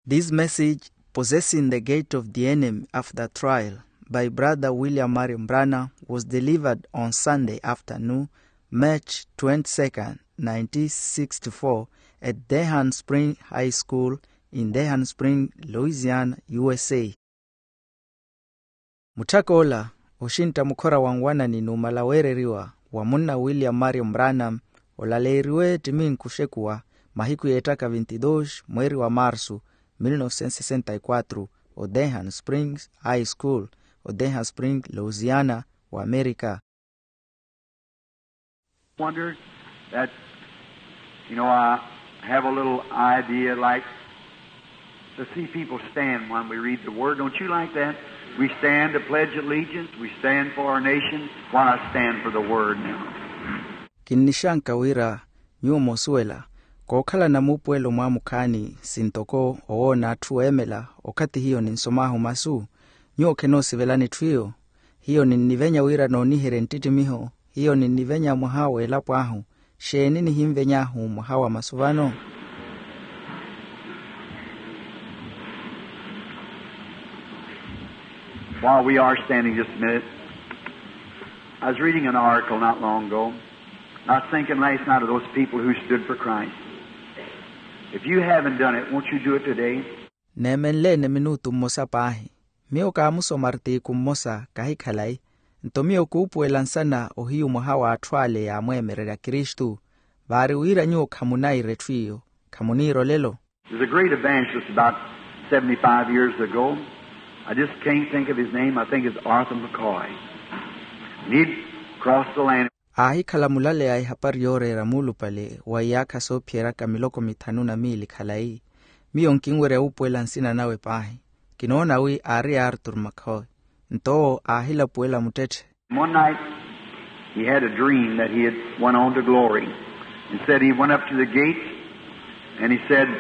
This message, Possessing the Gate of the Enemy After Trial, by Brother William Marion Branham, was delivered on Sunday afternoon, March 22nd, 1964, at Dehan Spring High School in Dehan Spring, Louisiana, USA. Mutakola, oshinta mukora wangwana ni numalawereriwa wa munna William Marion Branham olaleiriwe timin kushekuwa mahiku yetaka 22 mweri wa marsu 1964 o Dehan Springs High School o Dehan Spring, Louisiana, wa America. Wonder that, I have a little idea like to see people stand when we read the Word. Don't you like that? We stand to pledge allegiance. We stand for our nation. Why not stand for the Word now? Kinishanka wira nyumo suela kokala na mupwelo mwamukani sintoko oona tuemela okati hiyo ni nsomaho masu nyoke no sivelani tuyo hiyo ni nivenya wira no nihere ntiti miho hiyo ni nivenya muhawe lapo ahu sheni ni himvenya hu muhawa masuvano. While we are standing just a minute, I was reading an article not long ago. I was thinking last night of those people who stood for Christ. If you haven't done it, won't you do it today? Nemenle ne minutu mosa pahi. Mio ka muso marti kumosa kahikhalai. Ntomio kuupwela nsana ohiyu muhawa atwale ya mwemere ya Kristu. Bari uira nyo kamunai retrio. Kamuniro lelo. There's a great evangelist about 75 years ago. I just can't think of his name. I think it's Arthur McCoy. And he'd crossed the land. Ahikhala mulale ay hapari yore ramulu pale. Wayaka so piera kamiloko mitanuna mili khalai. Miyon kingwere upwela nsina nawe pahi. Kinoona wi ari Arthur McCoy. Nto ahila puela mutete. One night he had a dream that he had went on to glory. He said he went up to the gate and he said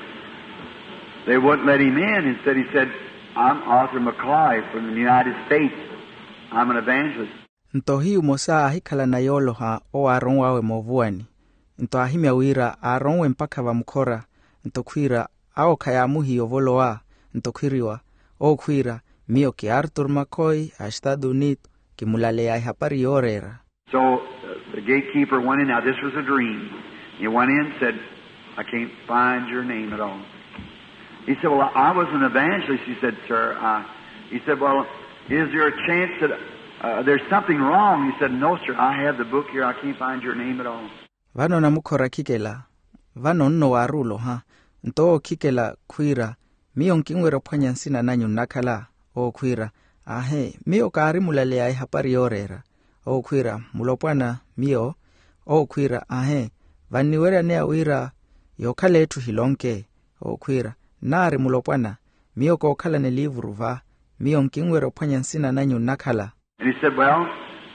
they wouldn't let him in. Instead he said, I'm Arthur McCoy from the United States. I'm an evangelist. Nto hiu mosa ahikala na yolo ha o aronwawe movuani. Nto ahimya wira aronwe mpaka wa mkora. Nto kwira ao kayamuhi ovoloa. Nto kwiriwa o kwira mio ki Arthur McCoy ashtadu nit ki mulale ay hapari yorera. So the gatekeeper went in. Now this was a dream. He went in and said, I can't find your name at all. He said, well, I was an evangelist. He said, sir. He said, well, is there a chance that there's something wrong? He said, no, sir. I have the book here. I can't find your name at all. Vano na mukora kikela. Vano nno warulo ha. Nto kikela kwira. Mio nkingwero pwanya nsina nanyu nakala. O kwira. Ahe. Mio kaari mulale ay hapari yorera. O kwira. Mulopwana mio. O kwira. Ahe. Vaniwera nea wira. Yokale etu hilonke. O kwira. Nari mulopwana. Mio ko kala ne livru va. Mio nkingwero pwanya nsina nanyu nakala. And he said, well,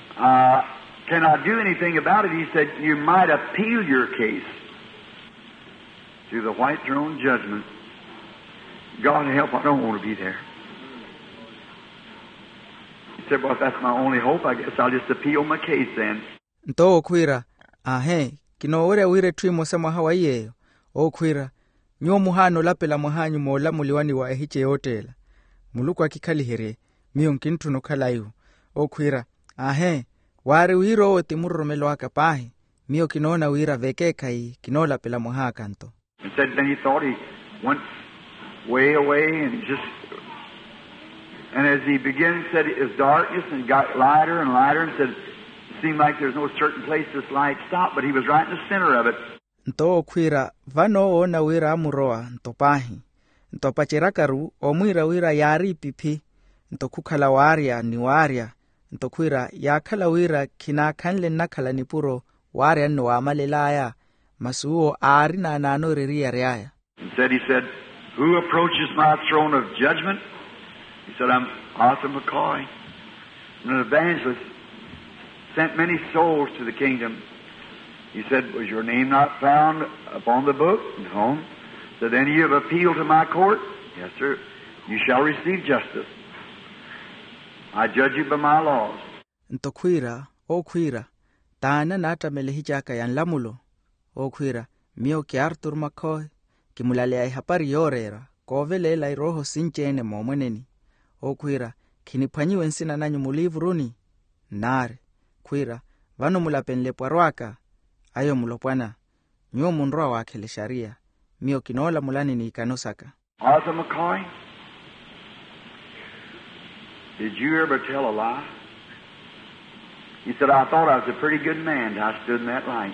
can I do anything about it? He said, you might appeal your case to the white throne judgment. God help, I don't want to be there. He said, well, if that's my only hope, I guess I'll just appeal my case then. Nto kwira. Ahe. Kino ore wire tuimo sama hawa yeyo. O kwira. Nyo muhano lapela muhanyu mola muliwani wa ehiche hotela. Muluku akikali here. Mio nkintu no kalayu. O kwira. Ahe. Wari wiro o timuro melo waka pahi. Mio kinoona wira veke kai. Kinola pela muha kanto. He said then he thought he went way away and and as he began, said it was darkness and got lighter and lighter and said it seemed like there's no certain place this light stopped, but he was right in the center of it. Nto kwira. Vano ona wira amuroa. Nto pahi. Nto pachirakaru. Omwira wira yari pipi. Nto kukala waria ni waria. Nto kwira yakala wira kina kanle nakala ni puro waria no amalelaya. Masuo ari na nano riria riaya. He said, who approaches my throne of judgment? He said, I'm Arthur McCoy. I'm an evangelist. Sent many souls to the kingdom. He said, was your name not found upon the book? No. So then you have appealed to my court? Yes, sir. You shall receive justice. I judge you by my laws. Nto kwira, o kwira. Taana nata melehijaka yan lamulo. O kwira, mio ki Arthur McCoy. Ki mulale ay hapari yorera. kovelela iroho sinchene momweneni okwira kiniphanyiwe nsina nanyu mulivuruni nare kwira vano mulapenle pwarwaka ayo mulopwana nyo munroa wakele sharia mio kinola mulani ni kanosaka. Arthur McCoy, did you ever tell a lie? He said, I thought I was a pretty good man till I stood in that light.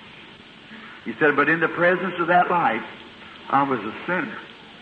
He said, but in the presence of that light, I was a sinner.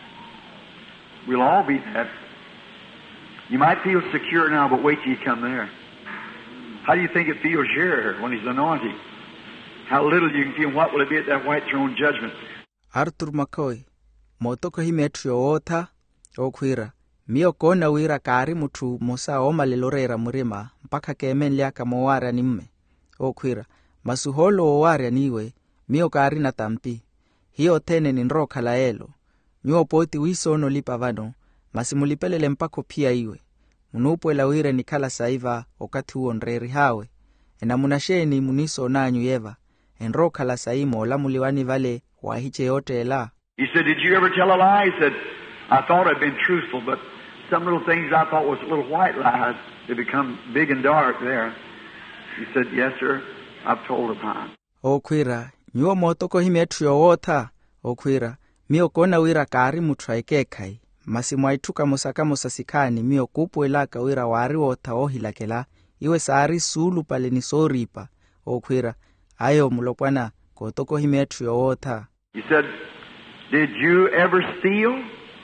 We'll all be that. You might feel secure now, but wait till you come there. How do you think it feels here when He's anointed? How little you can feel. What will it be at that white throne judgment? Arthur McCoy, motoko himetrio ota okwira mio kona wira kari mutu mosa oma lelorera murima mpaka kemenlia kamowara nimme okwira masuholo owara niwe mio kari na tampi hiyo tene ni nroka laelo nyo poti wisono lipa vano masimulipelele mpako pia iwe munupo la wira nikala saiva okati huo nreri hawe ena munasheni muniso nanyu yeva enroka la saimo la muliwani vale wahiche yote ela. He said, did you ever tell a lie? He said, I thought I'd been truthful, but some little things I thought was little white lies, they become big and dark there. He said, yes, sir, I've told upon. Okwira, nyuo motoko himetrio wota. Okwira, mio kona wira kari mutraikekai. Masimwaituka musaka musasikani mio kupu elaka wira wari wota ohilakela. Iwe saari sulu pale ni soripa. Okwira, ayo mulopwana kotoko himetrio wota. He said, did you ever steal?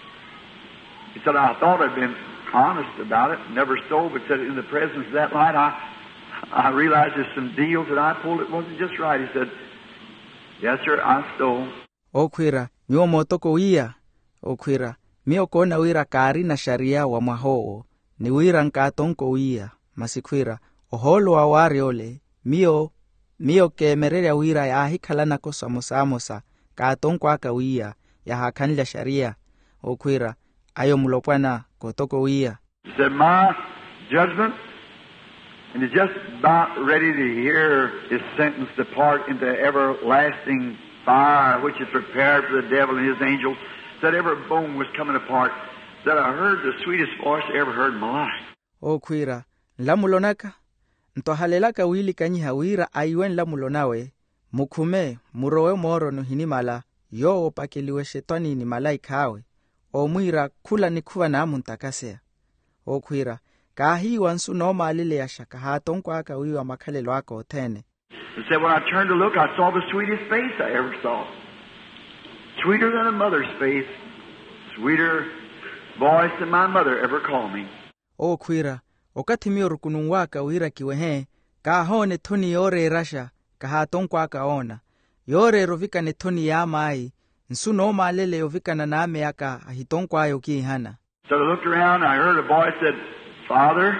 He said, I thought I'd been honest about it, never stole, but said in the presence of that light, I realized there's some deals that I pulled that wasn't just right. He said, yes, sir, I stole. Okwira, nyuo motoko wia. Okwira, mio kona wira kari na sharia wa mahoo, ni wira nkatonko wia. Masikwira, oholo wa wari ole, mio ke mererea wira ya hikalana ko samosa katonko aka wia ya hakanila sharia. Okwira, ayo mulopwana kotoko wia. He said, my judgment, and he's just about ready to hear his sentence depart into everlasting fire, which is prepared for the devil and his angels. Said every bone was coming apart. Said I heard the sweetest voice I ever heard in my life. Okwira, lamulonaka, ntohalelaka wili kanyi hawira ayuen lamulonawe, mukume, murowe moro nuhinimala, yo opakiliwe shetani ni malaika hawe, omwira kula nikuwa na amuntakasea. Okwira, kahi wansu noma alile ya shaka hatonko aka wiwa makalelo wako otene. He said, when I turned to look, I saw the sweetest face I ever saw. Sweeter than a mother's face. Sweeter voice than my mother ever called me. Okwira, okati mio rukunungwaka wira kiwehe, kahone toni yore rasha, kahatonko aka ona. Yore rovika ne toni yama ai, nsu noma alele yovika na name yaka hitonko ayo kihana. So I looked around, I heard a voice said, Father,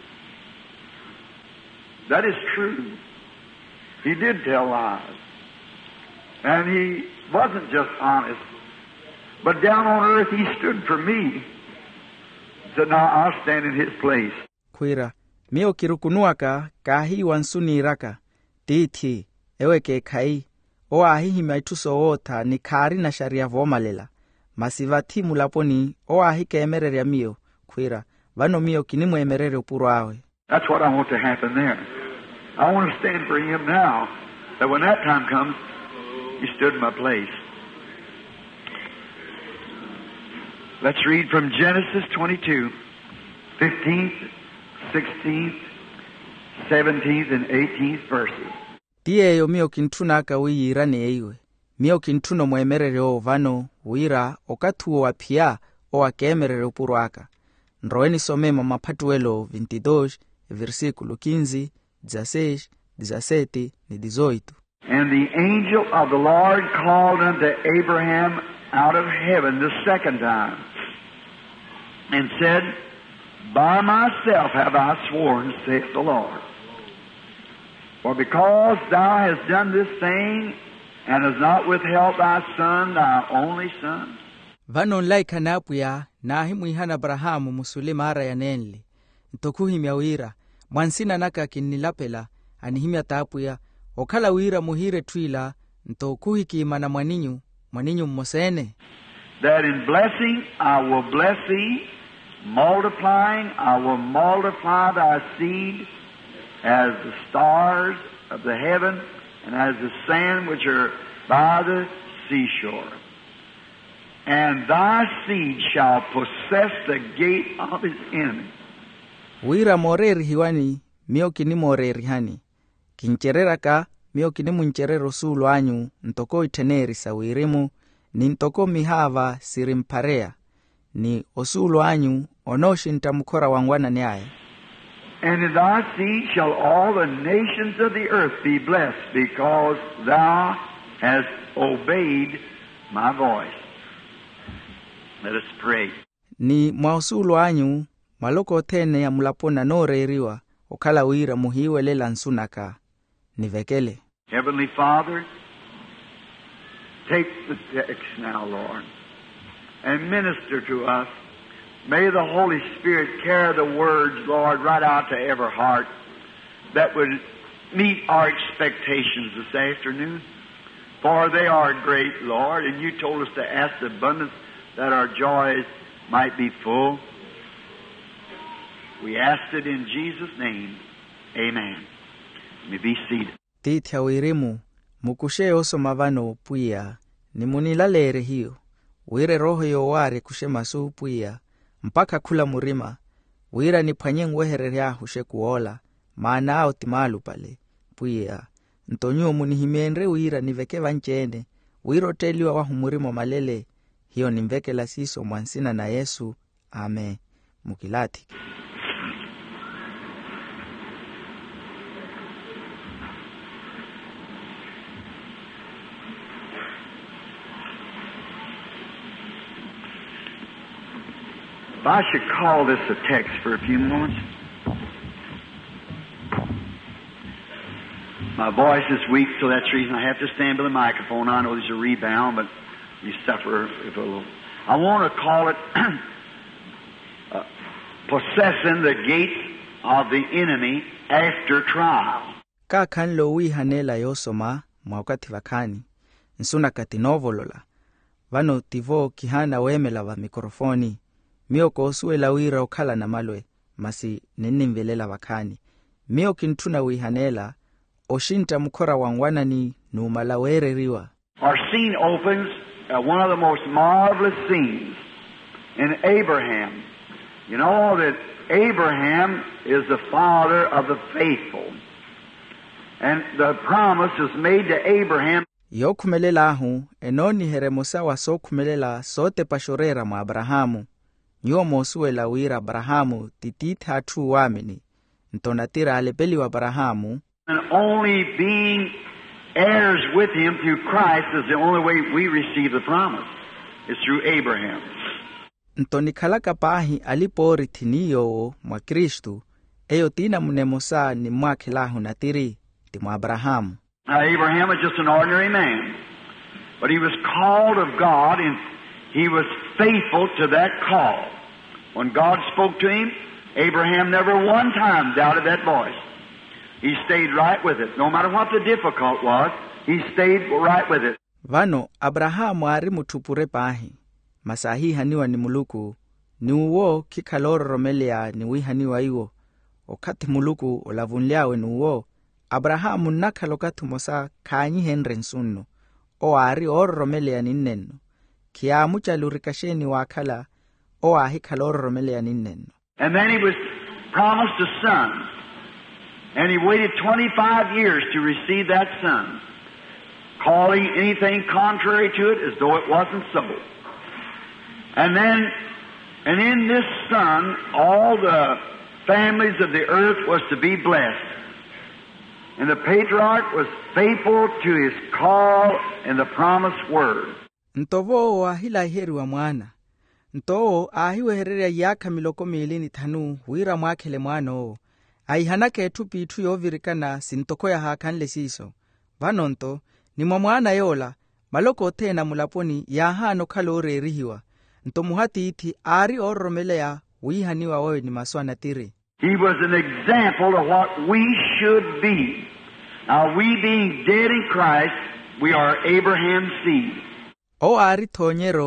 that is true. He did tell lies. And he wasn't just honest. But down on earth he stood for me. He said, now I'll stand in his place. Kwira, mio kirukunuaka, kahi wansuni raka. Titi, ewe ke kai. O ahihi maituso wota ni kari na sharia vomalela. Masivati mulaponi, o ahike emerere mio. Kwira, vano mio kinimu emerere upuru awe. That's what I want to happen there. I want to stand for him now, that when that time comes, he stood in my place. Let's read from Genesis 22, 15th, 16th, 17th, and 18th verses. Tiyeyo mio kintunaka wiyira ne iwe. Mio kintuno mwemerere o vano, wira, okatuo wapia, o akemerere upuru aka. Nroeni somema mapatuelo 22, versikulo 15, 16, 17, ni 18. And the angel of the Lord called unto Abraham out of heaven the second time, and said, By myself have I sworn, saith the Lord. For because thou hast done this thing, and hast not withheld thy son, thy only son. Vano laika napuya, nahimu ihana Abrahamu musulima ara ya nenli. Ntokuhimya wira, mwansina naka kinilapela, anihimya tapuya, okala wira muhire twila, ntokuhiki mana mwaninyu mmosene. that in blessing I will bless thee, multiplying I will multiply thy seed as the stars of the heaven and as the sand which are by the seashore. And thy seed shall possess the gate of his enemy. Wira moreri hiwani, mio kini moreri hani. Kincherera ka, mio kini muncherero sulu anyu, ntoko iteneri sa wirimu, ni ntoko mihava sirimparea, ni osulu anyu, onoshi ntamukora wangwana niaye. And in thy seed shall all the nations of the earth be blessed, because thou hast obeyed my voice. Let us pray. Ni mausulu anyu, maloko tene ya mulapona no reiriwa, okala wira muhiwe lela nsunaka. Nivekele. Heavenly Father, take the text now, Lord, and minister to us. May the Holy Spirit carry the words, Lord, right out to every heart that would meet our expectations this afternoon. For they are great, Lord, and you told us to ask the abundance that our joys might be full. We asked it in Jesus' name. Amen. You may be seated. Titya wirimu, mukushe oso mavano puya, ni munilalere hiyo. Wire roho yoware kushe masu puya, mpaka kula murima. Wira ni panyeng wehererea hushe kuola, maana ao timalu pale, puya. Ntonyo munihimenre wira niveke vanchene, wiro teliwa wahu murimo malele, hiyo nimveke la siso mwansina na Yesu. Amen. Mukilati. If I should call this a text for a few moments. My voice is weak, so that's the reason I have to stand by the microphone. I know there's a rebound, but you suffer if a little. I want to call it possessing the gates of the enemy after trial. Kakan lo wihanela yosoma mwakati vakani. Nsuna katinovolola. Vano tivo kihana wemela wa mikrofoni. Mio kosuwe la wira okala na malwe, masi ninimvelela wakani. Mio kintuna wihanela, oshinta mukora wangwana ni numala wereriwa. Our scene opens one of the most marvelous scenes in Abraham. You know that Abraham is the father of the faithful. And the promise was made to Abraham. Yo kumelela ahu, enoni heremosa wa so kumelela sote pashorera mwa Abrahamu. Yo mosuwe la wira Abrahamu titita hatu wamini. Ntonatira alepeli wa Abrahamu. And only being heirs with him through Christ is the only way we receive the promise. It's through Abraham. Ntonikalaka pahi alipori tiniyo mwa Kristu. Eyo tina munemosa ni mwakilahu natiri ti mwa Abrahamu. Now Abraham was just an ordinary man. But he was called of God and he was faithful to that call. When God spoke to him, Abraham never one time doubted that voice. He stayed right with it. No matter what the difficult was, he stayed right with it. Vano, Abrahamu ari mutupure pahi. Masahi haniwa ni muluku. Ni uwo kikaloro romelea ni wihaniwa iwo. Okati muluku olavunliawe ni uwo. Abrahamu nakalokatu mosa kanyi henren sunno. O ari oro romelea ni neno. Kia mucha lurikasheni wakala. O ahi kaloro romelea ni neno. And then he was promised a son. And he waited 25 years to receive that son, calling anything contrary to it as though it wasn't so. And in this son, all the families of the earth was to be blessed. And the patriarch was faithful to his call and the promised word. Ntovo ahila heri wa mwana. Nto ahiwe hererea yaka miloko milini tanu wira mwakele mwano. Aihanake etupi itu yovirikana sintoko ya hakanle siso. Vanonto, ni mwana yola, maloko tena mulaponi ya hano kalore erihiwa. Nto muhati iti ari oromelea wihaniwa wawe ni maswana tiri. He was an example of what we should be. Now we being dead in Christ, we are Abraham's seed. O ari tonyero,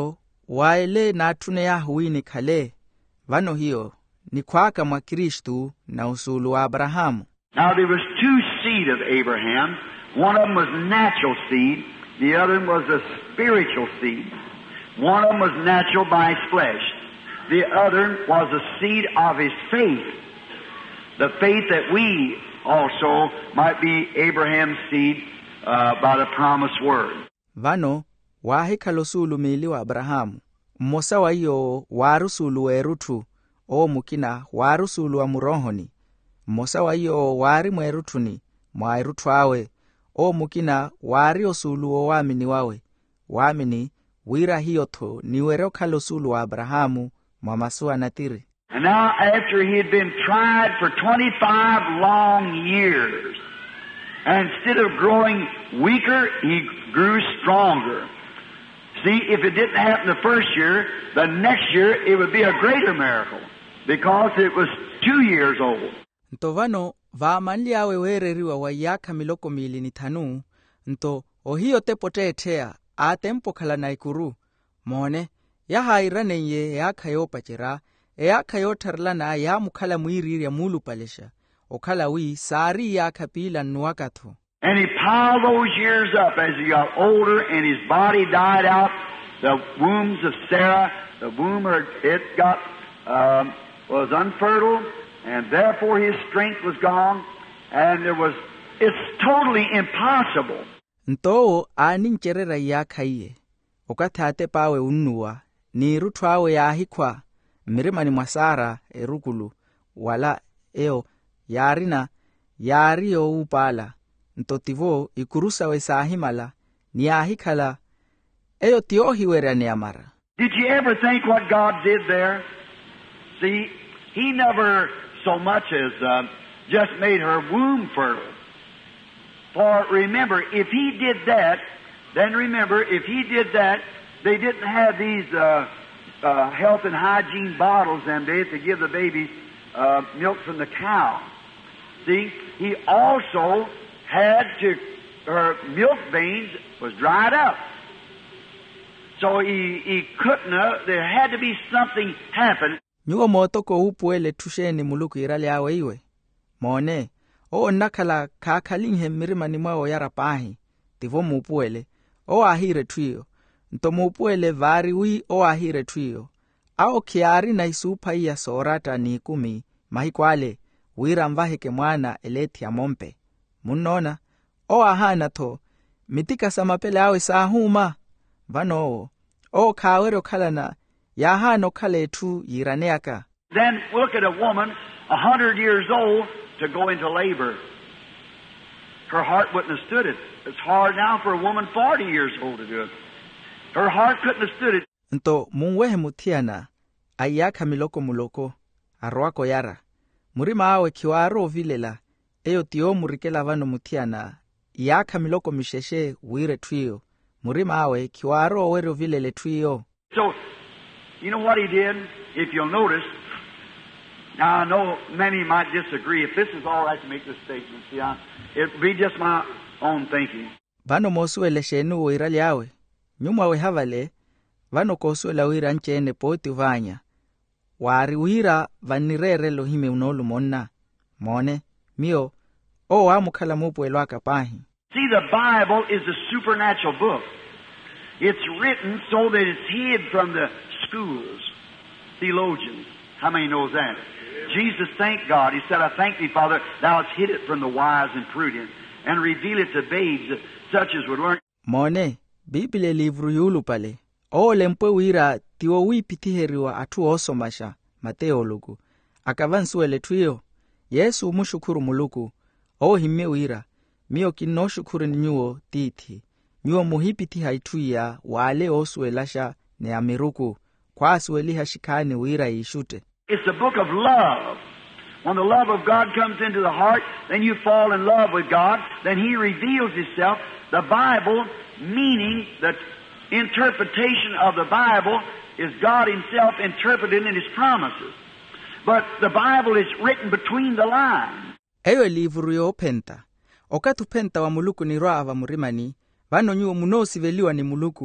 waele na tune ya huini kale vano hiyo ni kwaka mwa Kristu na usulu wa Abrahamu. Now there was two seed of Abraham. One of them was natural seed. The other one was a spiritual seed. One of them was natural by his flesh. The other was a seed of his faith. The faith that we also might be Abraham's seed by the promised word. Vano wahikalo sulu mili wa Abrahamu. Mmosa wa iyo warusulu werutu o mukina warusulu wa murohoni. Mmosa wa iyo wari mwerutuni mwairutu awe o mukina wari osulu o wamini wawe. Wamini wira hiyo to niwero kalo sulu wa Abrahamu mwamasua natiri. And now after he had been tried for 25 long years, and instead of growing weaker, he grew stronger. See, if it didn't happen the first year, the next year it would be a greater miracle, because it was 2 years old. Ntovano vaamali awe wereriwa wa yaka miloko mili ni tanu, nto ohiyo tepote etea atempo kala na ikuru. Mone, ya hairane ye ya kayo pachira, ya kayo tarlana ya mukala mwiri ya mulu palesha. Okala wi sari ya kapila nuakatu. And he piled those years up as he got older and his body died out. The wombs of Sarah, the womb, it got, was unfertile, and therefore his strength was gone, and it's totally impossible. Nto anincherera ya kaiye. Okatate pawe unua, ni rutwawe ya hikwa, mirima ni mwasara erukulu, wala eo, yari o upala. Ntotivo ikurusa we sahimala ni ahikala eyo tiohi werane amara. Did you ever think what God did there? See, he never so much as just made her womb fertile. For remember, if he did that, they didn't have these health and hygiene bottles them days to give the babies milk from the cow. See, he also had to, her milk veins was dried up. So he couldn't, there had to be something happen. Nyuo motoko upuele tusheni muluku irali awe iwe. Mone, o nakala kakalinghe mirima ni mwao yarapahi, tivo mupuele, o ahire tuyo. Nto mupuele vari wi o ahire tuyo. Ao kiari na isupa iya sorata ni kumi, mahikwale, wira mvahike mwana eleti ya mompe. Munona, o ahana to, mitika samapele awe sahuma. Vano, o kawero kalana, yahano kale tu yiraneaka. Then look at a woman 100 years old to go into labor. Her heart wouldn't have stood it. It's hard now for a woman 40 years old to do it. Her heart couldn't have stood it. Nto mungwehe mutiana, ayaka miloko muloko, arwako yara. Murima awe kiwaro vilela, eyo tio murikela vano mutiana, yaka miloko misheshe wire tuyo. Murima awe kiwaro wero vilele tuyo. So, you know what he did? If you'll notice, now I know many might disagree. If this is all right to make this statement, see, it'd be just my own thinking. Vano mosuele shenu uirali awe. Nyuma we havale, vano kosuela uira nchene poti uvanya. Wari uira vanirere lohime unolu monna. Mone, mio, o amukala mupu elwaka pahi. See, the Bible is a supernatural book. It's written so that it's hid from the schools, theologians. How many knows that? Jesus thanked God. He said, I thank thee, Father, thou hast hid it from the wise and prudent, and reveal it to babes such as would learn. Mone, Biblia livru yulu pale. O lempe wira tiwo wipitiheriwa atu osomasha, Mateo lugu. Akavansuele tuyo, Yesu mushukuru muluku. O hime wira, mio kino shukuru nyuo titi. Nyuo muhipiti haituya wale osuelasha ne amiruku. Kwa sueliha shikane wira ishute. It's a book of love. When the love of God comes into the heart, then you fall in love with God. Then He reveals Himself. The Bible, meaning the interpretation of the Bible, is God Himself interpreted in His promises. But the Bible is written between the lines. Eyo livru yo penta. Okatu penta wa muluku ni roa wa murimani. Vano nyuo munosi veliwa ni muluku.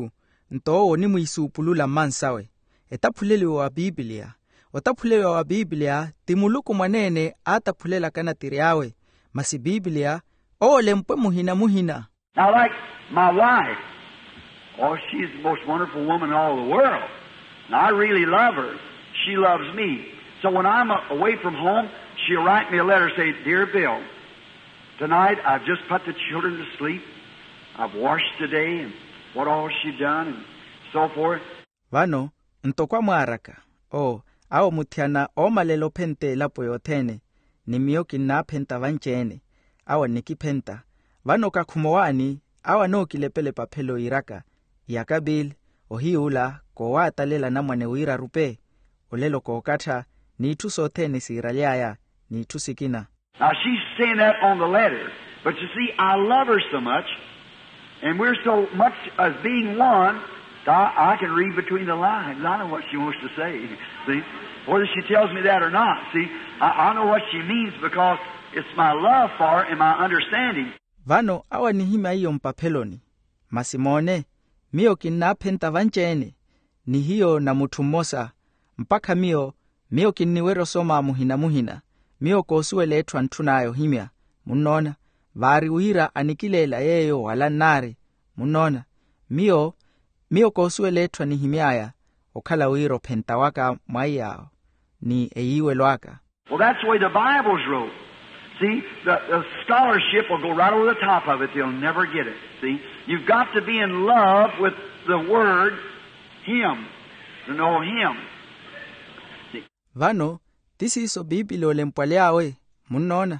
nto ni muisupulula mansawe etaphuleliwa wa Biblia otaphuleliwa wa Biblia timuluku mwanene ataphulela kana tiri yawe masi Biblia mpwe muhina. Now like my wife, she's the most wonderful woman in all the world. Now I really love her. She loves me. So when I'm away from home, she'll write me a letter say, "Dear Bill, tonight I've just put the children to sleep. I've washed today," and what all she done and so forth. Vano ntokwa mwaraka awo muthiana malelo phente lapo yothene nimiyoki na phenta vanchene awa nikiphenta vano kakhumowani awa nokilepele paphelo iraka yakabili ohiula kowatalela namwane uira rupe olelo kokatha nithu sothene siralyaya nithu sikina. Now she's saying that on the letter, but you see, I love her so much, and we're so much as being one, I can read between the lines. I know what she wants to say, see, whether she tells me that or not. See, I know what she means because it's my love for her and my understanding. Vano awa nihima hiyo mpapheloni masimone mio kinaphenta vanchene ni hiyo na muthu mmosa mpaka mio kinniwero soma muhina mio kosuelethwa nthunayo himya munona vari uira anikilela yeyo wala nare munona mio kosuelethwa ni himyaya okhala uiro phenta waka mwayao ni eyiwe lwaka. Well, that's the way the Bible's wrote. See, the scholarship will go right over the top of it. They'll never get it. See, you've got to be in love with the Word, Him, to know Him. See. Vano, tisiso Biblia olempwaleawe, munona.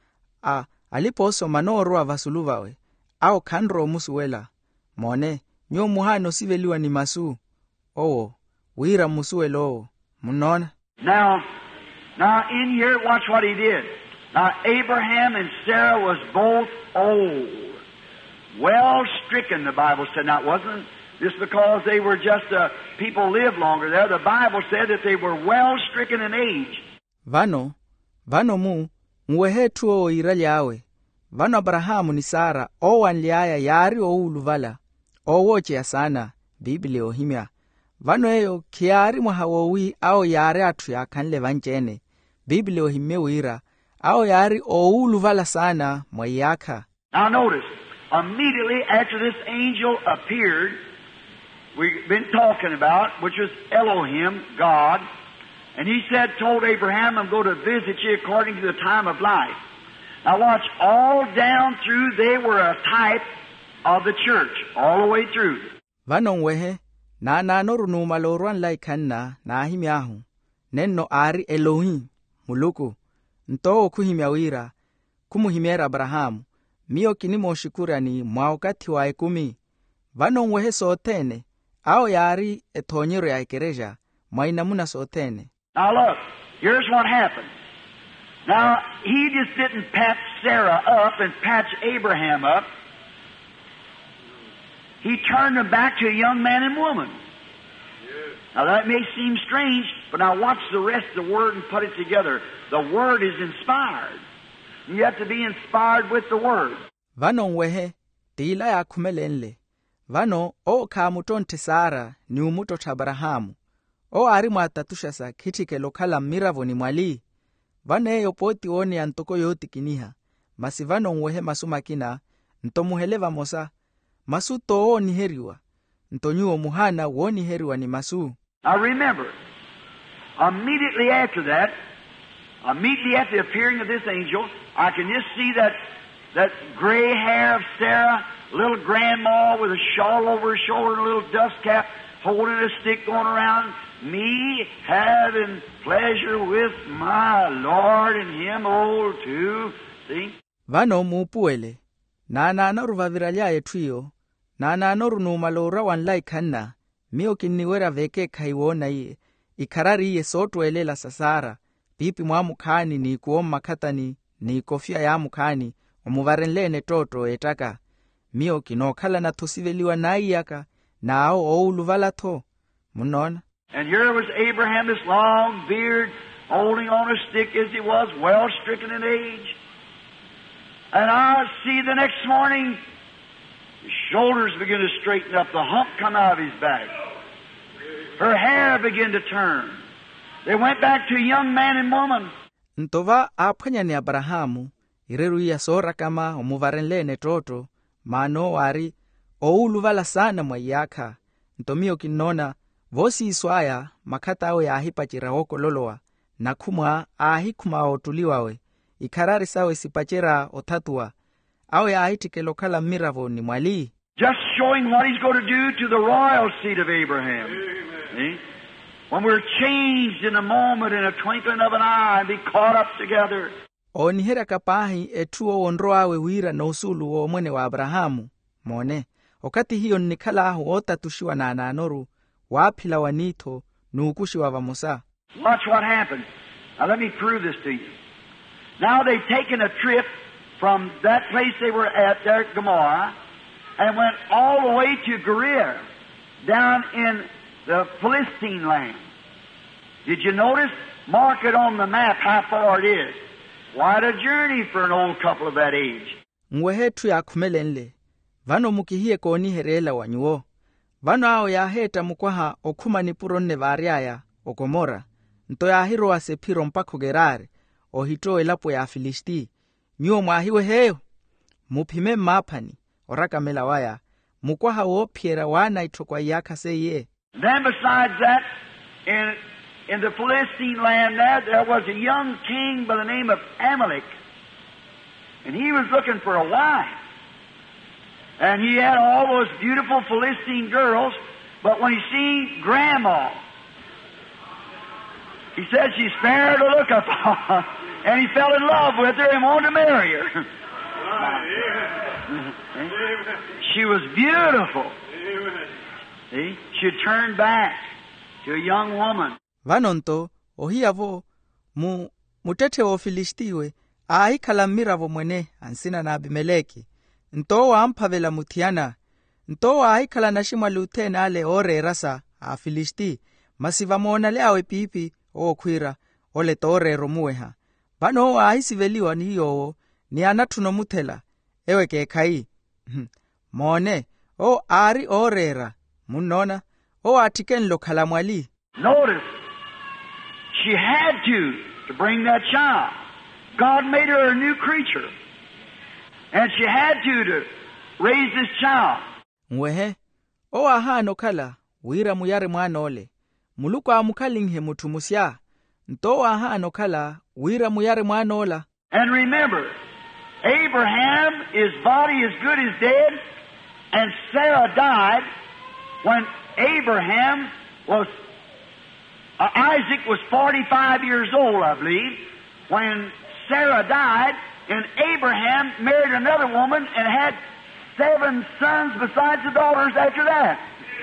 Aliposo manorwa vasuluvawe, au kandro musuwela, mone, nyo muhano siveliwa ni masu, wira musuwelo, munona. Now in here, watch what he did. Now, Abraham and Sarah was both old, well stricken, the Bible said. Now, it wasn't just because they were just people lived longer there. The Bible said that they were well stricken in age. Vano muwehethu iralyawe. Vano Abrahamu ni Sara wanliaya yari uluvala. Woche sana Biblia ohimya. Vano eyo kiari mwahawowi yari atu ya kanle vanchene. Biblia ohimye uira. Yari uluvala sana mwayaka. Now notice, immediately after this angel appeared, we've been talking about, which was Elohim, God, and he told Abraham, "I'm going to visit you according to the time of life." Now watch, all down through, they were a type of the church, all the way through. Vanongwehe, na norunuma loruan laikanna, na himyahu, nenno ari Elohim, muluku. Nto kuhimya wira, kumuhimera Abrahamu, mio kinimo shikurani mwaokati wa 10, vanongwehe sotene, yari etonyero ya ekereja, mwainamuna sotene. Now look, here's what happened. Now, he just didn't patch Sarah up and patch Abraham up. He turned them back to a young man and woman. Now that may seem strange, but now watch the rest of the Word and put it together. The Word is inspired. You have to be inspired with the Word. Vano ngwehe, tila ya kumelenle. Vano, kamutonte Sara, ni umuto Abrahamu. Arimu atatushasa kitike lokala miravo ni mwali. Vane yopoti oni antoko yoti kiniha. Masi vano ngwehe masumakina, ntomuheleva mosa. Masu to ni heriwa. Ntonyu muhana woni heriwa ni masu. Now remember, immediately after that, immediately after the appearing of this angel, I can just see that gray hair of Sarah, little grandma with a shawl over her shoulder and a little dust cap, holding a stick going around, me having pleasure with my Lord and him old too. See? Vano mupuele, na noruvaviralya etrio, na norunuma lora wanlai kanna, mio kiniwera veke kaiwona iye, ikarari iye sotu elela sasara, pipi mwamukani ni kuoma katani, ni kofia ya mukani, omuvarenlene toto etaka, mio kinokala na tosiveliwa na iyaka, na uluvala to, munona. And here was Abraham, this long beard, holding on a stick as he was, well stricken in age. And I see the next morning, His shoulders began to straighten up. The hump come out of his back. Her hair began to turn. They went back to a young man and woman. Ntova aphwanya ni Abrahamu, ireruia sora kama omuvarenlene toto, mano wari, ouluvala sana mwa yaka. Ntomio kinona, vosi iswaya, makata awe ahipachira hoko loloa, na kumwa ahikuma otuliwawe, ikarari sawe sipachira otatua, awe ahitike lokala miravo ni mwali. Just showing what he's going to do to the royal seed of Abraham. See? When we're changed in a moment, in a twinkling of an eye, and be caught up together. Onihera kapahi etuo onroawe wira na usulu wa mwene wa Abrahamu. Mone, wakati hiyo nikala ahu ota tushiwa na ananoru, wapila wanito, nukushi wa vamusa. Watch what happened. Now let me prove this to you. Now they've taken a trip from that place they were at there at Gomorrah, and went all the way to Gerar, down in the Philistine land. Did you notice? Mark it on the map how far it is. Quite a journey for an old couple of that age. Mwehetu ya kumelenle. Vano mukihie koni herela wanyuo. Vano ao ya heta mukwaha okuma nipuronne variaya, okomora. Nto ya hiro wa sepiro mpako Gerari, ohito elapo ya Filisti. Nyuo mwahiwe heyo. Mupime mapani, oraka melawaya. Mukwaha wopiera wana itokwa yaka seye. Then besides that, in the Philistine land there was a young king by the name of Amalek. And he was looking for a wife. And he had all those beautiful Philistine girls, but when he seen Grandma, he said she's fair to look upon. And he fell in love with her and wanted to marry her. She was beautiful. See? She turned back to a young woman. Vanonto, ohiavo, mutete o Filistiwe, ahikala miravo mwene, ansina na Abimeleki. Nto wa ampavela mutiana. Nto wa ahikala nashima lutena ale ore rasa, a Filisti, masiva mwona leawe pipi, o kwira, ole tore romueha. Vano wa ahisiveliwa ni hiyo, ni anatuno mutela, ewe kekai. Mone, o ari orera, munona, o atiken lo kalamwali. Notice, she had to bring that child. God made her a new creature. And she had to raise this child. Mwehe, o ahano kala, wira muyare mwanole. Muluko amukalinghe mutumusya. Nto ahano kala, wira muyare mwanola. And remember, Abraham, his body is good as dead, and Sarah died when Abraham was, Isaac was 45 years old, I believe, when Sarah died, and Abraham married another woman and had 7 sons besides the daughters after that.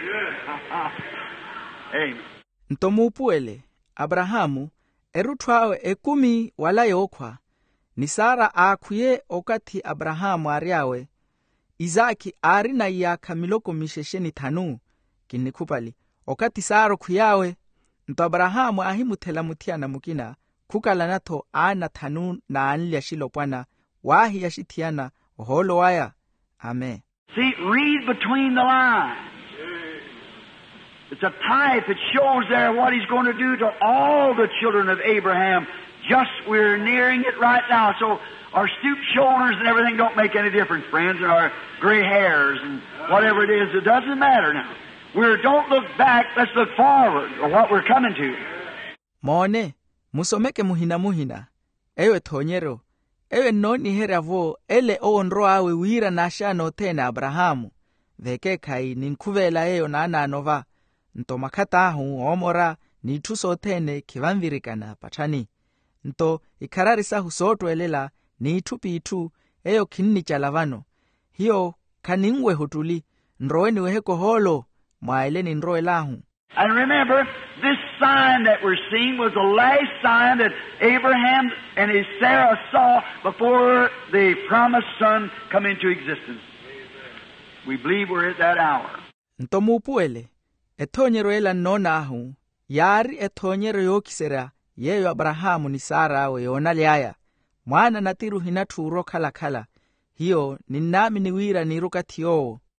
Amen. Ntomupuele, Abrahamu, erutwawe ekumi wala yokwa, ni Sara akuye okati Abrahamu ariawe, Izaki ari na yaka miloko mishesheni tanu, kinikupali, okati Sara kuyawe, nto Abrahamu ahimutela mutiana mukina, kukala nato ana tanu na anli yashilopwana, wahi yashitiana, holo waya. Amen. See, read between the lines. It's a type. It shows there what he's going to do to all the children of Abraham. Just we're nearing it right now. So our stooped shoulders and everything don't make any difference, friends, and our gray hairs and whatever it is. It doesn't matter now. Don't look back. Let's look forward or what we're coming to. Mone, musomeke muhina. Ewe tonyero. Ewe noni heravo ele onro awe wira nashano tena Abrahamu. Veke kai ninkuvela eyo na anova. Nto makatahu omora ni tuso tene kivanvirikana pachani. Nto ikararisa husoto elela ni itupi itu eyo kinni chalavano. Hiyo kaningwe hutuli nroeni weheko holo mwaeleni nroe lahu. And remember, this sign that we're seeing was the last sign that Abraham and his Sarah saw before the promised son come into existence. We believe we're at that hour. Ntomupuele, etonyero ela nonahu, yari etonyero yokisera, yeyo Abrahamu ni Sara we onaliaya, mwana natiru hinaturo kala, hiyo ni nami niwira niruka tiyo.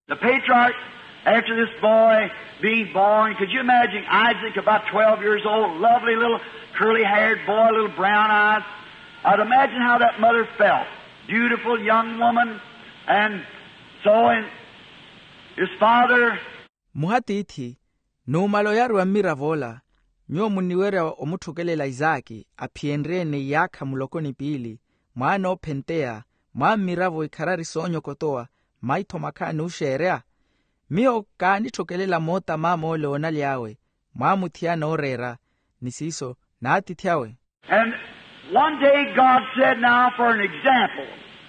The patriarch, after this boy being born, could you imagine Isaac, about 12 years old, lovely little curly-haired boy, little brown eyes? I'd imagine how that mother felt. Beautiful young woman, and so in his father. Muhatithi, numalo yaru wa miravola, nyo muniwera omuthukelela Isaki, aphienrene yakha mulokoni pili, mwana opentea, mwa miravo ikarari sonyo kotoa, maito makani usherea. Mio kani thokelela mota mama ole onali yawe, mwa muthiana orera, nisiso, na atithiawe. And one day God said, now for an example,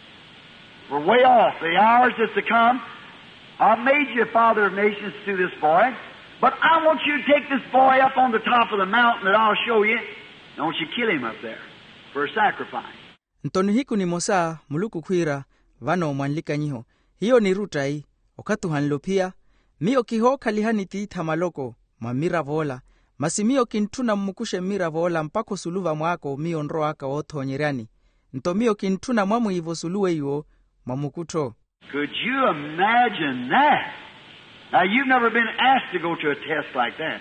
we're way off, the hours is to come. I've made you a father of nations through this boy, but I want you to take this boy up on the top of the mountain that I'll show you. I want you to kill him up there for a sacrifice. Ntonu hiku ni Mosa, muluku kwira, vano mwanlika nyiho. Hiyo ni rutai, okatuhanlo pia. Mio kiho kalihani tiita maloko, mamira vola. Masimio kintuna mmukushe mira vola mpako suluva mwako mio nro aka oto nyerani. Nto mio kintuna mwamu hivo suluwe yuo, mamukuto. Could you imagine that? Now, you've never been asked to go to a test like that.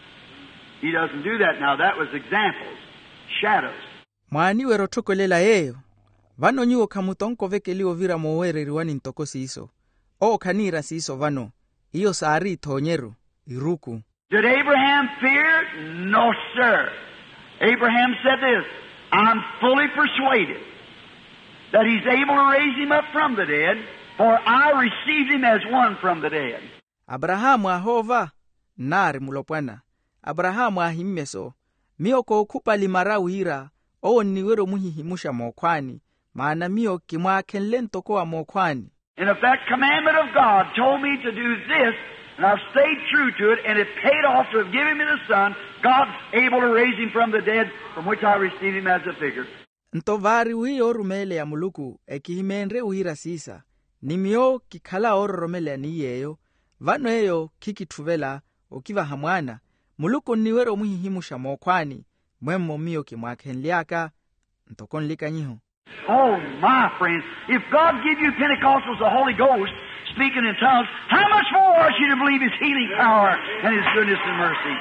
He doesn't do that now. That was examples, shadows. Mwaniwe rotokolela yeyo. Vano nyuo kamutonko veke liyo vira mowere riwani ntoko siiso. O kanira siiso vano. Iyo saari tonyeru, iruku. Did Abraham fear? No, sir. Abraham said this, I'm fully persuaded that he's able to raise him up from the dead, for I received him as one from the dead. Abrahamu ahova, nari mulopwana. Abrahamu ahimmeso, mioko kupa limara uhira, o niwero muhihimusha mokwani, maana mio kimwa kenlento kwa mokwani. And if that commandment of God told me to do this, and I've stayed true to it, and it paid off to have given me the son, God's able to raise him from the dead, from which I received him as a figure. Ntovari uhiyo rumele ya muluku, ekihimenre uhira sisa, nimio kikala oro romele niyeyo, vano eyo kikituvela, okiva hamwana, muluku niwero muhihimusha mokwani, mwemo mio kimwakenliaka, ntokonlika nyiho. Oh, my friends, if God give you Pentecostals the Holy Ghost, speaking in tongues, how much more are you to believe His healing power and His goodness and mercy?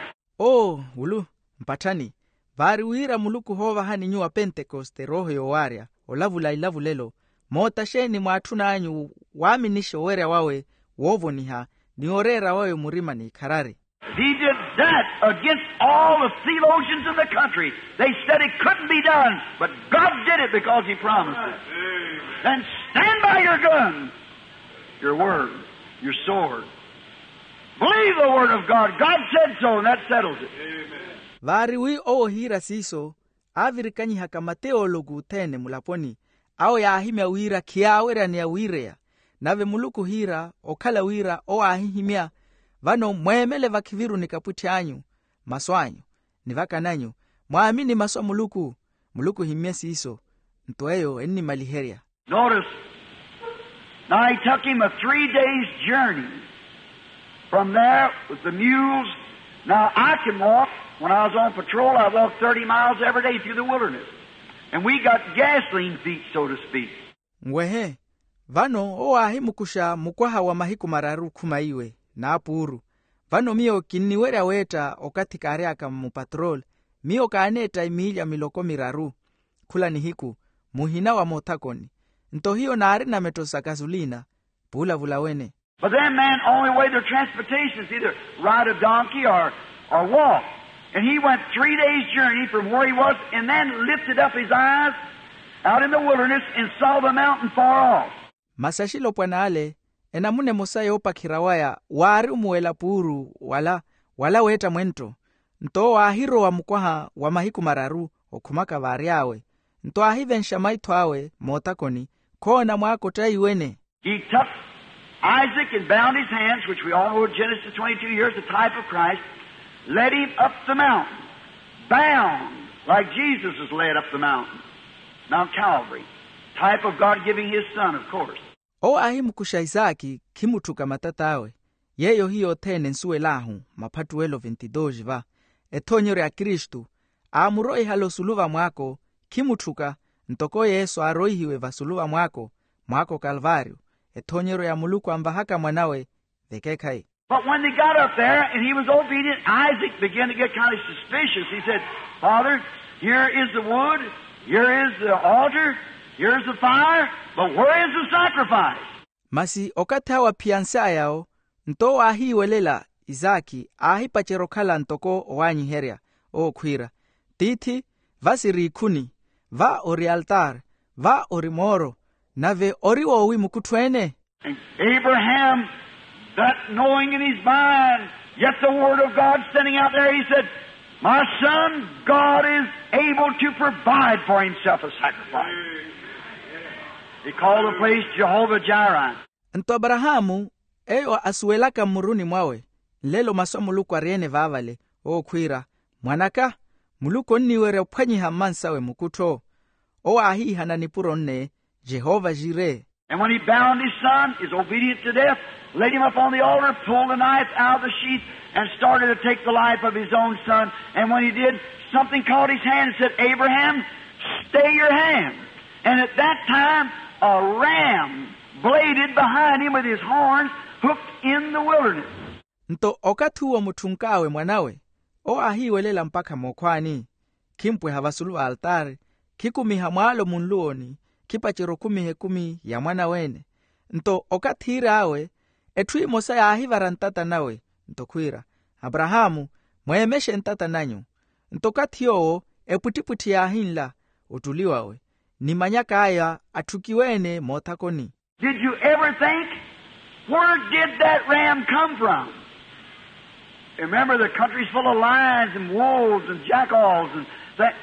Oh, ulu, mpatani, vari uira muluku hova hani nyua Pentecoste roho yowaria, olavula ilavu lelo, mota sheni mwatuna anyu waminisho were wawe, wovo niha, ni orera wawe murima ni karari. He did that against all the theologians in the country. They said it couldn't be done, but God did it because He promised it. Then stand by your gun, your word, your sword. Believe the word of God. God said so, and that settles it. Vari wi o hira siso, avirikanyi hakama teologu tene mulaponi, ao ya ahimia wira kiawera ni ya wirea, nave muluku hira, okala wira o ahihimia, vano mwemele vakiviru nikaputi anyu, maswanyu, nivaka nanyu, mwamini maswa muluku himia siso, ntoeyo eni maliheria. Notice, now he took him a 3 days journey. From there with the mules. Now I can walk. When I was on patrol, I walked 30 miles every day through the wilderness. And we got gasoline feet, so to speak. Mwehe, vano o ahimukusha mukwaha wa mahiku mararu kumaiwe, na apuru. Vano mio kiniwera weta okati kareaka mupatrol, mio kaaneta imilya miloko miraru. Kula ni hiku, muhina wa motakoni. Nto hiyo na arina metosa gasolina, pula vulawene. But then man, only way their transportation is either ride a donkey or walk. And he went 3 days journey from where he was and then lifted up his eyes out in the wilderness and saw the mountain far off. Masashilo pwanaale, enamune Musa yopa kirawaya, wari umuela puru, wala weta mwento. Nto wahiro wa mkwaha wa mahiku mararu, okumaka variawe. Nto ahive nshamaitu awe, motakoni, kona mwako taiwene. He took Isaac and bound his hands, which we all know Genesis 22 years, the type of Christ, led him up the mountain, bound, like Jesus was led up the mountain, Mount Calvary, type of God giving His Son, of course. O ahimu kusha Isaki, kimutuka matatawe, yeyo hiyo tene nsuwe lahu, mapatuelo 22 va, etonyore ya Kristu, amuroi halo suluva mwako, kimutuka, ntoko Yesu aroi hiwe va suluva mwako Kalvario, ethonyero ya muluku ambahaka mwanawe vekekai. But when they got up there and he was obedient, Isaac began to get kind of suspicious. He said, Father, here is the wood, here is the altar, here's the fire, but where is the sacrifice? Masi okathawa piansa yao, nto ahi welela Izaki ahi pacherokhala ntoko owanyi heria o khwira. Tithi vasiri ikhuni, va ori altar, va ori moro, nave ori owi mukutwene. And Abraham, that knowing in his mind, yet the word of God standing out there, he said, my son, God is able to provide for himself a sacrifice. He called the place Jehovah Jireh. Nto Abrahamu, eyo asuelaka muruni mwawe, lelo maso muluku ariene vavale, o khwira, mwanaka, muluku niwere uphanyi hamansawe mukutho, o ahi hananipuro nne, Jehovah Jireh. And when he bound his son, is obedient to death, laid him up on the altar, pulled the knife out of the sheath, and started to take the life of his own son. And when he did, something caught his hand and said, Abraham, stay your hand. And at that time, a ram bladed behind him with his horns, hooked in the wilderness. Nto okathuwa muthunkawe mwanawe, o ahi welela mpaka mokwani, kimpwe havasulu altare, kikumiha mwalo munluoni, kipachiro kumi ya mwana wene. Nto okathira awe, ethui mosa ya ahi varantata nawe, nto khwira. Abrahamu, mwemeshe ntata nanyu. Nto kathiyo, eputiputi ya ahinla, utuliwawe. Ni manyaka aya, atukiwene mothakoni. Did you ever think, where did that ram come from? Remember, the country's full of lions and wolves and jackals and that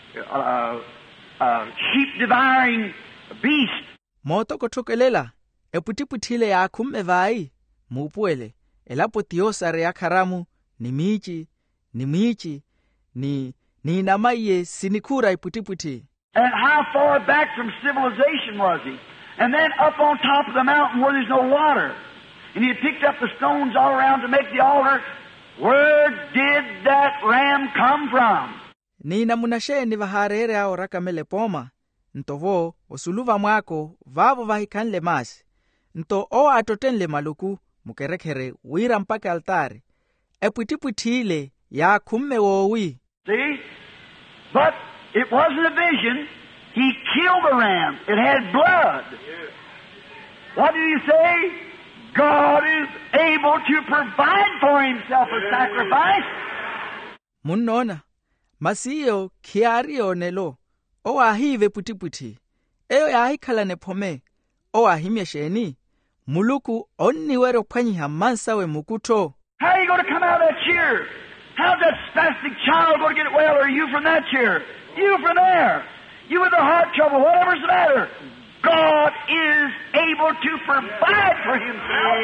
sheep-devouring beast. Motoko tokelela, eputiputile ya kumme vai, mupuele, elapo tiosare ya karamu, ni michi, ni namaye sinikura eputiputi. And how far back from civilization was he? And then up on top of the mountain where there's no water. And he had picked up the stones all around to make the altar. Where did that ram come from? Ni namunasheni vaharere ao rakamele poma. Ntovo, osuluva mwako, vavo vahikanle masi. Nto o atotenle maluku, mukerekere, wira mpaka altari. Eputiputile, ya kumme wowi. See? But it wasn't a vision. He killed the ram. It had blood. What did he say? God is able to provide for himself a sacrifice. Munona, masiyo kiario nelo, o ahive putiputi, eo ya hikala nepome, o ahimyesheni, muluku oniwero panyi hamansawe mukuto. How are you going to come out of that chair? How's that spastic child going to get well, or you from that chair? You from there. You with the heart trouble, whatever's the matter. God is able to provide for himself.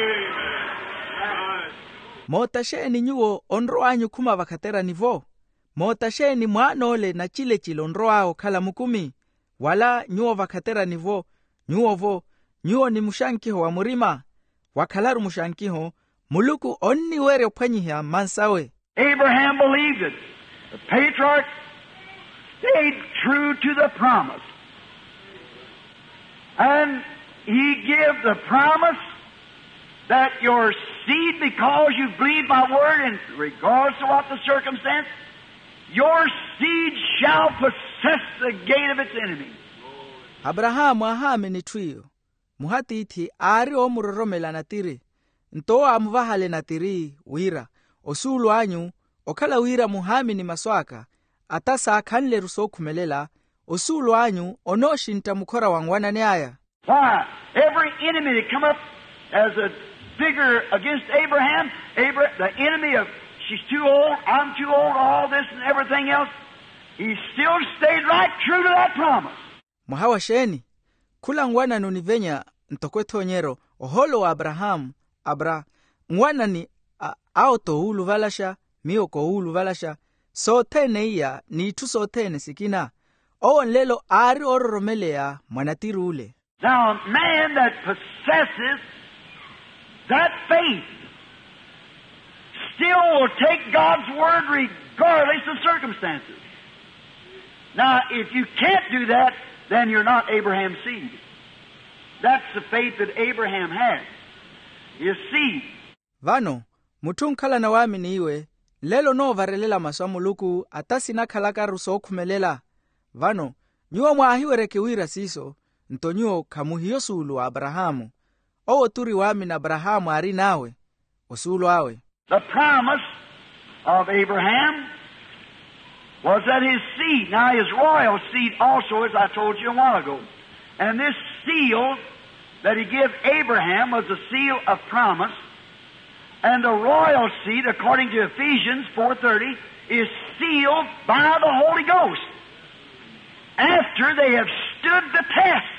Motasheni nyuo onro anyu kuma vakatera nivo. Motasheni mwanole na chile onro ao kala mukumi. Wala nyuo vakatera nivo, nyuo ni mushankiho wa murima. Wakalaru mushankiho, muluku onni were upanyihia mansawe. Abraham believed it. The patriarch stayed true to the promise. And he gave the promise that your seed, because you believe my word, and regardless of what the circumstance, your seed shall possess the gate of its enemy. Abrahamu ahame ni twiyo. Muhati iti ari omuroromela natiri. Nto amuvahale natiri wira. Osulu anyu, okala wira muhami ni maswaka. Atasa akanle ruso kumelela. Osulu anyu, onoshi ntamukora wangwana neaya. Why? Every enemy that come up as a figure against Abraham, the enemy of, she's too old, I'm too old, all this and everything else, he still stayed right true to that promise. Muhawa sheni, kula ngwana nunivenya ntokweto nyero, oholo wa Abraham, ngwana ni auto hulu valasha, mioko hulu valasha, sotene iya, ni tu sotene sikina, o nlelo ari ororomele ya mwanatiru ule. Now, a man that possesses that faith still will take God's word regardless of circumstances. Now, if you can't do that, then you're not Abraham's seed. That's the faith that Abraham had. His seed. Vano, mutu nkhala na waamini iwe, lelo no varelela maswa Muluku atasi nakhalaka ruso okhumelela. Vano, nyuo mwaahiwereke wira siso, ntonyo kamuhiyo sulu wa Abrahamu. Owo turi waamini Abrahamu ari nawe, osulu awe. The promise of Abraham was that his seed, now his royal seed also, as I told you a while ago. And this seal that he gave Abraham was a seal of promise. And the royal seed, according to Ephesians 4:30, is sealed by the Holy Ghost after they have stood the test.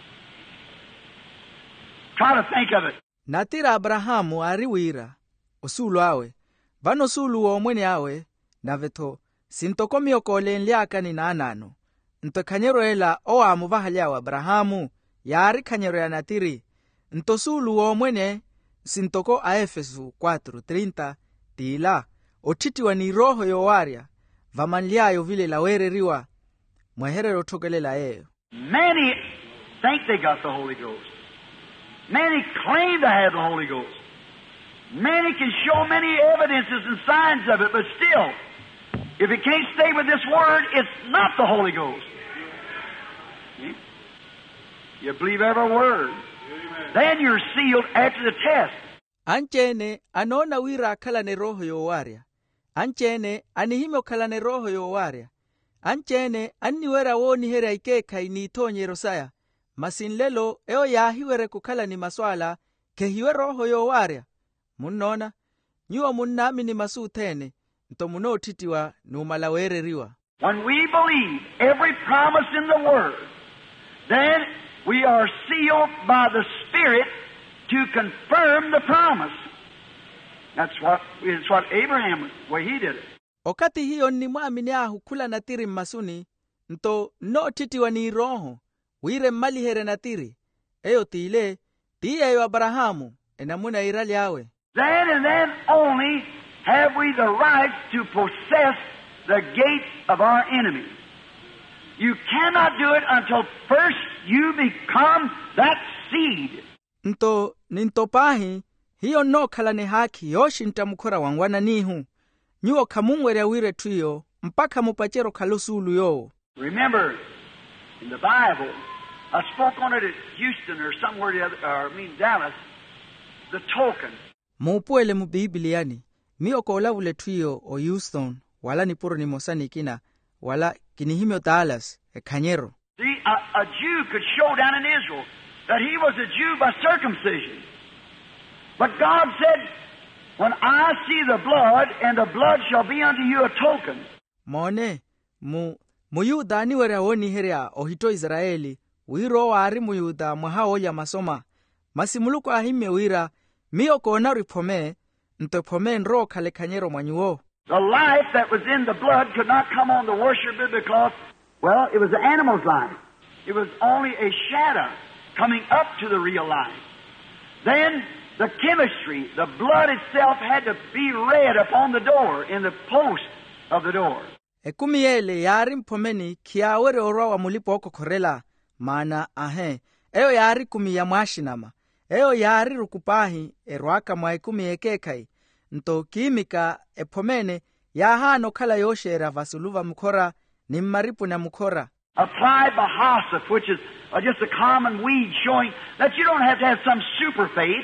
Try to think of it. Natira Abrahamu ari wira, osulu awe, vano sulu wa omwene awe, naveto, sintokomi okole nliaka ni naanano. Nto kanyero ela o amuvahalya wa Abrahamu, yaari kanyero ya natiri. Nto sulu wa omwene, sintoko a Efesu 4:30, tila, otitiwa ni roho yowaria, vamanliayo vile lawereriwa, mweherero tokelela eyo. Many think they got the Holy Ghost. Many claim to have the Holy Ghost. Many can show many evidences and signs of it, but still, if it can't stay with this Word, it's not the Holy Ghost. See? You believe every word. Amen. Then you're sealed after the test. Anchene anona wira kala ne roho yowaria. Anchene anihimo kala ne roho yowaria. Anchene anniwera woni hera ikeka initonye rosaya. Masinlelo eo yahiwere kukala ni maswala kehiwe roho yowaria. Munona, nyuwa munami ni masu tene, nto muno titiwa numalawereriwa. When we believe every promise in the Word, then we are sealed by the Spirit to confirm the promise. That's what Abraham, where he did it. Okati hiyo ni mwamini ahu kula natiri masuni, nto no titiwa ni roho, wire malihere natiri, eyo tiile, tiye Abrahamu, enamuna irali awe. Then and then only have we the right to possess the gates of our enemy. You cannot do it until first you become that seed. Nto nintopahi, hiyo no kalane haki yoshi ntamukora wangwana nihu. Nyuo kamungwere wire tuyo, mpaka mupachero kalusulu yo. Remember, in the Bible, I spoke on it at Houston or somewhere, Dallas, the token. Muupuele mubibiliani, miyo kola ule tuyo o Houston, wala nipuro ni mosani kina, wala kinihimyo Dallas, kanyero. See, a Jew could show down in Israel that he was a Jew by circumcision. But God said, when I see the blood, and the blood shall be unto you a token. Mone, muyuda niwere oni herea ohito Israeli, wiro wari muyuda mwahao ya masoma, masimuluko ahime wira, miyo kona ripome, ntopome nro kale kanyero mwanyuo. The life that was in the blood could not come on the worshiper because, well, it was the animal's life. It was only a shadow coming up to the real life. Then the chemistry, the blood itself had to be read upon the door, in the post of the door. Ekumiele yari mpomeni kiawere oroa wa mulipo oko korela, mana eyo yari kumiya mwashinama. Eo yari rukupahi erwaka mwaikumi ekekai, nto kimika epomene yahano kala yoshera vasuluva mukora ni maripu na mukora. Applied by Hossif, which is just a common weed showing that you don't have to have some super faith.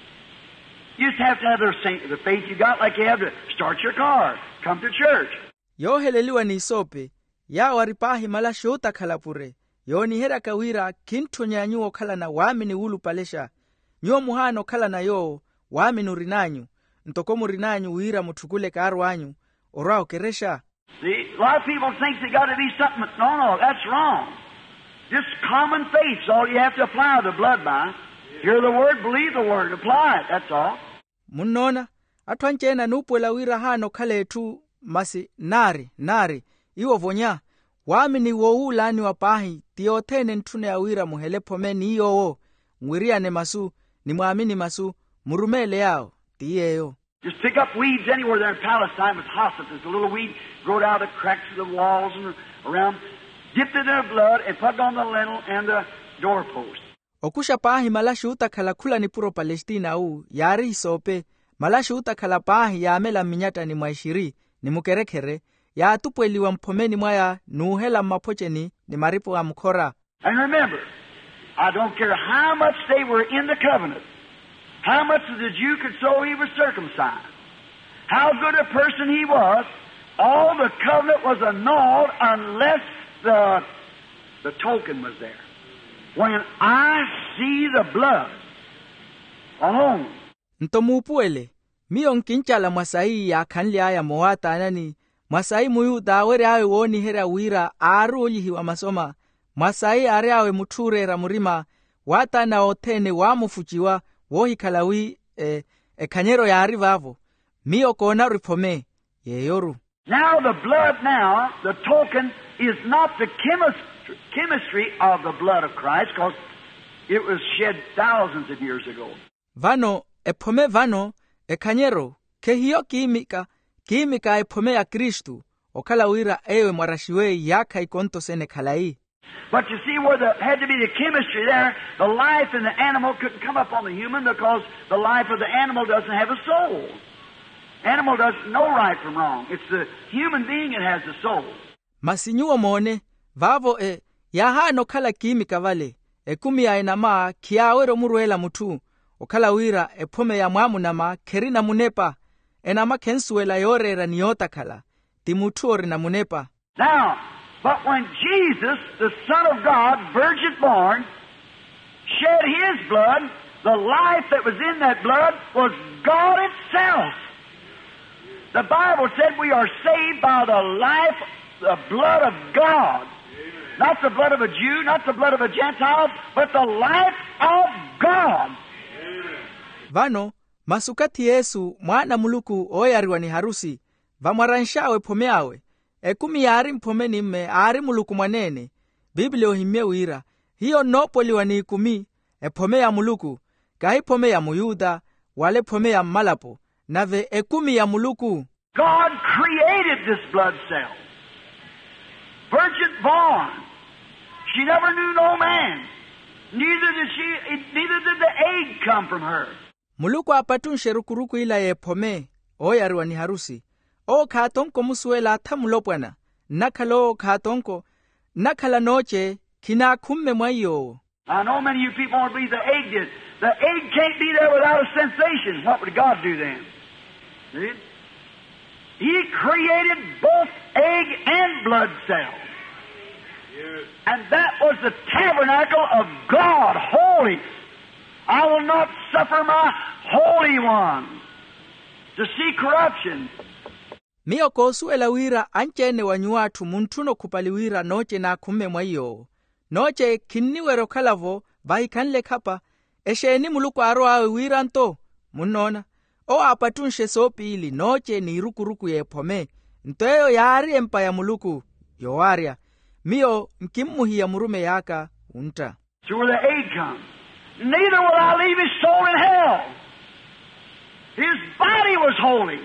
You just have to have the faith you got like you have to start your car, come to church. Yo heleliwa ni sope, ya waripahi mala shota kalapure, yo ni hera kawira kinto nyanyuo kala na wami ni ulu palesha. Nyo muhano kala na yo, wami nurinanyu, ntokomu rinanyu uira mutukule kaarwanyu, orao keresha. See, a lot of people think they got to be something. No, that's wrong. Just common faith is all you have to apply the blood by. Hear the word, believe the word, apply it, that's all. Munona, atwanchena nupwela wira hano kale tu masi nari, iwo vonya, wami ni woulani wapahi, tiotene ntune ya wira muhelepo meni iyo mwiria ne masu, ni muamini masu, murumele yao, tiyeyo. Just pick up weeds anywhere there in Palestine with Hossif. There's a little weed growed out of the cracks of the walls and around. Dip it in their blood and put it on the lintel and the doorpost. okusha pahi malashi utakhala khula ni puro Palestina yari hisope malashi utakhala pahi ya amela minyata ni mwaishiri ni mukerekhere ya atupweliwa mpomeni mwaya nuhela mapocheni ni maripo wa mkora. And remember, I don't care how much they were in the covenant, how much the Jew could show he was circumcised, how good a person he was, all the covenant was annulled unless the token was there. When I see the blood alone. Ntomupuele, miyo nkinchala mwasai ya kanli aya moata anani, mwasai muyuda were awe woni hera wira aru ulihiwa masoma, mwasai are awe muture ramurima, wata na otene wamufuchiwa, wohi kalawi kanyero ya arivavo, miyo kona ripome, yeyoru. Now the blood now, the token is not the chemistry of the blood of Christ, because it was shed thousands of years ago. Vano, epome vano, kanyero, ke hiyo kimika epome ya Kristu, okala wira ewe marashiwe yaka ikonto sene kalai. But you see where there had to be the chemistry there, the life in the animal couldn't come up on the human because the life of the animal doesn't have a soul. Animal doesn't know right from wrong. It's the human being that has the soul. Masinyuo mone, vavo ya hano kala kimika vale, kumi ya enama kiawero muruela mutu, okala wira epome ya mwamu nama kerina munepa, enama kensuela yorera niota kala, timutuori na munepa. Now, but when Jesus, the Son of God, virgin born, shed His blood, the life that was in that blood was God itself. The Bible said we are saved by the life, the blood of God. Amen. Not the blood of a Jew, not the blood of a Gentile, but the life of God. Amen. Vano, masukati Yesu, mwana muluku oyariwa ni harusi, vamwaranshawe pomeawe, kumi yari mpomeni mme, ari muluku mwanene, Biblia ohimye wira, hiyo nopoliwa ni ikumi, pome ya muluku, kahi pome ya muyuda, wale pome ya malapo, nave kumi ya muluku. God created this blood cell. Virgin born. She never knew no man. Neither did the egg come from her. Muluku apatunshe rukuruku ila ye pome, oyariwa ni harusi. O katonko musuela tamulopwana, nakalo katonko, nakala noche, kina kumme mwayo. I know many of you people won't believe the egg did. The egg can't be there without a sensation. What would God do then? See? He created both egg and blood cells. Yes. And that was the tabernacle of God, holy. I will not suffer my Holy One to see corruption. Miyo kosuela wira anchene wanyuatu muntuno kupaliwira noche na kumme mwayo. Noche kinniwero kalavo vahikanle kapa, esheni muluku aro awe wiranto, munona. O apatunshe sopili noche ni rukuruku ye pome, ntoyo yari empa ya muluku, yowaria. Miyo mkimuhi ya murume yaka, unta. So where the egg comes, neither will I leave his soul in hell. His body was holy.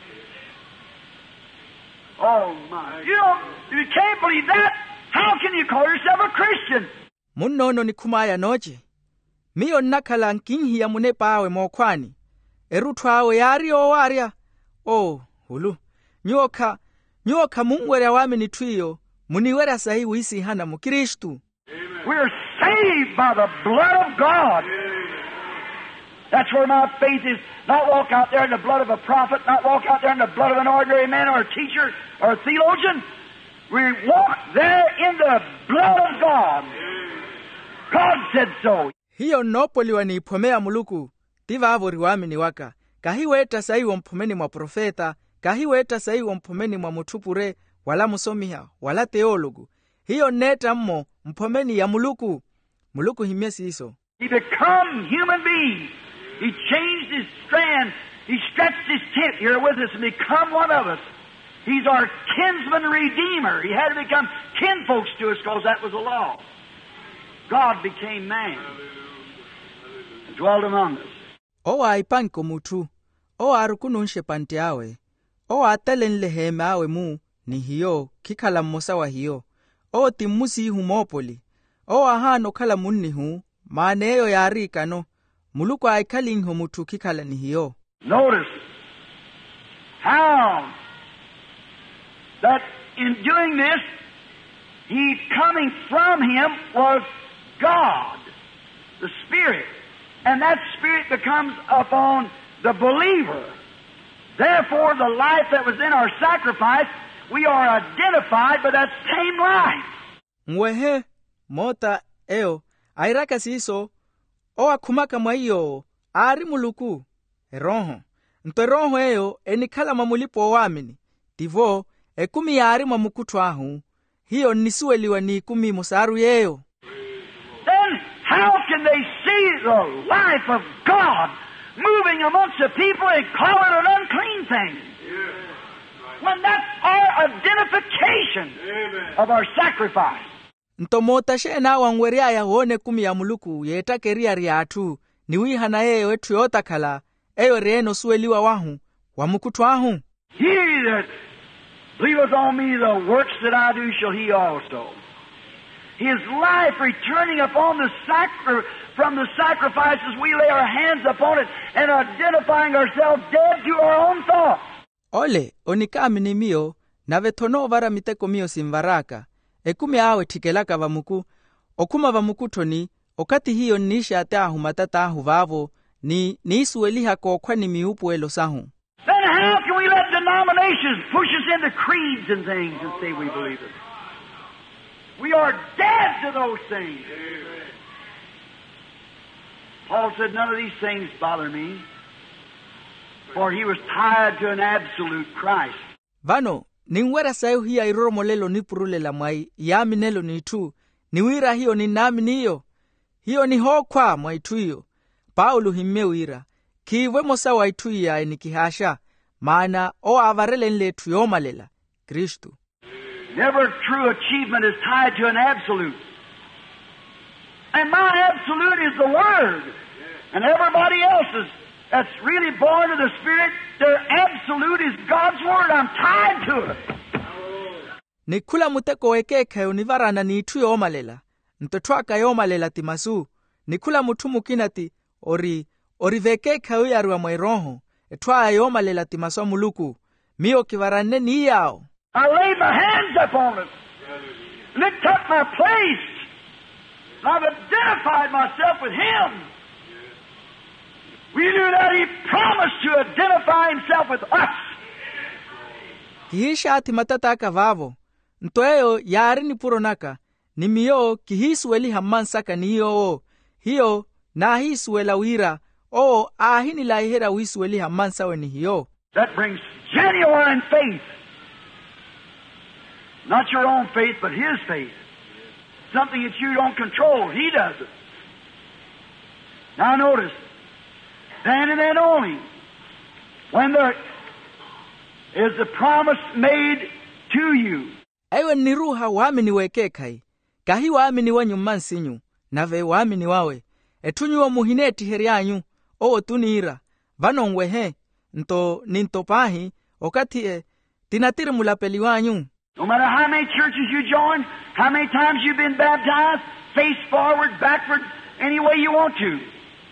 Oh my. You can't believe that. How can you call yourself a Christian? Munnono ni kumaya noche. Miyo nakala nkinhi ya munepa awe mokwani. Erutwawe yari owaria. Oh, hulu. Nyoka mungwere wame ni tuyo. Muniwera sahi wisi hana mukristu. We're saved by the blood of God. That's where my faith is. Not walk out there in the blood of a prophet, not walk out there in the blood of an ordinary man or a teacher or a theologian. We walk there in the blood of God. God said so. Hiyo nopoliwa ni ipomea muluku. Tiva avori wami ni waka. Kahiweta sahi wa mpomeni mwa profeta. Kahiweta sahi wa mpomeni mwa mutupure. Wala musomiha. Wala teologu. Hiyo neta mmo mpomeni ya muluku. Muluku himiesi iso. He become human being. He changed his strand. He stretched his tent here with us and become one of us. He's our kinsman redeemer. He had to become kinfolks to us because that was the law. God became man and dwelt among us. O aipanko mutu. O arukununshe pante awe. O atelenle heme awe mu ni hiyo kikala mmosa wa hiyo. O timusi humopoli. O ahano kala munni hu maneyo yari kano muluku aikalinho mutu kikala ni hiyo. Notice how that in doing this, he coming from him was God, the Spirit. And that Spirit becomes upon the believer. Therefore, the life that was in our sacrifice, we are identified by that same life. Mwehe, mota, eo, airaka siso, o akumaka mwaiyo, ari muluku, roho. Nto roho eo, enikala mamulipo wamini, tivo, ekumi yari mamukutu ahu, hiyo nisueliwa ni kumi musaru yeo. Then, how can they see the life of God moving amongst the people and call it an unclean thing? When that's our identification of our sacrifice. Ntomota shena wangweria ya hone kumi ya muluku yeta keria riatu niwiha na yeo etu yota kala eyo reeno sueliwa wahu wa mukutu ahu. He that believeth on me, the works that I do shall he also. His life returning upon from the sacrifices, we lay our hands upon it and identifying ourselves dead to our own thoughts. Ole, onikami ni mio, na vetono vara miteko mio simvaraka, ekumi awe tikelaka vamuku, okuma vamuku toni, okati hiyo nisha ateahu matatahu vavo, ni isueliha kwa ni miupu elo sahu. Then how can we let denominations push us into creeds and things and say we believe it? We are dead to those things. Amen. Paul said, none of these things bother me, for he was tied to an absolute Christ. Vano, ningwera sayo hiya iroro molelo nipurule la mwai, yami nelo ni tu, niwira hiyo ni nami niyo. Hiyo ni hokwa mwai tuyo. Paulo himewira, kiwe mosa wa ituya enikihasha, maana o avarele nle tuyomalela, Kristu. Never true achievement is tied to an absolute. And my absolute is the Word. And everybody else's that's really born of the Spirit, their absolute is God's Word. I'm tied to it. Nikula muteko wekeke univarana ni ituyo omalela. Ntotwaka yomalela timasu. Nikula mutumu kinati orivekeke uyaruwa mwairoho. Etwa yomalela timasu muluku. Mio kivarane ni yao. I laid my hands upon it. And it took my place. And I've identified myself with Him. We knew that He promised to identify Himself with us. Kihisha ati matataka vavo. Ntoeyo yari ni puronaka. Ni miyo kihisueli hamansaka ni hiyo na hisuela wira. O ahini la ihera wisueli hamansawe ni hiyo. That brings genuine faith. Not your own faith, but His faith. Something that you don't control. He does it. Now notice, then and then only, when there is the promise made to you. Ewe ni ruha wamini wekekai. Kahi wamini wanyu mansinyu. Nave wamini wawe. Etunyu wa muhineti herianyu. O tunira. Vanongwehe. Ninto pahi. Okati tinatiri mulapeli wanyu. No matter how many churches you join, how many times you've been baptized, face forward, backward, any way you want to.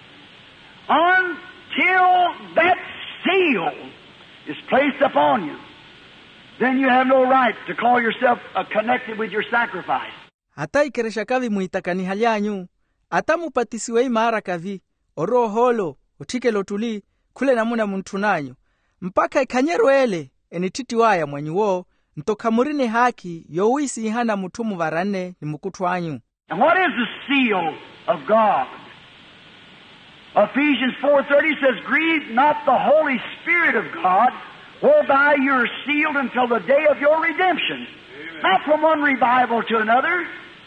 Until that seal is placed upon you, then you have no right to call yourself connected with your sacrifice. Hata ikeresha kavi muitakani halyanyu. Hata mupatisiwe imara kavi. Oro holo, utike lotuli, kule namuna muntunanyu. Mpaka ikanyero ele, enititi waya mwenyuo, ntokamurini haki, yowisi hana mutumu varane ni mukutwanyu. And what is the seal of God? Ephesians 4:30 says, grieve not the Holy Spirit of God, whereby you are sealed until the day of your redemption. Amen. Not from one revival to another,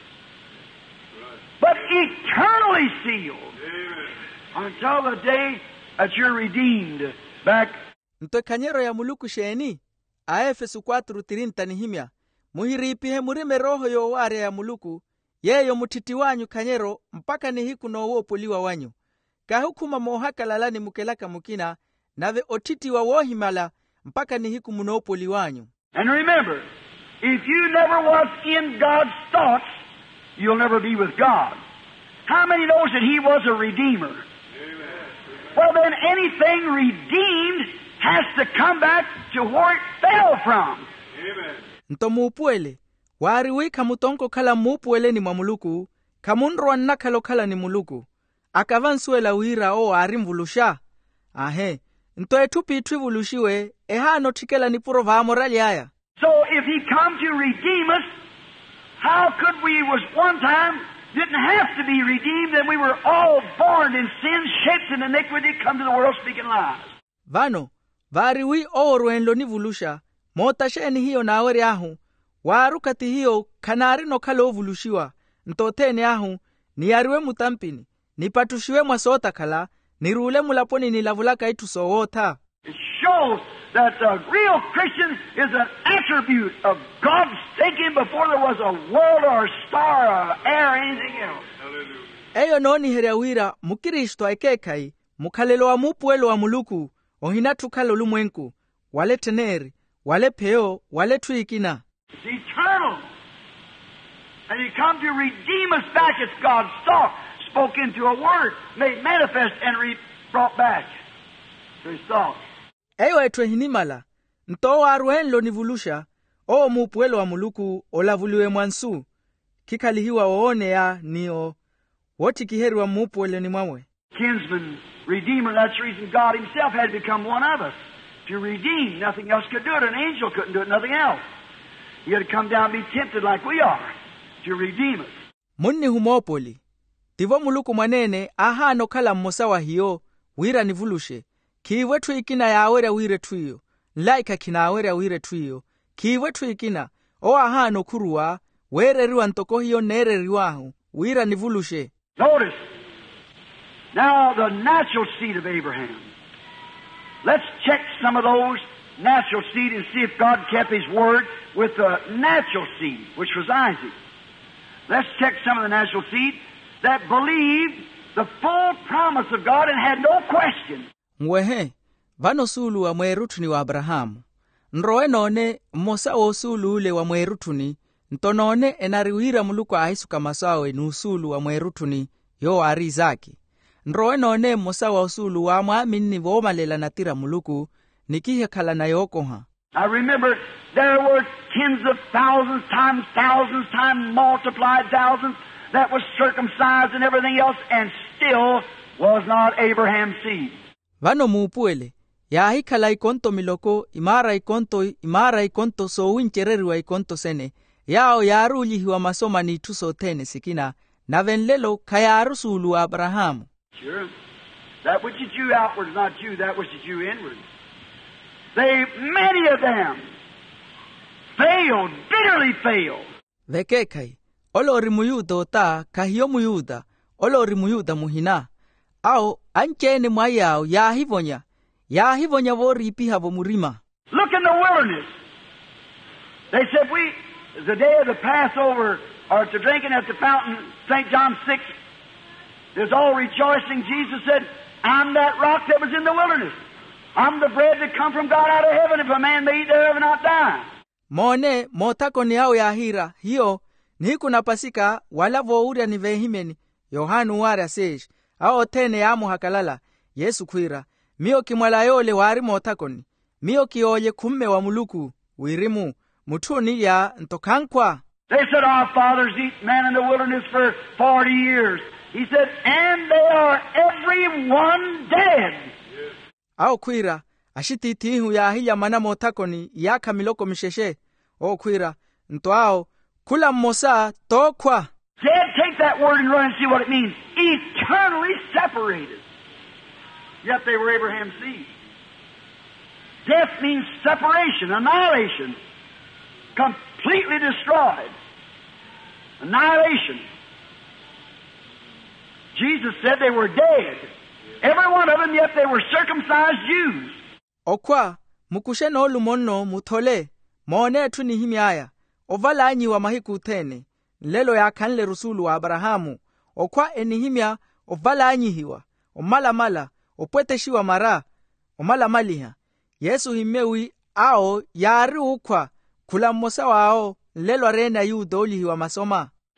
but eternally sealed. Amen. Until the day that you're redeemed back. Ntokanyero ya muluku sheni, Aefesu 4:30 nihimya, muhiripihe murime roho yo ware ya muluku, yeyo mutiti wanyu kanyero, mpaka ni hiku no wopoliwa wanyu. Kahukuma mohaka lalani mukelaka mukina, nave otiti wa wohimala, mpaka ni hiku munopoli wanyu. And remember, if you never was in God's thoughts, you'll never be with God. How many knows that he was a redeemer? Amen. Well, then anything redeemed has to come back to where it fell from. Amen. Nto mupuele, wariwi kamutonko kala mupuele ni mamuluku, kamunro annakalo kala ni muluku. Akavansuela wira o arimvulusha. Ahe, nto etupi itwivulushiwe, ehano tikela ni puro vaamorali haya. So if he come to redeem us, how could we was one time didn't have to be redeemed, and we were all born in sin, shaped in iniquity, come to the world speaking lies. Vano, variwi oruenlo ni vulusha, motasheni hiyo na aweri ahu, warukati hiyo kanari no kalo vulushiwa, ntotene ahu, ni ariwe mutampini, ni patushiwe mwasota kala, ni rule mulaponi ni lavulaka itu sowota. It shows that the real Christian is an attribute of God's thinking before there was a world or a star or air or anything else. Hallelujah. Eyo noni heriawira mukiristo aikekai, mukalelo wa mupuelo wa muluku, ohinatu kalo lumwenku, wale teneri, wale peo, wale tuikina. It's eternal. And he come to redeem us back. It's God's thought, spoke into a word, made manifest and brought back to his thought. Eyo etwe hinimala, nto aruenlo nivulusha, o mupuelo wa muluku, olavuliwe mwansu, kikalihiwa oone ya niyo, woti kiheri wa mupuelo ni mwawe. Kinsman, redeemer, that's the reason God himself had to become one of us. To redeem, nothing else could do it. An angel couldn't do it, nothing else. He had to come down and be tempted like we are, to redeem us. Munni humopoli, tivo muluku manene, aha no kala mmosawa hiyo, wira nivulushe. Kiwetu ikina ya awere wire tuyo, laika kina awere wire tuyo, kiwetu ikina, o ahano kuruwa, were riwa ntoko hiyo nere riwahu, wira nivulushe. Notice, now the natural seed of Abraham. Let's check some of those natural seed and see if God kept his word with the natural seed, which was Isaac. Let's check some of the natural seed that believed the full promise of God and had no question. Mwehe, vano sulu wa mwerutuni wa Abrahamu. Nroe none, mosa o sulu ule wa mwerutuni, ntonone enariwira muluku ahisu kamasawe nusulu wa mwerutuni, yo arizaki. Nroe none mosa wa usulu wa muamini vomalela natira muluku, nikihe kala na yokoha. I remember there were tens of thousands times multiplied thousands that was circumcised and everything else, and still was not Abraham's seed. Vano muupuele, ya hikala ikonto miloko, imara ikonto so winchereri wa ikonto sene, yao yaru lihiwa masoma ni tuso tene sikina, na venlelo kayaru sulu wa Abrahamu. Sure. That which is Jew outward is not Jew, that which is Jew inward. Many of them failed, bitterly failed. Vekekai, olori muyuda ota, kahiyo muyuda, olori muyuda muhina, au anchene mwayao ya hivonya vori ipiha vomurima. Look in the wilderness. They said, the day of the Passover, or to drinking at the fountain, St. John 6, there's all rejoicing. Jesus said, I'm that rock that was in the wilderness. I'm the bread that come from God out of heaven. If a man may eat thereof and not die. Mone, motako ni hao ya hira, hiyo, niku na pasika, wala vohuria ni vehimeni, Yohanu wari asesh, ao tene ya hakalala, Yesu kwira, mio kimwala yole wari motakoni, mio kioye kumme wa muluku, wirimu, mutuni ya ntokankwa. They said, our fathers eat man in the wilderness for 40 years. He said, and they are every one dead. Ao kwira, ashititihu ya hiya mana motakoni, ya kamiloko misheshe, o kwira, ntoao, kula mmosa, tokwa. Dad, take that word and run and see what it means. Eternally separated. Yet they were Abraham's seed. Death means separation, annihilation. Completely destroyed. Annihilation. Jesus said they were dead. Every one of them, yet they were circumcised Jews. Okwa, mukusheno lumono mutole, moone tuni himiaya, ovala anyi wa mahiku tene, lelo ya kanle rusulu wa Abrahamu, okwa enihimia, ovala anyi hiwa, omala, opweteshiwa mara, omala maliha, Yesu himewi, ao, yari ukwa, kula mmosa wao, lelo arena yu doli hiwa masoma.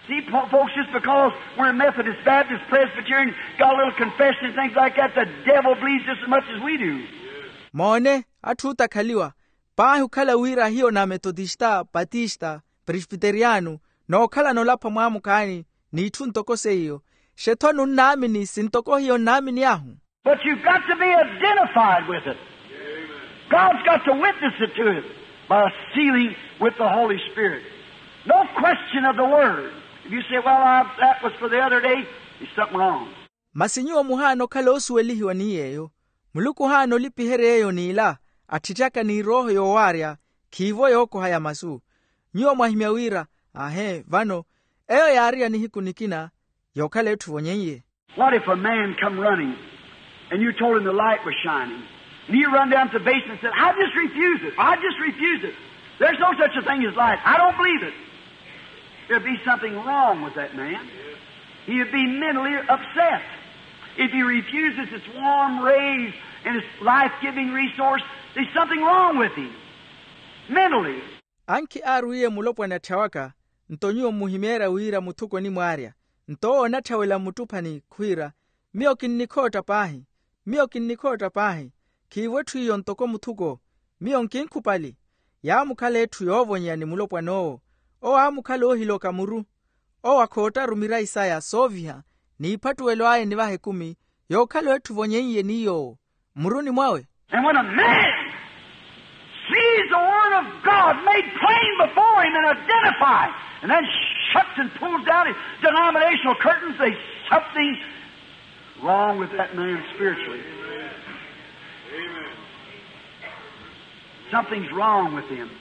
See, folks, just because we're Methodist, Baptist, Presbyterian, got a little confession and things like that, the devil bleeds just as much as we do. Mone atuta khaliwa pahu khala wira hiyo na Methodista, Baptista, Presbyterianu no khala no lapha mwamu kani ni thuntoko seyo shetonu nami ni sintoko hiyo nami ni ahu. But you've got to be identified with it. God's got to witness it to it by sealing with the Holy Spirit. No question of the word. If you say, well, that was for the other day, there's something wrong. Masinyo muhano kalo suelihiwa ni yeyo. Muluku hano lipihereyo nila, atitaka ni roho yo waria, kivo yoko haya masu. Nyuo mahimiawira, vano, eyo yaria ni hiku nikina, yokale tuvonyenye. What if a man come running, and you told him the light was shining, and you run down to the basement and said, I just refuse it. I just refuse it. There's no such a thing as light. I don't believe it. There'd be something wrong with that man. He'd be mentally upset. If he refuses its warm rays and its life-giving resource, there's something wrong with him. Mentally. Anki aruye mulopwa na chawaka, ntonyo muhimera wira mutuko ni mwaria. Nto na chawela mutupani kuira, mio kinnikota pahi, kiwetu iyo ntoko mutuko, mio nkinkupali. Ya mukale tuyovonya ni mulopwa noo. O amukale ohilo kamuru. O wakota rumira Isaya sovia. Ni patu weloaye ni wahe kumi. Yo kale wetu vonyenye niyo. Muruni mwawe. And when a man sees the word of God made plain before him and identified, and then shuts and pulls down his denominational curtains, there's something wrong with that man spiritually. Amen. Something's wrong with him.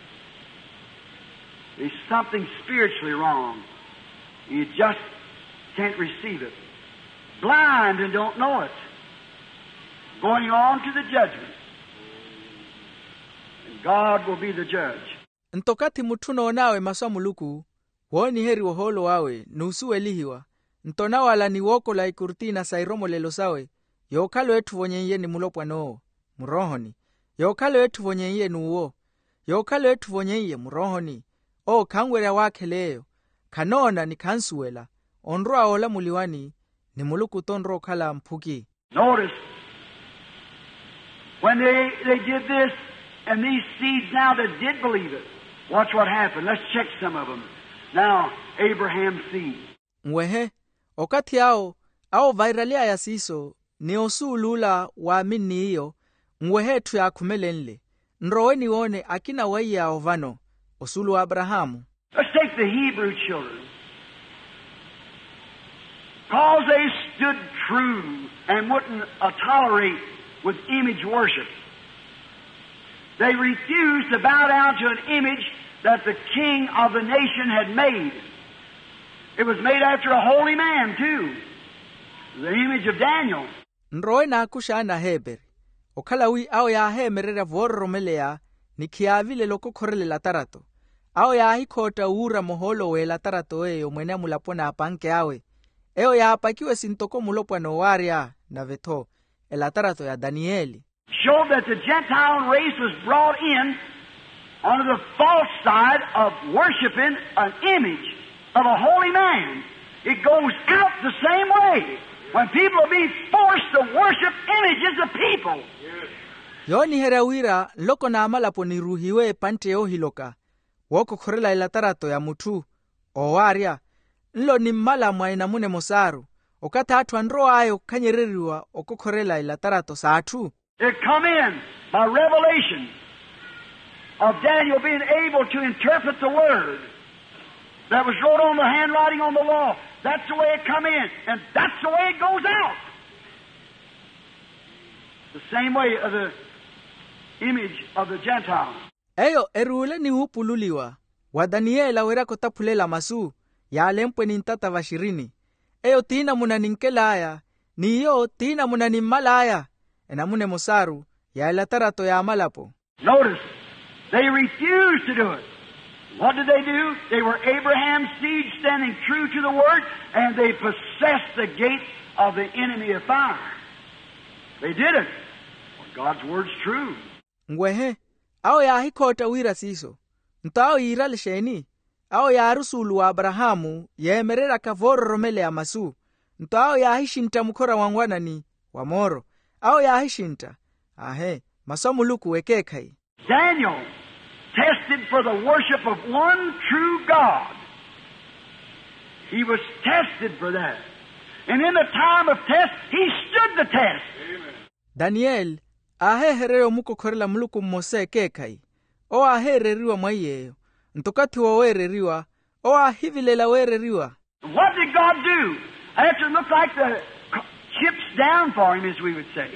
There's something spiritually wrong. You just can't receive it. Blind and don't know it. Going on to the judgment. And God will be the judge. Ntokati mutuno nawe maswa muluku, woni heri woholo wawe, nusu elihiwa. Ntona wala ni woko la ikurti na sairomo lelo sawe, yokalo etu vonyenye ni mulopwa noo, murohoni. Yokalo etu vonyenye nuwo, yokalo etu vonyenye murohoni. O kangwere wake leo, kanona ni kansuela, onroa ola muliwani, ni muluku tonro kala mpuki. Notice, when they did this, and these seeds now that did believe it, watch what happened. Let's check some of them. Now, Abraham's seed. Mwehe, okati ao vairalia ya siso, ni osu lula wa mini iyo, mwehe tu ya kumelenle. Nroweni wone akina wai ya ovano, osulu Abrahamu. Let's take the Hebrew children. Because they stood true and wouldn't tolerate with image worship. They refused to bow down to an image that the king of the nation had made. It was made after a holy man, too. The image of Daniel. Nroe na kusha na heberi. Okalawi ao ya hemerera vorromelea ni kiavile loko korele la tarato. Ao ya hikota ura moholo we la tarato eyo mwene mulapona apanke awe. Eo ya apakiwe sintoko mulopwa no waria na veto. El atarato ya Danieli. Showed that the Gentile race was brought in on the false side of worshiping an image of a holy man. It goes out the same way when people are being forced to worship images of people. Yoni herawira loko na amalapo ni ruhiwe panteo hiloka. Woko korela ilatarato ya mutu o waria. Nlo ni mmala mwaina mune mosaru. Okata atu andro ayo kanyereriwa okokorela ilatarato saatu. It come in by revelation of Daniel being able to interpret the word that was wrote on the handwriting on the law. That's the way it come in, and that's the way it goes out. The same way of the image of the Gentiles. Eyo erule ni upululiwa. Wa Daniela wera kotapulela masu. Ya lempwe ni ntata vashirini. Eyo tina muna ninkelaya. Niyo tina muna nimmalaya. Enamune mosaru. Ya ilatarato ya amalapo. Notice, they refused to do it. What did they do? They were Abraham's seed standing true to the word, and they possessed the gate of the enemy of fire. They did it. Well, God's word's true. Ngwehe, ao ya hikota wira siso. Ntao irale sheni. ao ya arusulu wa Abrahamu yemerera kavororomele ya masu nto ao ya hishinta mukora wangwana ni wamoro ao ya hishinta ahe masomuluku wekekai. Daniel tested for the worship of one true God. He was tested for that. And in the time of test, he stood the test. Amen. Daniel ahe herero muko korela muluku mose kekai. O ahe reriwa mwayeyo. Ntokati wa wereriwa. O ahivilela wereriwa. What did God do? After it looked like the chips down for him, as we would say.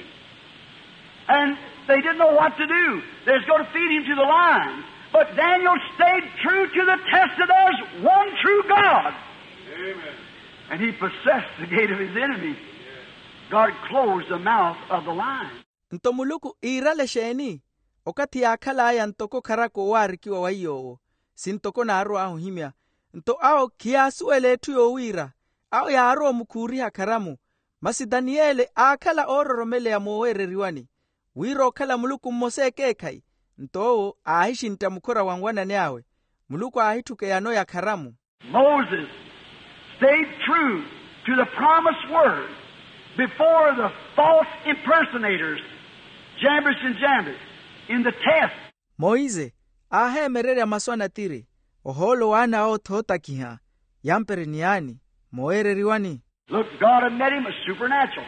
And they didn't know what to do. They was going to feed him to the lions. But Daniel stayed true to the test that there's one true God. Amen. And he possessed the gate of his enemies. God closed the mouth of the lion. Ntomuluku irale sheni. Okati akala ya ntoko karako warikiwa wayo. Sintoko na aro ahu himya. Nto ao kiasu eletu yowira. Ao ya aro mukuri hakaramu. Masi Daniele akala ororomele ya mowereriwani. Wiro kala muluku mose kekai. Nto ahishinta mukora wangwana niawe. Muluku ahituke yano ya karamu. Moses stayed true to the promised word before the false impersonators, Jambres and Jambres, in the test. Moise ahe merere maswana tiri. Oholo wana o totakiha. Yampere niani. Moereriwani. Look, God had met him as supernatural.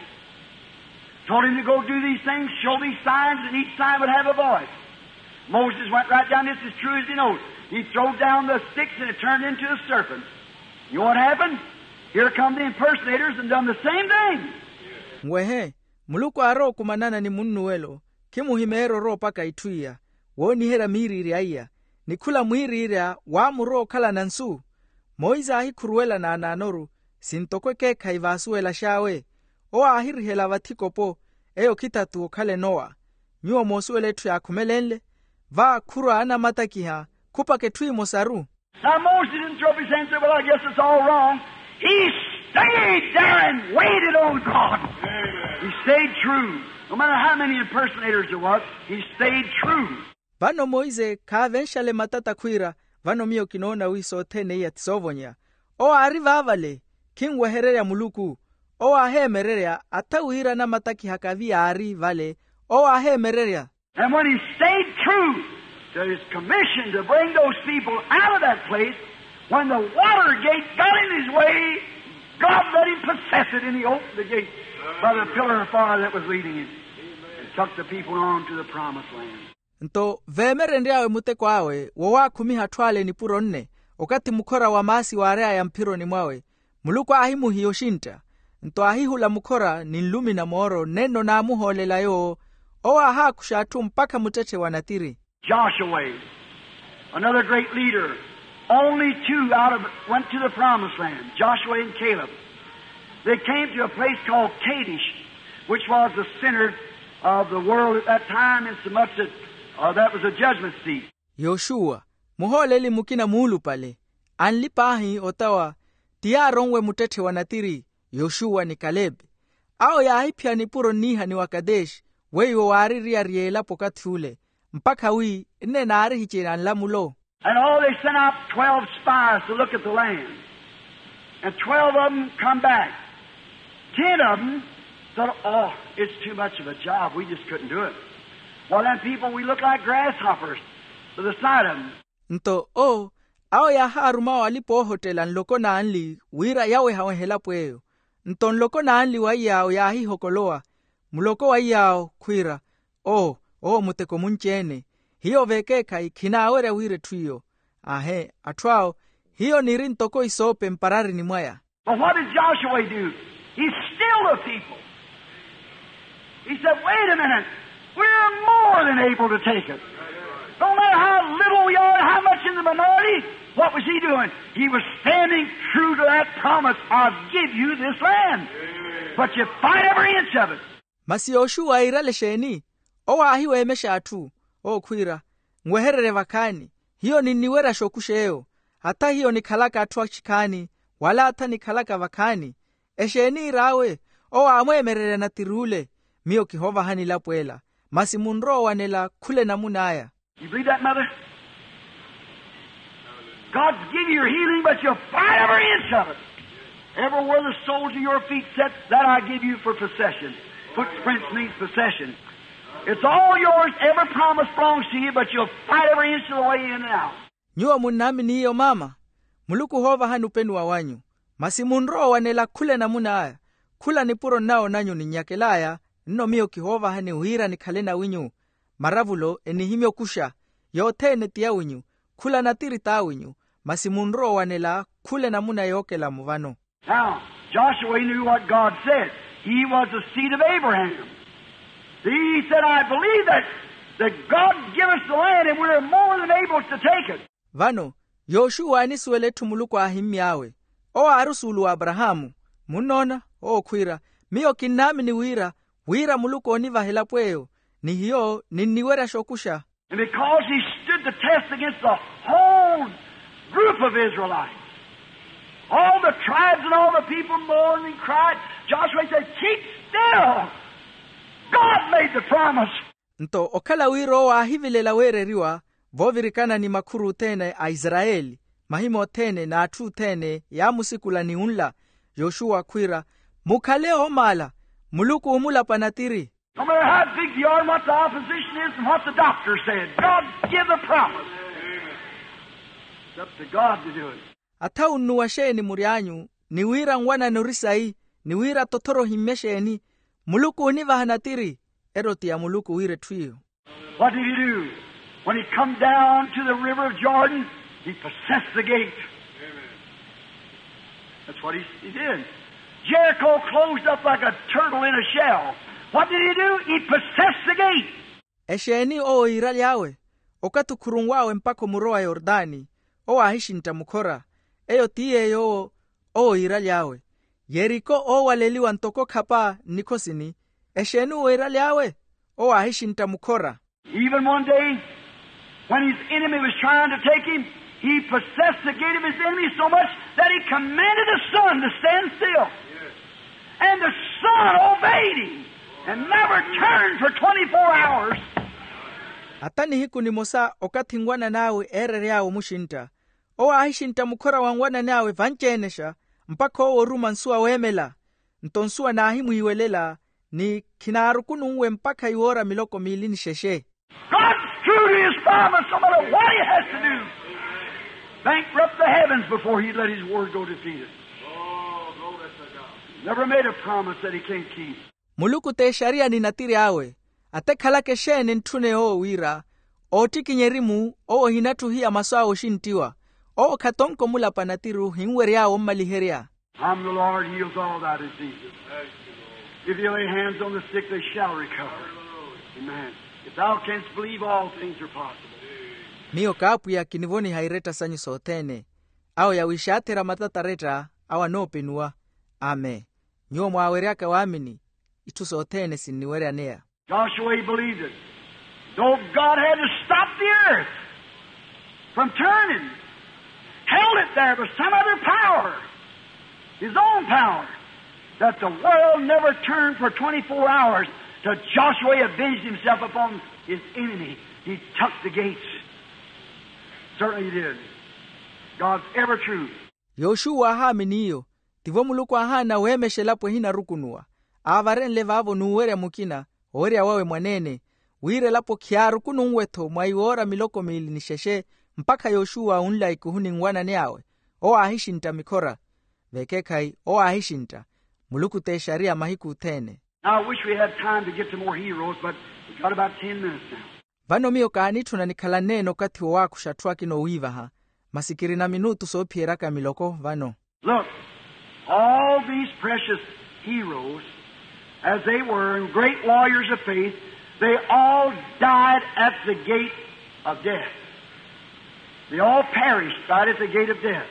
Told him to go do these things, show these signs, and each sign would have a voice. Moses went right down this as true as he knows. He threw down the sticks and it turned into a serpent. You know what happened? Here come the impersonators and done the same thing. Mwehe, muluku aro kumanana ni munuelo. Kimu himero ro paka ituia. Woni hera miriri aya. Nikula mwiriria wa muro kala nansu. Moiza ahi kuruela na ananoru. Sintokwe keka ivasuela shawe. O ahiri hela watikopo. Eyo kitatu kale noa. Nyuo mosuele tu ya kumelenle. Va kura ana matakiha. Kupa ketui mosaru. Now Moses didn't throw up his hands and say, well, I guess it's all wrong. He stayed there and waited on God. Amen. He stayed true. No matter how many impersonators there was, he stayed true. Vano Moise kavenshale matata kuira. Vano mio kinona wiso tene ya tisovonya. O arriva avale. King wehererea muluku. O ahe mererea. Atawira na mataki hakavi ari vale. O ahe mererea. And when he stayed true to his commission to bring those people out of that place, when the water gate got in his way, God let him possess it, and he opened the gate by the pillar of fire that was leading him and took the people on to the promised land. Nto vemere ndiawe mute kwawe, wawa kumiha twale ni puro nne, okati mukora wa masi wa area ya mpiro ni mwawe, muluku ahimu hiyoshinta, nto ahihula mukora ni nlumi na moro neno na amuhole la yo, owa haa kushatu mpaka mutete wanatiri. Joshua, another great leader, only two out of went to the promised land, Joshua and Caleb. They came to a place called Kadesh, which was the center of the world at that time, and so much that was a judgment seat. Yoshua, muhole li mukina mulu pale. Anlipahi otawa, tiarongwe mutete wanatiri, Yoshua ni Caleb. Ao ya haipia ni puro niha ni wakadesh, weyo wariri ya riela pokati hule. Mpaka wi, ine naari hiche na nlamulo. And all they sent out 12 spies to look at the land. And 12 of them come back. 10 of them thought, oh, it's too much of a job. We just couldn't do it. Well, then people, we look like grasshoppers to the side of them. Nto, ao ya haruma walipo hotela nloko na anli, wira yawe hawe helapo eyo. Nto nloko na anli wa yao ya hi hokoloa. Muloko wa yao kuira. Muteko munchene. Hiyo vekeka ikina awere wire tuyo. Ahe, atwao, hiyo nirintoko isope mparari ni mwaya. But what did Joshua do? He stilled the people. He said, wait a minute, we're more than able to take it. No matter how little we are, how much in the minority, what was he doing? He was standing true to that promise, I'll give you this land. But you fight every inch of it. Masi Yoshua irale sheni. Owa hiwe emesha atu. Kwira. Mweherere vakani. Hiyo ni niwera shokusheo. Hata hiyo ni kalaka atuwa chikani. Wala hata ni kalaka vakani. Esheni irawe. Owa amwemerere na tirule. Mio kihova hani lapwela. Masi munro wanela kule na munaya. You believe that, Mother? God's give you your healing, but you'll fight every inch of it. Everywhere the soles of your feet set, that I give you for possession. Footprints means possession. It's all yours. Every promise belongs to you, but you'll fight every inch of the way in and out. Nyuwa munami ni iyo mama. Muluku hova hanu penu wa wanyu. Masimunro wanela kule na muna aya. Kula ni puro nao nanyu ni nyakelaya. Nno miyo kihova hani uhira ni kalena winyu. Maravulo eni himyo kusha. Yote netia winyu. Kula na tirita winyu. Masimunro wanela kule na muna yoke la muvano. Now, Joshua knew what God said. He was the seed of Abraham. He said, I believe that God give us the land and we're more than able to take it. Vano, Yoshua ni suele tumuluku ahimiawe. O arusulu Abrahamu. Munona, o kwira. Miyo kinami ni wira muluku oniva helapweo. Ni hiyo, ni niwera shokusha. And because he stood the test against the whole group of Israelites, all the tribes and all the people mourned and cried, Joshua said, keep still. God made the promise. Nto okala wiro wa hivilela wereriwa, vovirikana ni makuru tene a Israeli, mahimo tene na atu tene ya musikula ni unla, Yoshua kwira, mukaleo mala, muluku umula panatiri. No matter how big you are and what the opposition is and what the doctor said, God give the promise. It's up to God to do it. Ata unuwasheni murianyu, ni wira ngwana nurisai, ni wira totoro himesheni, muluku univa hanatiri, eroti ya muluku wire tuyo. What did he do? When he come down to the river of Jordan, he possessed the gate. Amen. That's what he did. Jericho closed up like a turtle in a shell. What did he do? He possessed the gate. Esheni o irali yawe, okatu kurungwawe mpako muroa Yordani, o ahishi ntamukora, eyo tiye yo o irali yawe. Yeriko o waleliwa ntoko kapa nikosini, eshenu o irali yawe, o ahishi ntamukora. Even one day, when his enemy was trying to take him, he possessed the gate of his enemy so much that he commanded the sun to stand still. Yes. And the sun obeyed him and never turned for 24 hours. Atani hiku ni mosa okatingwana nawe erere yao mushinta. O ahishinta mukora wangwana nawe vanchenesha mpako o rumansua wemela. Ntonsua na ahimu iwelela ni kinarukunu uwe mpaka iwora miloko milini sheshe. God's true to his promise no matter what he has to do. Bankrupt the heavens before he'd let his word go defeated. Oh, glory to God. Never made a promise that he can't keep. Muluku te sharia ni natiri awe. Ate kalake shene ntune o wira. O tiki nyerimu o hinatu hiya maswa o shintiwa. O katonko mula panatiru hinweria o maliheria. I'm the Lord, heals all thy diseases. If you lay hands on the sick, they shall recover. Amen. If thou canst believe, all things are possible. Miyo kapu ya kinivoni haireta sanyu sotene. Au ya wishatera matata reta, awa no penua. Amen. Nyo mwaweriaka wamini. Itu sotene siniwerea nea. Joshua, he believed it. Though God had to stop the earth from turning, held it there by some other power, his own power, that the world never turned for 24 hours till Joshua avenged himself upon his enemy. He took the gates. Certainly he did. God's ever true. Yoshua haminiyo, tivo muluku ahana wemeshelapo hina rukunua. Avaren levavo nuwere mukina, oria wawe mwanene, wire lapo kiaru kunu weto mwaiwora miloko mili nisheshe, mpaka Yoshua unla ikuhuni ngwana neawe, o ahishinta mikora, vekekai o ahishinta, muluku te sharia mahiku tene. Now I wish we had time to get to more heroes, but we've got about 10 minutes now. Vano miyo kaanitu na nikala neno kati wa kushatua kino uiva ha, masikiri na minutu so pieraka miloko vano. Look, all these precious heroes, as they were, and great warriors of faith, they all died at the gate of death. They all perished right at the gate of death.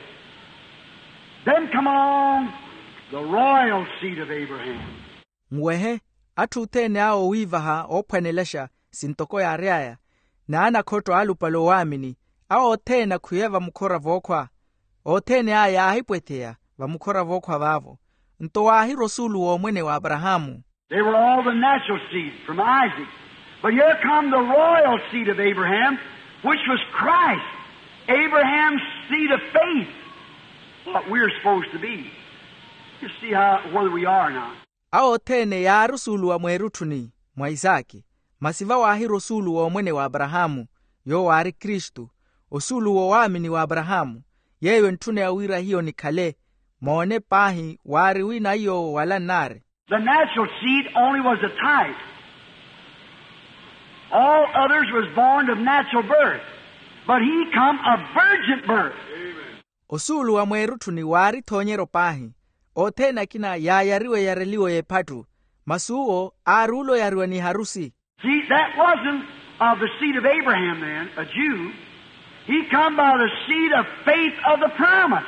Then come along the royal seed of Abraham. Mwehe, atu tene ao uiva ha opwanelesha sintoko ya reaya, na ana koto alupalo wamini, ao tena kuyeva mukora vokwa, o tene aya ahipwetea va mukora vokwa vavo, nto wahi rosulu o mwene wa Abrahamu. They were all the natural seed from Isaac. But here come the royal seed of Abraham, which was Christ. Abraham's seed of faith, what we're supposed to be. You see whether we are now. Ao tene ya rusulu wa mwerutuni mwa Isaki, masiva wa ahi rusulu wa mwene wa Abrahamu, yo wari Kristu, usulu wa wamini wa Abrahamu, yewe ntune awira hiyo ni kale, maone pahi wari wina hiyo wala nare. The natural seed only was a type. All others was born of natural birth, but he come of virgin birth. Usulu wa mwerutuni wari tonyero pahi, o tena kina yayariwe yareliwe ye patu, masuo arulo yariwe ni harusi. See, that wasn't of the seed of Abraham then, a Jew. He come by the seed of faith of the promise.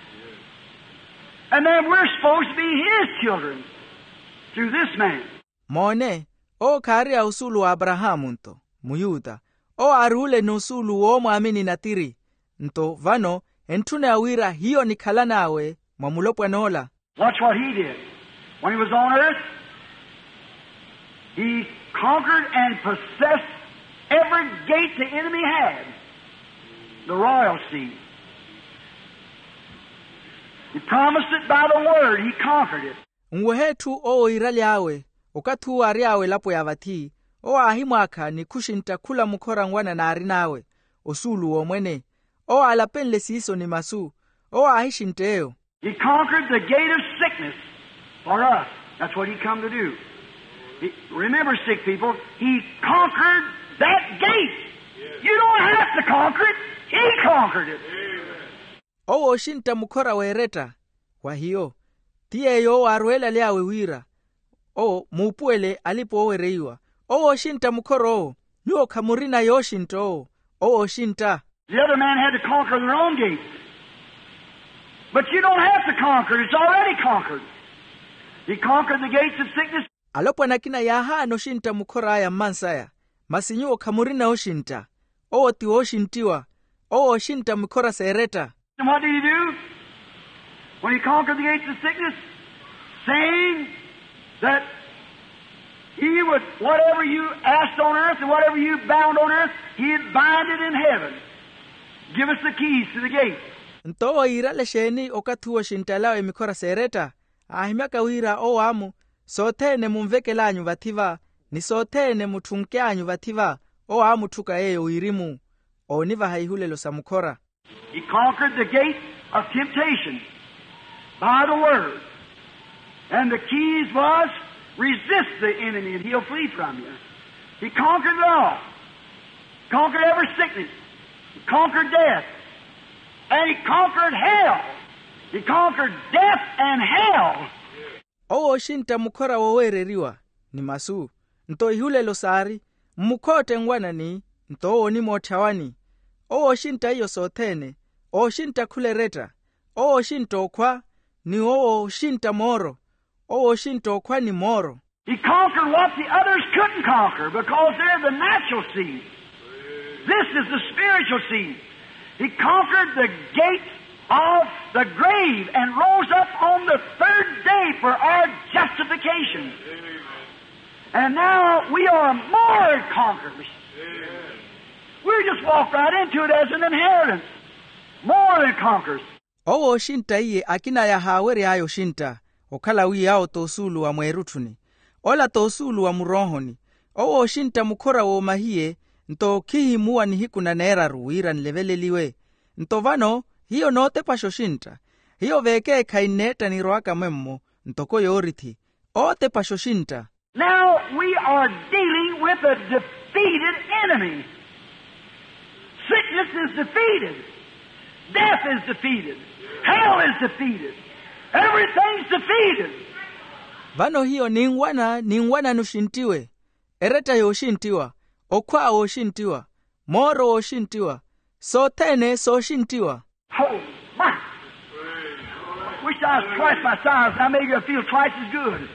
And then we're supposed to be his children through this man. Mone, o karia usulu wa Abrahamu nto, muyuda, o arule nusulu wo muamini natiri, nto vano, entune awira hiyo ni kalanawe, mamulopwa nola. Watch what he did. When he was on earth, he conquered and possessed every gate the enemy had. The royal seed. He promised it by the word. He conquered it. Ngwehetu o irali awe, okatu ari awe lapo yavati, o ahimwaka ni kushinta kula mukora ngwana na arinawe, osulu o mwene, o alapenle siso ni masu, o ahishinteo. He conquered the gate of sickness for us. That's what he come to do. Remember, sick people, he conquered that gate. You don't have to conquer it. He conquered it. O oshinta mukora wereta, kwa hiyo, tiye yo arwela liawe wira, o mupuele alipo wereiwa, o oshinta mukoro, nuo kamurina yoshinto, o oshinta. The other man had to conquer their own gate. But you don't have to conquer it. It's already conquered. He conquered the gates of sickness. Alopo nakina yaha no shinta mukora ya mansaya, masinyo kamurina oshinta, o ti oshintiwa, o oshinta mukora sereta. And what did he do? When he conquered the gates of sickness, saying that he would, whatever you asked on earth and whatever you bound on earth, he'd bind it in heaven. Give us the keys to the gate. Nto irale sheni okatuo shintalawe mikora sereta, ahimaka wira o amu, sotene mumveke lanyu vativa, ni sotene mutunke anyu vativa, o amu tuka eyo irimu, o niva haihule lo samukora. He conquered the gate of temptation by the word. And the keys was, resist the enemy and he'll flee from you. He conquered it all. Conquered every sickness. He conquered death. And he conquered hell. He conquered death and hell. O shinta mukora wowereriwa, ni masu. Nto ihule losari, mukote ngwana ni, nto ni mochawani. O shinta iyo sotene, o shinta kulereta, o shinto kwa, ni o shinta moro, o shinto kwa ni moro. He conquered what the others couldn't conquer because they're the natural seed. This is the spiritual seed. He conquered the gate of the grave and rose up on the third day for our justification. And now we are more conquerors. We just walk right into it as an inheritance. More than conquerors. O shinta iye akina ya hawere ayo shinta, okala wi yao tosulu wa mwerutuni. Ola tosulu wa murohoni. O shinta mukora wo mahie, nto kihi muwa ni hiku na nera ruwira nleveleliwe. Nto vano, hiyo note pasho shinta. Hiyo veke kaineta ni roaka memmo, ntoko yoriti. O te pasho shinta. Now we are dealing with a defeated enemy. Sickness is defeated. Death is defeated. Hell is defeated. Everything's defeated. Vano hiyo ningwana nushintiwe. Ereta yoshintiwa. Okwa oshintiwa. Moro oshintiwa. Sotene so shintiwa. Oh, my. Wish I was twice my size. I may feel twice as good.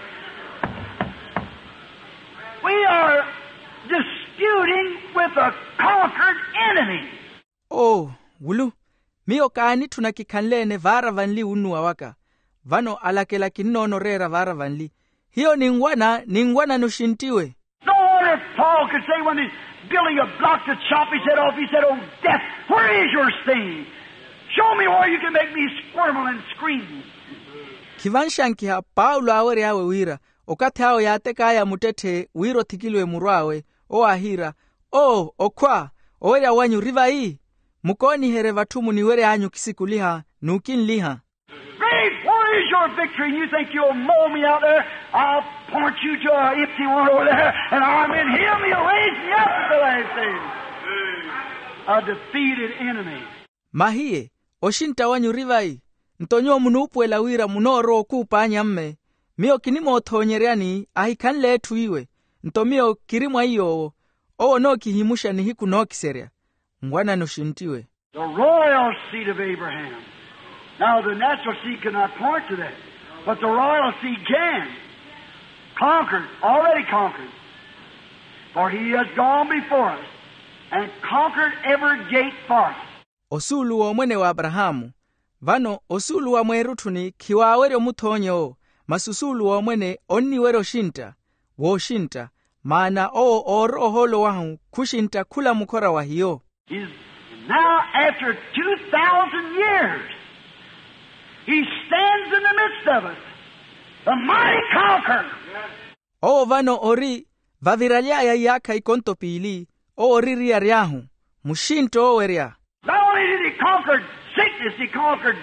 We are disputing with a conquered enemy. Oh, wulu. Mio kaani tunakikanlene vara vanli unua waka. Vano alakela kinono rera vara vanli. Hiyo ningwana nushintiwe. No wonder Paul Paul could say when he's building a block to chop his head off, he said, "Oh, death, where is your sting? Show me where you can make me squirm and scream." Kivanshankiha Paulo awere awe wira, okate hao yateka aya mutete wiro tikilwe murwawe, o ahira, o, okwa, owere awanyu riva hii, mukoni here vatumu ni were anyu kisikuliha, nukinliha. Grave, where is your victory? And you think you'll mow me out there? I'll point you to an empty one over there, and I'm in Him. He'll raise me up at the last day. A defeated enemy. Mahie, oshinta wanyu riva hii, ntonyo munupwela wira munoro kupanya mme, mio kinimo othonyeriani ahikanle etu iwe, ntomio kirimwa iyo, o no kihimusha ni hiku no kiseria, mwana nushintiwe. The royal seed of Abraham. Now the natural seed cannot point to that, but the royal seed can. Conquered, already conquered. For He has gone before us and conquered every gate for us. Osulu wa mwene wa Abrahamu, vano osulu wa mwerutuni kiwawere mutonyo, masusulu wa mwene onni wero shinta, wo shinta, maana o oroholo wahu kushinta kula mukora wa hiyo. He's now after 2,000 years, He stands in the midst of us, the mighty conqueror. O vano ori, vaviralia ya yaka ikonto pili, o oriri ya riahu, mushinto o weria. Not only did He conquer sickness, He conquered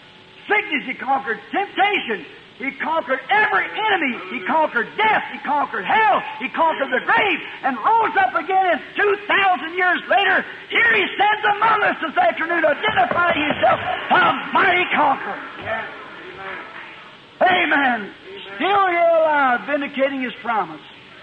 temptation, He conquered every enemy, He conquered death, He conquered hell, He conquered the grave, and rose up again, and 2,000 years later, here He stands among us this afternoon, identifying Himself a mighty conqueror. Amen. Still here alive, vindicating His promise.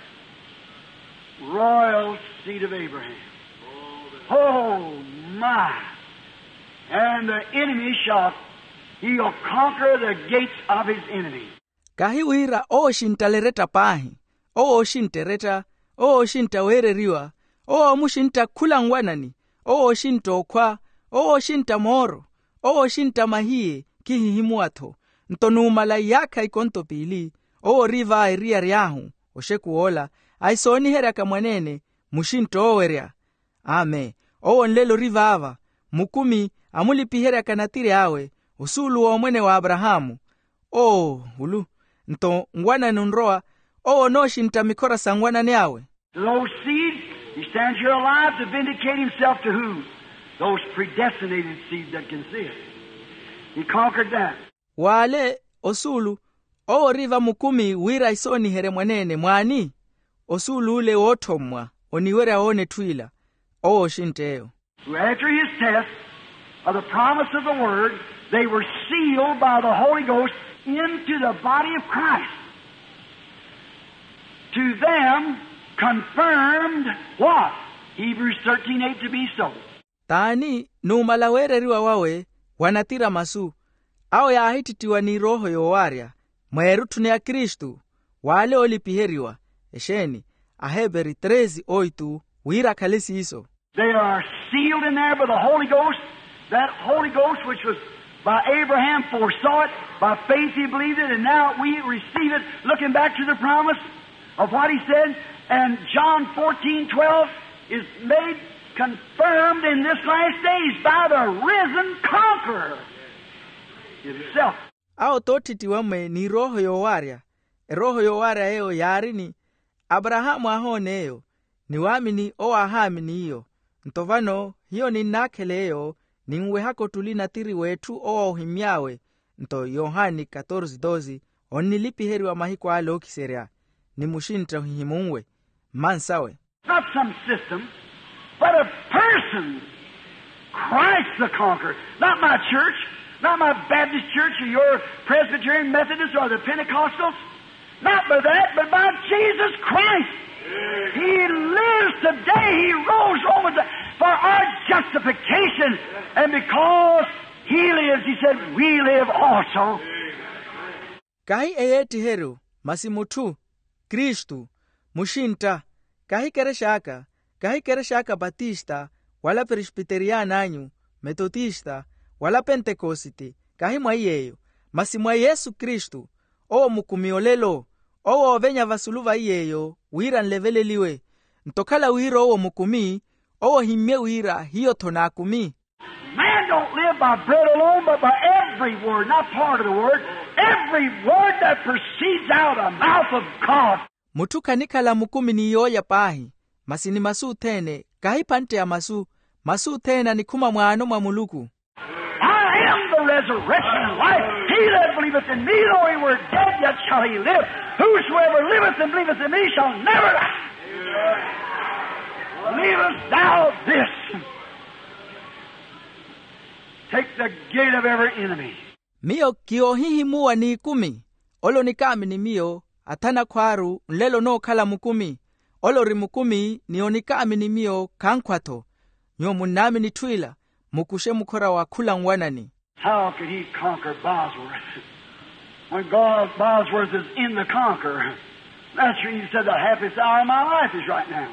Royal seed of Abraham. Oh, my. And the enemy He'll conquer the gates of his enemy. Kahiwira o shintalereta pahi, o shintereta, o shintawereriwa, o mushinta kulangwanani, o shinto kwa, o shinta moro, o shinta mahie kihihimuato, ntonumala yaka ikonto pili, o riva iria riahu, o shekuola, aisoni heraka mwanene, mushinto oweria. Ame, o nlelo riva ava, mukumi amulipi heraka natire awe, usulu wa mwene wa Abrahamu, o ulu, nto ngwana nunroa, o no shinta mikora sangwana niawe. Those seeds, He stands here alive to vindicate Himself to who? Those predestinated seeds that can see it. He conquered that. Wale osulu, o riva mukumi wira isoni here mwanene mwani, osulu ule otomwa, oniwere aone twila, o shinteo. After His test of the promise of the Word, they were sealed by the Holy Ghost into the body of Christ. To them, confirmed what? Hebrews 13:8 to be so. Tani numalawereriwa wawe, wanatira masu, au ya ahititiwa ni roho yowaria, mwerutune ya Kristu, wale olipiheriwa, esheni, Aheberi 13:8, wira kalisi iso. They are sealed in there by the Holy Ghost. That Holy Ghost which was by Abraham foresaw it, by faith he believed it, and now we receive it, looking back to the promise of what he said. And John 14:12 is made confirmed in this last days by the risen conqueror himself. Ao totiti wame ni roho yowaria, roho yowaria eo yarini, Abrahamu ahone eo, ni wamini o ahamini iyo, ntovano hiyo ni nakele eo, ni mwehako tulina tiri wetu o himyawe, nto Yohani 14:12, onilipi heri wa mahiko alo kiseria, ni mushinta himunwe, mansawe. Not some system, but a person, Christ the conqueror. Not my church, not my Baptist church or your Presbyterian Methodist or the Pentecostals. Not by that, but by Jesus Christ. He lives today. He rose Romans for our justification. And because He lives, He said, we live also. Kahi eyeti heru, masimutu, Kristu, mushinta, kahi kereshaka Batista, wala Presbyteriana anyu, Metodista, wala Pentekositi, kahi mwayeyo, masimwa Yesu Kristu, o mukumiolelo, o venya vasuluva iyeyo, wira nleveleliwe, ntokhala wira owo mukumi owo himme wira hiyo thona kumi. Man don't live by bread alone, but by every word, not part of the word, every word that proceeds out of the mouth of God. Mutu kanikala mukumi ni yoya pahi, masini masu tene, kahipante ya masu tena ni kuma mwano mwa Muluku. I am the resurrection and life. He that believeth in me, though he were dead, yet shall he live. Whosoever liveth and believeth in me shall never die. Believest thou this? Take the gate of every enemy. Mio kiohihi muwa ni kumi, olo ni kami ni mio, atana kwaru, nlelo no kala mukumi, olo rimukumi ni onikami ni mio kankwato, nyo munami ni twila, mukushe mukora wa kula ngwanani. How could he conquer Bosworth? When God, Bosworth is in the conqueror. That's when he said the happiest hour of my life is right now.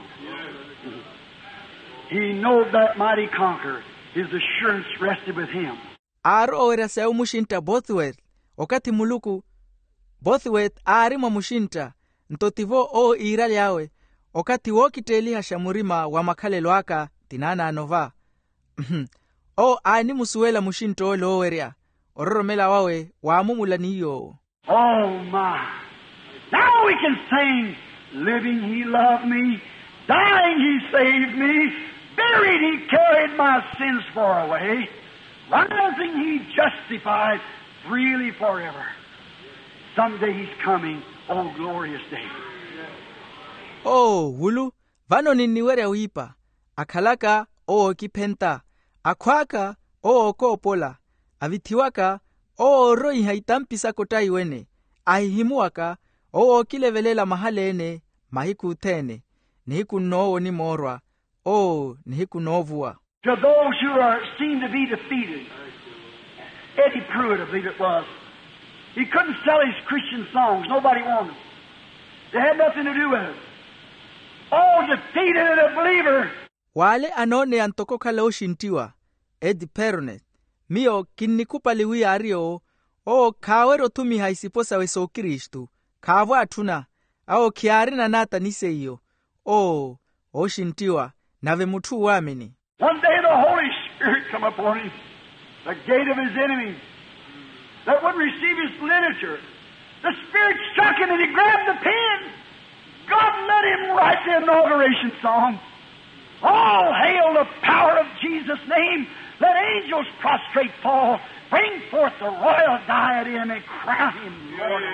He knows that mighty conqueror. His assurance rested with him. Aro ora seu mushinta Bosworth, okati Muluku, Bosworth arima mushinta, ntotivo o irali yawe, okati wokiteli hashamurima wa makalelo aka tinana anova. O ani musuela mushinto olo oweria, ororomela wawe wa mumula niyo. Oh my! Now we can sing, living he loved me, dying he saved me, buried he carried my sins far away, rising he justified freely forever. Someday he's coming, oh glorious day. Oh, wulu, vano niniwere uipa, akalaka o kipenta, akwaka o kopola, avitiwaka o roi haitampisa kotai wene, ahihimuaka o kilevelela mahalene, mahiku tene, nihiku no ni morwa, o nihiku novua. To those who are seen to be defeated, Eddie Pruitt, I believe it was, he couldn't sell his Christian songs. Nobody wanted them. They had nothing to do with it. Oh, defeated and a believer. Wale anone antoko kala ushintiwa, Eddie Pruitt, mio kinikupa liwi ario, o kawero tumi haisiposa weso Kristu, kawa atuna, ao kiari na nata nise iyo, o shintiwa, nave mutu wamini. One day the Holy Spirit come upon him, the gate of his enemies, that wouldn't receive his literature. The Spirit struck him and he grabbed the pen. God let him write the inauguration song. All hail the power of Jesus' name. Let angels prostrate fall. Bring forth the royal diadem and crown him Lord.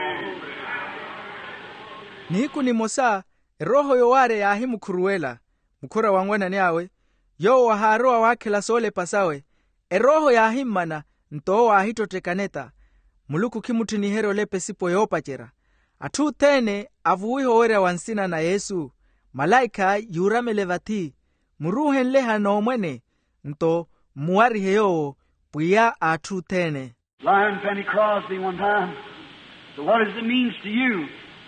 Nihiku ni mosa, roho yoware ya ahi mukuruela, mukura wangwana niawe, yo waharoa wake la sole pasawe, roho ya ahi mana, nto wa ahito tekaneta, Muluku kimutu ni hero lepe sipo yopachera. Atu tene, avuwi hoere wansina na Yesu, malaika yurame levati, muruhen leha no mwene, nto muari heyo, puya atu tene. Lion Fanny Crosby one time. So what does it mean to you?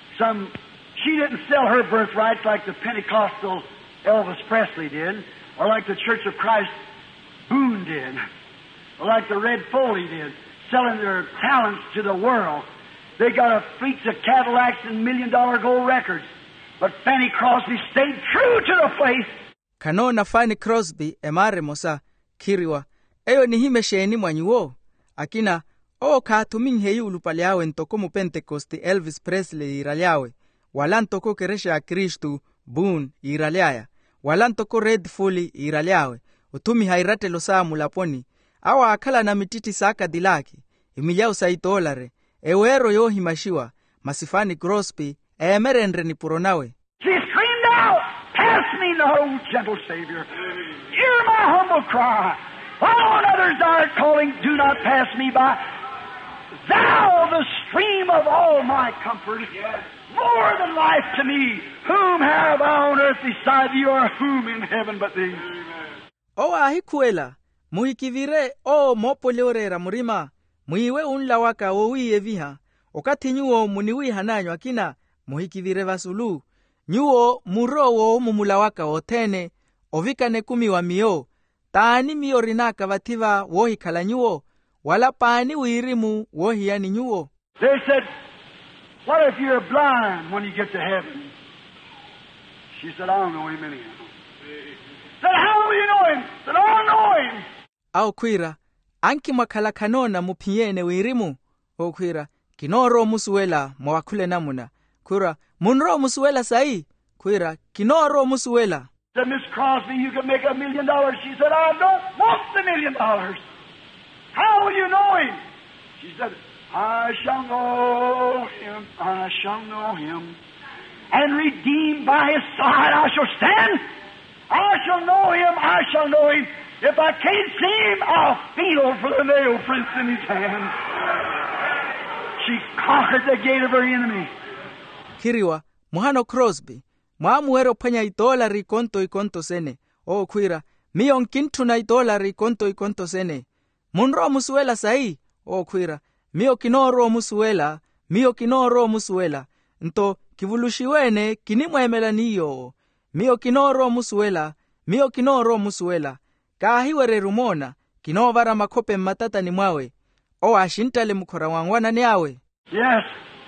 She didn't sell her birthrights like the Pentecostal Elvis Presley did, or like the Church of Christ Boone did, or like the Red Foley did, selling their talents to the world. They got a fleet of Cadillacs and $1 million gold records. But Fanny Crosby stayed true to the place. Kanona Fanny Crosby emare mosa kiriwa. Eyo ni hime sheeni mwanyuo. Akina, katumin heyu ulupaliawe ntoko mu Pentecosti Elvis Presley iraliawe. Wala ntoko keresha Kristu Boone iraliaya. Wala ntoko Red Foley iraliawe. Utumi hairate losa mulaponi. Awa akala na mititi saka dilaki. Imilia $1. Ewero yo himashiwa. Masifani Crosby emerenre ni puronawe. She screamed out, "Pass me not, O gentle Savior. Hear my humble cry. While on others are calling, do not pass me by. Thou, the stream of all my comfort, more than life to me. Whom have I on earth beside thee, or whom in heaven but thee?" Ahikuela, muhikivire mopoleorera murima, muiwe unla waka owiye viha, okati nyuo muniwi hananyo akina, muhikivire vasulu, nyuo murowo mumula waka otene, ovikane kumi wa mio, taani mio rinaka vativa wohi kala nyuo, wala paani uirimu wohi yani nyuo. They said, "What if you're blind when you get to heaven? She said, I don't know him anyhow. Said, how will you know him? Said, I don't know him. Au kwira, anki mwakhala kanona muphinyene wirimu. O kwira, kinoro musuwela mwakule namuna. Kwira, munro musuwela sai. Kwira, kinoro musuwela. Said, Miss Crosby, you can make $1 million. She said, I don't want the $1 million. How will you know him? She said, I shall know him, I shall know him. And redeemed by his side I shall stand. I shall know him, I shall know him. If I can't see him, I'll feel for the nail prints in his hand. She conquered the gate of her enemy. Kiriwa, Muhano Crosby, mwamuero panya $1 ikonto sene. O kwira, miyon kintuna $1 ikonto sene. Munro musuela sai. O kwira, miyo kinoro musuela. Nto kivulushiwene kinimwemela niyo. Miyo kinoro musuela. Kahiwere rumona, kinovara makope matata ni mwawe. O ashintale mukora wangwana ni awe. Yes.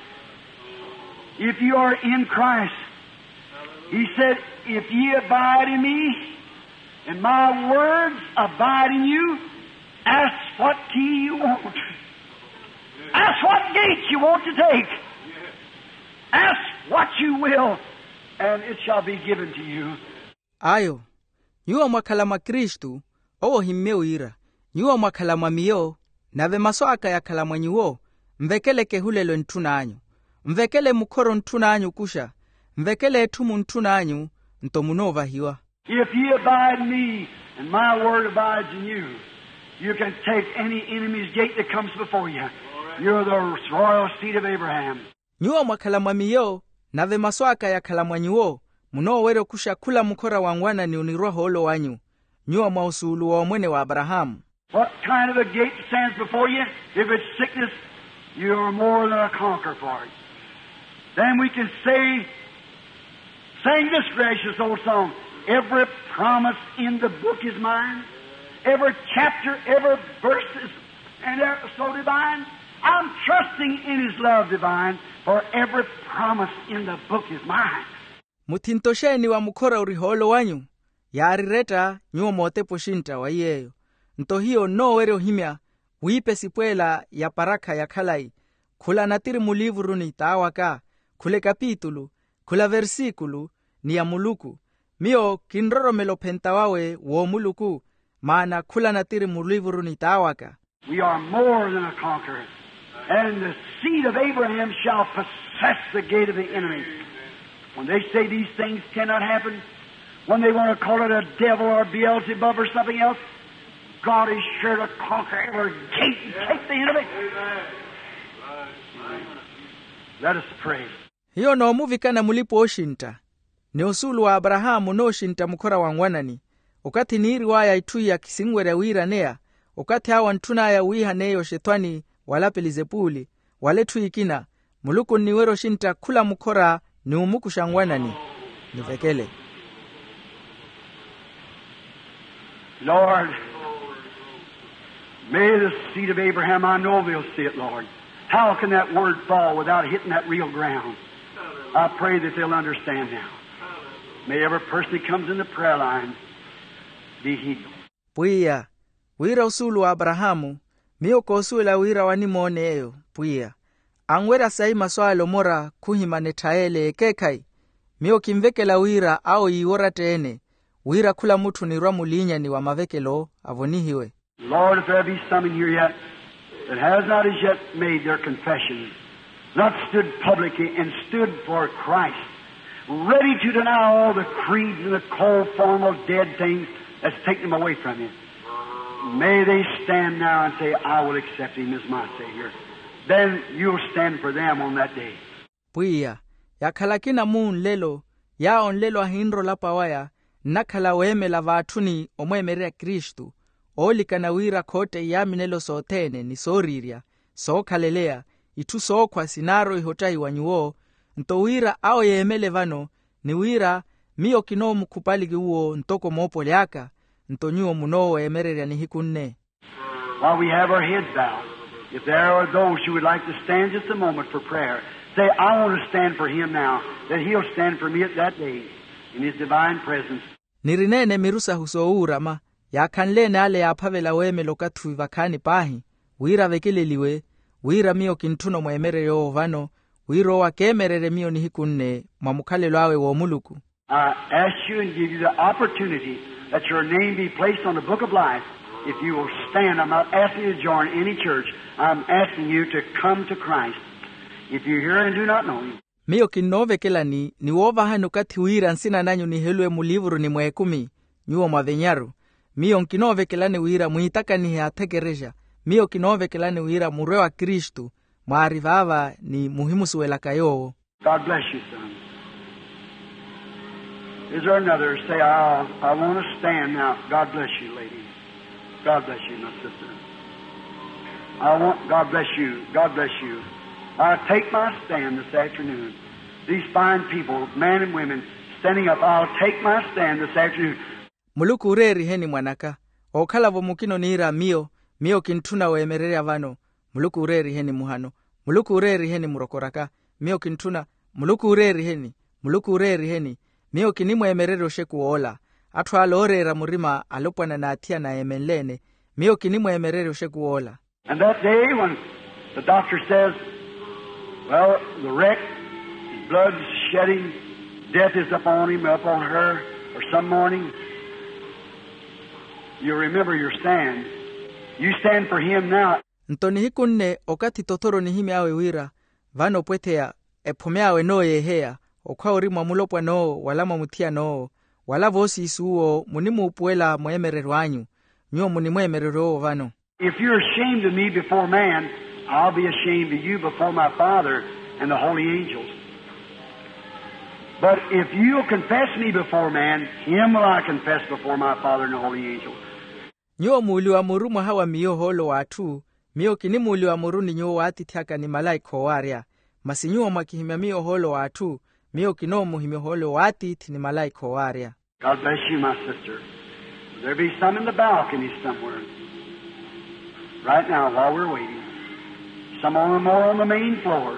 If you are in Christ, He said, if ye abide in me, and my words abide in you, ask what key you want. Ask what gate you want to take. Ask what you will, and it shall be given to you. Ayo, yuwa mwakala mwa Kristu, owo himmeu ira. Yuwa mwakala mwa miyo, nave maswaka ya kala mwa nyuo, mvekele kehulelo ntuna anyu. Mvekele mukoro ntuna anyu kusha. Mvekele etumu ntuna anyu, ntomunova hiwa. If ye abide in me, and my word abides in you, you can take any enemy's gate that comes before you. You're the royal seed of Abraham. Nyuwa mwakala mwa miyo, nave maswaka ya kala mwa nyuo, munowero kusha kula mukora wangwana ni uniroho olo wanyu. Nyuwa mwa usulu wa mwene wa Abrahamu. What kind of a gate stands before you? If it's sickness, you are more than a conqueror for it. Then we can sing this gracious old song. Every promise in the book is mine. Every chapter, every verse is and so divine. I'm trusting in His love divine, for every promise in the book is mine. Mutintosheni wa mukora uriholo wanyu. Yarireta nyuo mote poshinta wa yeyo. Nto hiyo no wero himya, uipe sipwela ya paraka ya kalai. Kula natiri mulivuru ni tawaka, kule kapitulu, kula versikulu, ni ya muluku. Mio kinroro melopentawawe wo muluku, maana kula natiri mulivuru ni tawaka. We are more than a conqueror, and the seed of Abraham shall possess the gate of the enemy. When they say these things cannot happen, when they want to call it a devil or Beelzebub or something else, God is sure to conquer every gate and take the enemy. Let us pray. Hiyo no muvikana mulipo oshinta. Ni usulu wa Abrahamu no shinta mukora wangwanani. Ukati ni riwaya itui ya kisingwere wira nea. Ukati hawa ntuna ya wiha neyo shetwani wala pelizepuli. Wale tuikina. Muluku niwero shinta kula mukora ni umuku shangwanani. Nivekele. Lord, may the seed of Abraham, I know they'll see it, Lord. How can that word fall without hitting that real ground? I pray that they'll understand now. May every person that comes in the prayer line be healed. Puya, wira usulu wa Abrahamu, miyo kosula wira wanimone eyo, puya. Angwera sai maswalo mora kuhimane taele kekai. Miyo kimvekela wira au iwora teene. Wira kula mutu ni ramulinya ni wa mavekelo avonihiwe. Lord, if there be some in here yet that has not as yet made their confession, not stood publicly and stood for Christ, ready to deny all the creeds and the cold formal dead things that's taken them away from you, may they stand now and say, I will accept Him as my Savior. Then you'll stand for them on that day. Puya, yakalakina muun lelo, ya on lelo ahindro la pawaya, nakala weme la vaatuni omwemerea Kristu, oli kanawira kote ya minelo sotene ni soriria, so kalelea, itu so kwa sinaro ihotai wanyuo, nto wira ao yeemele vano, ni wira miyo kino mukupaligi uo ntoko mopo liaka, nto nyuo muno emereria ni hikunne. While we have our heads bowed, if there are those who would like to stand just a moment for prayer, say, I want to stand for Him now, that He'll stand for me at that day. in His divine presence. Nirinene mirusa husoura ma yakhanlene ale yaphavela weme lokathu vakhani pahi wira vekeleliwe wira mio kintuno mwemere yo vano wiro wakemerere mio nihikunne mwamukhalelo awe wo muluku. I ask you and give you the opportunity that your name be placed on the book of life. If you will stand, I'm not asking you to join any church. I'm asking you to come to Christ. If you hear and do not know Him. Mio kinovekelani ni wova hanu kati wira nsina nanyu ni helwe mulivuru ni mwekumi nyuo mwavenyaru. Mio nkinovekelani wira muhitaka ni hatekeresha. Mio kinovekelani wira mure wa Kristu maarivava ni muhimu suwela kayo. God bless you, son. Is there another? Say, I want to stand now. God bless you, lady. God bless you, my sister. God bless you. God bless you. I'll take my stand this afternoon. These fine people, men and women, standing up, I'll take my stand this afternoon. Muluku ureri heni mwanaka. Okalavo mukino nira mio kintuna wemerere avano. Muluku ureri heni muhano. Muluku ureri heni murokoraka. Mio kintuna. Muluku ureri heni. Mio kinimu emerere osheku ola. Atu alorera murima alopwana na atia na emenlene. Mio kinimu emerere osheku ola. And that day when the doctor says, well, the wreck, his blood's shedding, death is upon him, upon her, or some morning, you remember your stand. You stand for him now. Ntoni hikunne okati totoro ni himi awe wira, vano pwetea, epomeawe no yehea, okwa urima mulopwa no, walama mutia no, wala vosi isuo, munimu upuela muemerero wanyu, nyuo munimuemerero vano. If you're ashamed of me before man, I'll be ashamed of you before my Father and the holy angels. But if you'll confess me before man, him will I confess before my Father and the holy angels. Nyuo muliwa murumu hawa miyo holo watu, miyo kinimu uliwa muruni nyuo wati tiaka ni malaiko waria. Masi nyuo makihimia miyo holo watu, miyo kinomu himio holo wati ni malaiko waria. God bless you, my sister. There be some in the balcony somewhere. Right now, while we're waiting. Some more on the main floor.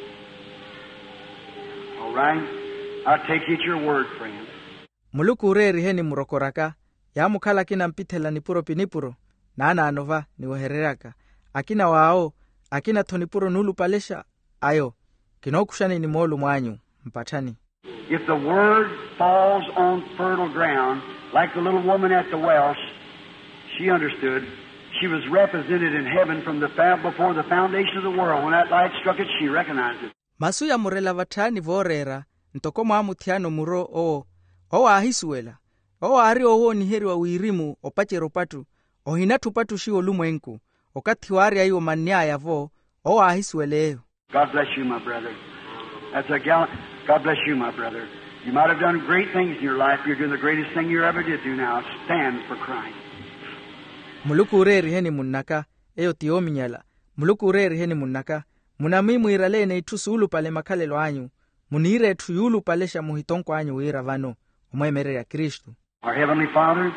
All right? I'll take you at your word, friend. Muluku ureri heni murokoraka. Ya mukala kina mpitela nipuro pinipuro. Nana anova ni wahereraka. Akina wao, akina tonipuro nulu palesha. Ayo, kinokushani ni molu mwanyu. Mpatani. If the word falls on fertile ground, like the little woman at the well, she understood. She was represented in heaven from before the foundation of the world. When that light struck it, she recognized it. Masuya murela vatani vorera, ntokoma amutiano muro o ahisuela. O ari o ni heri wa uirimu opachero patu. O hinatu patu shi olumwenku. Okati wari ayo mania yavo o ahisueleo. God bless you, my brother. That's a gallant. God bless you, my brother. You might have done great things in your life. You're doing the greatest thing you ever did do now. Stand for Christ. Muluku ureri heni munaka, eyo tiominyala. Muluku ureri heni munaka, munamimu iralene itusu ulu pale makalelo anyu, munire tu yulu palesha muhitonko anyu uira vano, umwemere ya Kristu. Our Heavenly Father,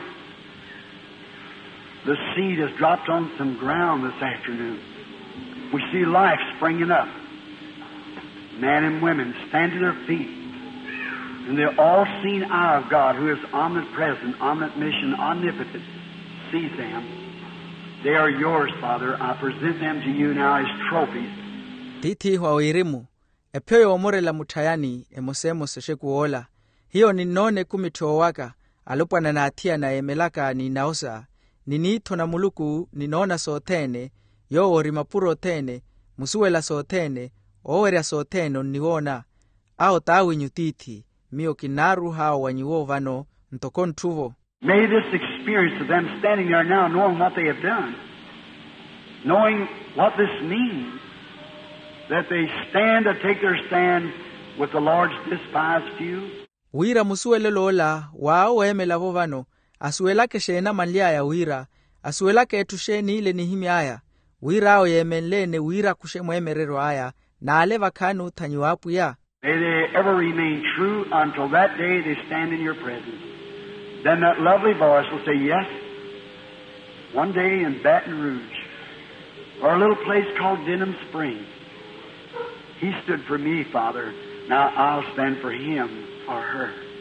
the seed has dropped on some ground this afternoon. We see life springing up. Men and women stand to their feet. And the all-seeing eye of God, who is omnipresent, omniscient, omnipotent, sees them. They are yours, Father. I present them to you now as trophies. Titi wa uirimu, epyo omore la mutayani, emosemo seshekuola. Hiyo ni none kumito waka, alupwa na natia na emelaka ni naosa. Ninito na muluku ni nona sotene, yo orimapuro tene, musuela sotene, oweria soteno niwona. Ao tawi nyutiti, mio kinaru hao wanyuo vano, ntokon tuvo. May this experience of them standing there now knowing what they have done, knowing what this means, that they stand to take their stand with the Lord's despised few. Wira musuele lola, wao emela vovano, asuela ke shena manlia ya wira, asuela ke etusheni ile ni himi aya, wira o yemenlene wira kushe mwemerero aya, na aleva kanu tanyuapu ya. May they ever remain true until that day they stand in your presence. Then that lovely voice will say, yes, one day in Baton Rouge, or a little place called Denham Springs, he stood for me, Father. Now I'll stand for him or her.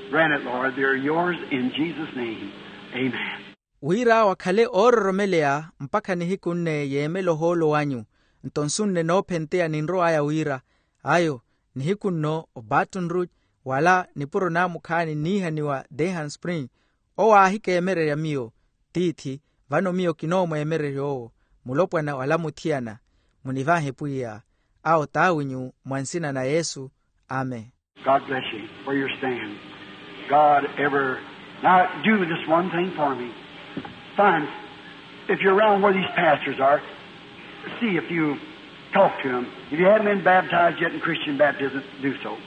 Grant it, Lord. They're yours in Jesus' name. Amen. wira wakhale ororomelea mpaka ni hiku nne yeemelo holo wanyu ntonsunne no pentea ninro aya wira ayo ni hiku no o Baton Rouge wala ni puro na mukhani nihaniwa Dehan Spring o ahike emere ya mio titi vano mio kinomo emere yo mulopwa na wala mutiana munivahe puya ao tawinyu mwansina na Yesu. Amen. God bless you for your stand. God ever... Now, do this one thing for me. Find, if you're around where these pastors are, see if you talk to them. If you haven't been baptized yet in Christian baptism, do so.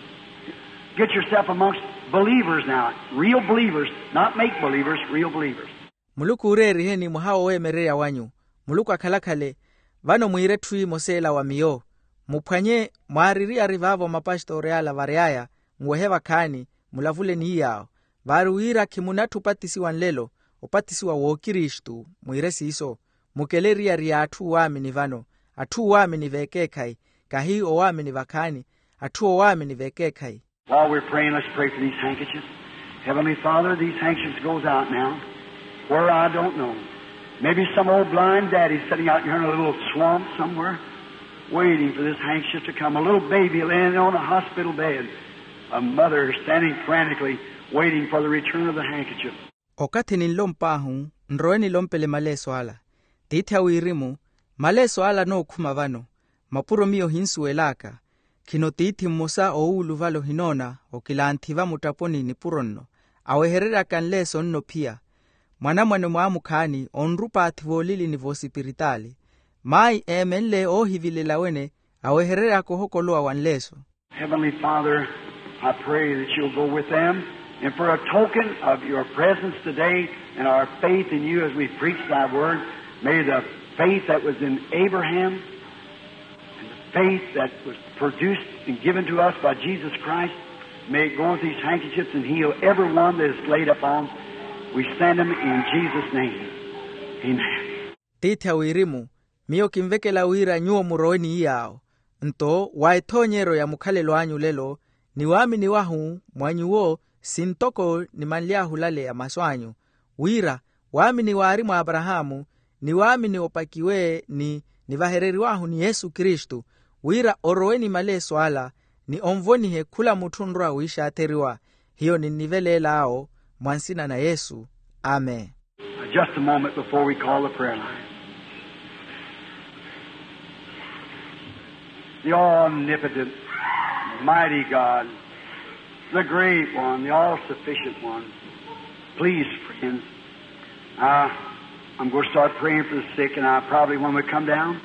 Get yourself amongst believers now. Real believers, not make-believers, real believers. Muluku ureri heni muhao wemerea wanyu. Muluku akalakale, vano muire tui mosela wa mio. Mupanye mariri arivavo mapastoreala variaya, muweheva kani, mulavule ni yao. Varuira kimunatu upatisi wanlelo, upatisi wa wokirishtu, muiresi iso. Mukeleria ria atu wami ni vano, atu wami ni vekekai, kahi o wami ni vakani, atu o wami ni vekekai. While we're praying, let's pray for these handkerchiefs. Heavenly Father, these handkerchiefs goes out now, where I don't know. Maybe some old blind daddy sitting out here in a little swamp somewhere, waiting for this handkerchief to come. A little baby laying on a hospital bed. A mother standing frantically, waiting for the return of the handkerchief. Okati nilompahu, nroeni lompele maleso ala. Titha uirimu, maleso ala no kumavano. Mapuro mio hinsu elaka. Kino titi musa o ulu valo hinona, o kila antiva mutaponi ni puronno. Aweherera kan leso nno pia. Mwanamwano mwamu kani, onrupa ativolili ni vosipiritali. Mai emenle o hivile lawene, aweherera kohokoloa wanleso. Heavenly Father, I pray that you'll go with them. And for a token of your presence today and our faith in you as we preach thy word, may the faith that was in Abraham and the faith that was produced and given to us by Jesus Christ, may it go with these handkerchiefs and heal everyone that is laid upon. We send them in Jesus' name. Amen. Titha uirimu, mio kimvekela uira nyuo muroeni yao. Nto, waetonyero ya mukhalelo anyu lelo, niwami niwahu, mwanyuo, sintoko ni manlia hulale ya maswanyu. Wira, wami ni warimu Abrahamu, ni wami ni opakiwe ni vahereri wahu ni Yesu Kristu. Wira oroweni male swala, ni omvoni he kula mutundra uisha ateriwa. Hiyo ni nivele lao, mwansina na Yesu. Amen. Just a moment before we call the prayer line. The omnipotent, mighty God, the great one, the all-sufficient one. Please, friends, I'm going to start praying for the sick, and I probably, when we come down,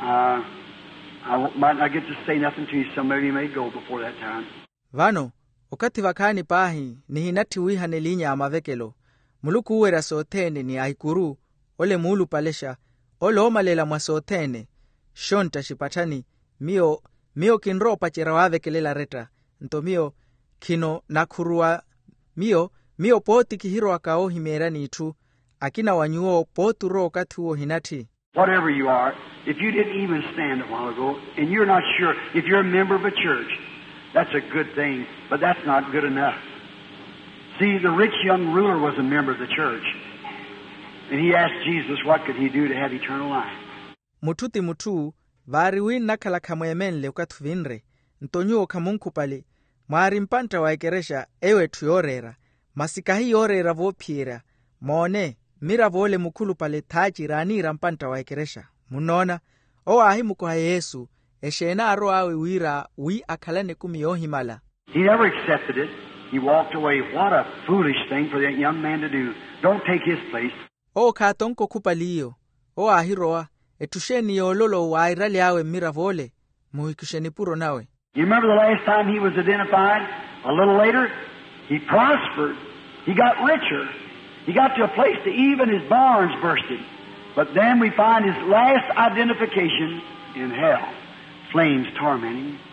I might not get to say nothing to you. Some of you may go before that time. Vano, wakati vakani pahi, ni hinati wihane linya amavekelo. Muluku uwera sotene ni aikuru, ole mulu palesha, ole omalela mwasotene. Shonta shipatani, mio kinro pachera wavekelela reta. Nto mio, kino nakurua mio poti kihiro akao himerani itu akina wanyuo potu ro katuo hinati. Whatever you are, if you didn't even stand a while ago and you're not sure if you're a member of a church, that's a good thing, but that's not good enough. See, the rich young ruler was a member of the church, and he asked Jesus what could he do to have eternal life. Mututi mutu variwin nakala kamwemenle ukatuvinre ntonyo kamunku pale Mwari mpanta waikeresha ewe tuyorera, masikahi yorera vopiera, mone, mira vole mukulu pale taji ranira mpanta waikeresha. Munona, o ahimu kwa Yesu, eshena aro awe wira, akalane kumi ohimala. He never accepted it. He walked away. What a foolish thing for that young man to do. Don't take his place. O katonko kupaliyo, o ahiroa, etusheni yololo wa airali awe mira vole, muhikusheni puro nawe. You remember the last time he was identified? A little later, he prospered. He got richer. He got to a place that even his barns bursted. But then we find his last identification in hell. Flames tormenting him.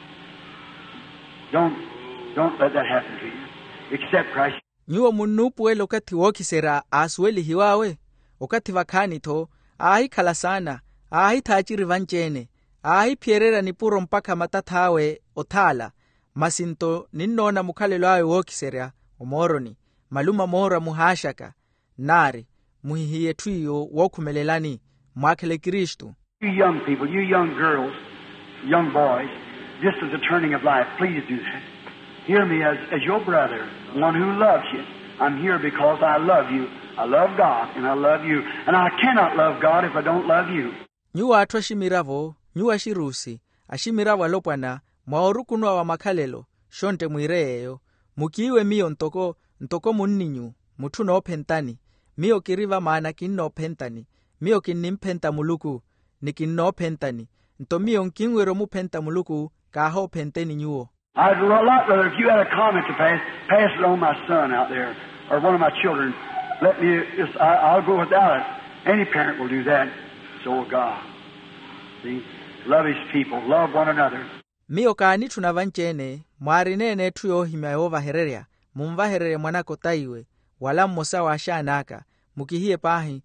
Don't let that happen to you. Accept Christ. Nyuo munupu elo kati wokisera asweli hiwawe. Okati vakani to, ahi kalasana, ahi tajiri vanchene. Ahi pierera ni puro mpaka matatawe otala, masinto ninona mukhalelo awe wokisera, omoroni maluma mora muhashaka nari muhihiye twiyo wokumelelani mwakele Kristu. You young people, you young girls, young boys, just as a turning of life, please do that. Hear me as your brother, one who loves you. I'm here because I love you. I love God and I love you. And I cannot love God if I don't love you. Nyuwa atwa shimiravo, nyuwa shirusi, ashimiravo alopwana, mwaorukunwa wa makalelo, shonte mwireyo, mukiwe miyo ntoko munninyu, mutuno opentani, miyo kiriva maana kinno opentani, miyo kinnimpenta muluku, nikinno opentani, nto miyo nkingwero mupenta muluku, kaho openteni nyuo. I'd a lot rather, if you had a comment to pass it on my son out there, or one of my children. Let me, I'll go without it. Any parent will do that. So will God. See? Love his people. Love one another. Miyo kaani tunavanchene, mwarinene tuyo hima Yehova hererea, mumvaherere mwanako taiwe, wala mmosa wa ashanaka, mukihie pahi,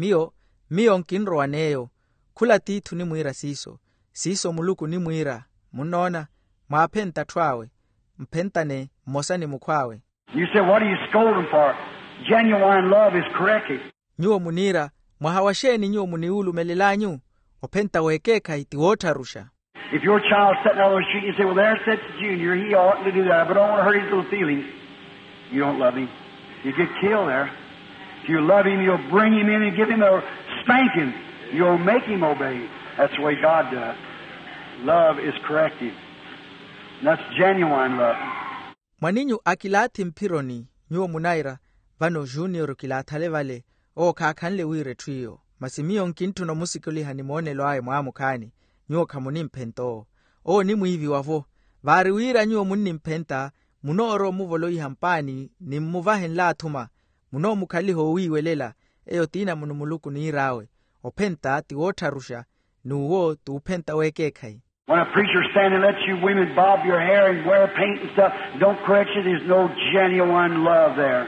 miyo nkinro waneyo, kula titu ni mwira siso muluku ni mwira, munona, mwapenta twawe, mpentane, mmosa ni mukwawe. You say, what are you scolding for? Genuine love is corrective. Nyuo munira, mwahawasheni nyuo muniulu melelanyu, openta wekeka iti wotarusha. If your child's sitting out on the street, you say, well, there sits Junior, he oughtn't to do that, but I don't want to hurt his little feelings. You don't love him. You get killed there. If you love him, you'll bring him in and give him a spanking. You'll make him obey. That's the way God does. Love is corrective. And that's genuine love. Mwaninyu akilati mpironi, nyuo munaira, vano Junior kilatale vale, o kakanle wire tuyo. Masimiyo nkintu no musikuli hanimone loae muamukani, nyuo kamuni mpento. O ni muivi wavo, vari wira nyuo muni mpenta, munooro muvolo ihampani, ni muvahen la tuma, muno mukaliho welela, eyo tina munumuluku ni irawe, openta ti wotarusha, nuwo tu upenta wekekai. When a preacher stands and lets you women bob your hair and wear paint and stuff, don't correct you, there's no genuine love there.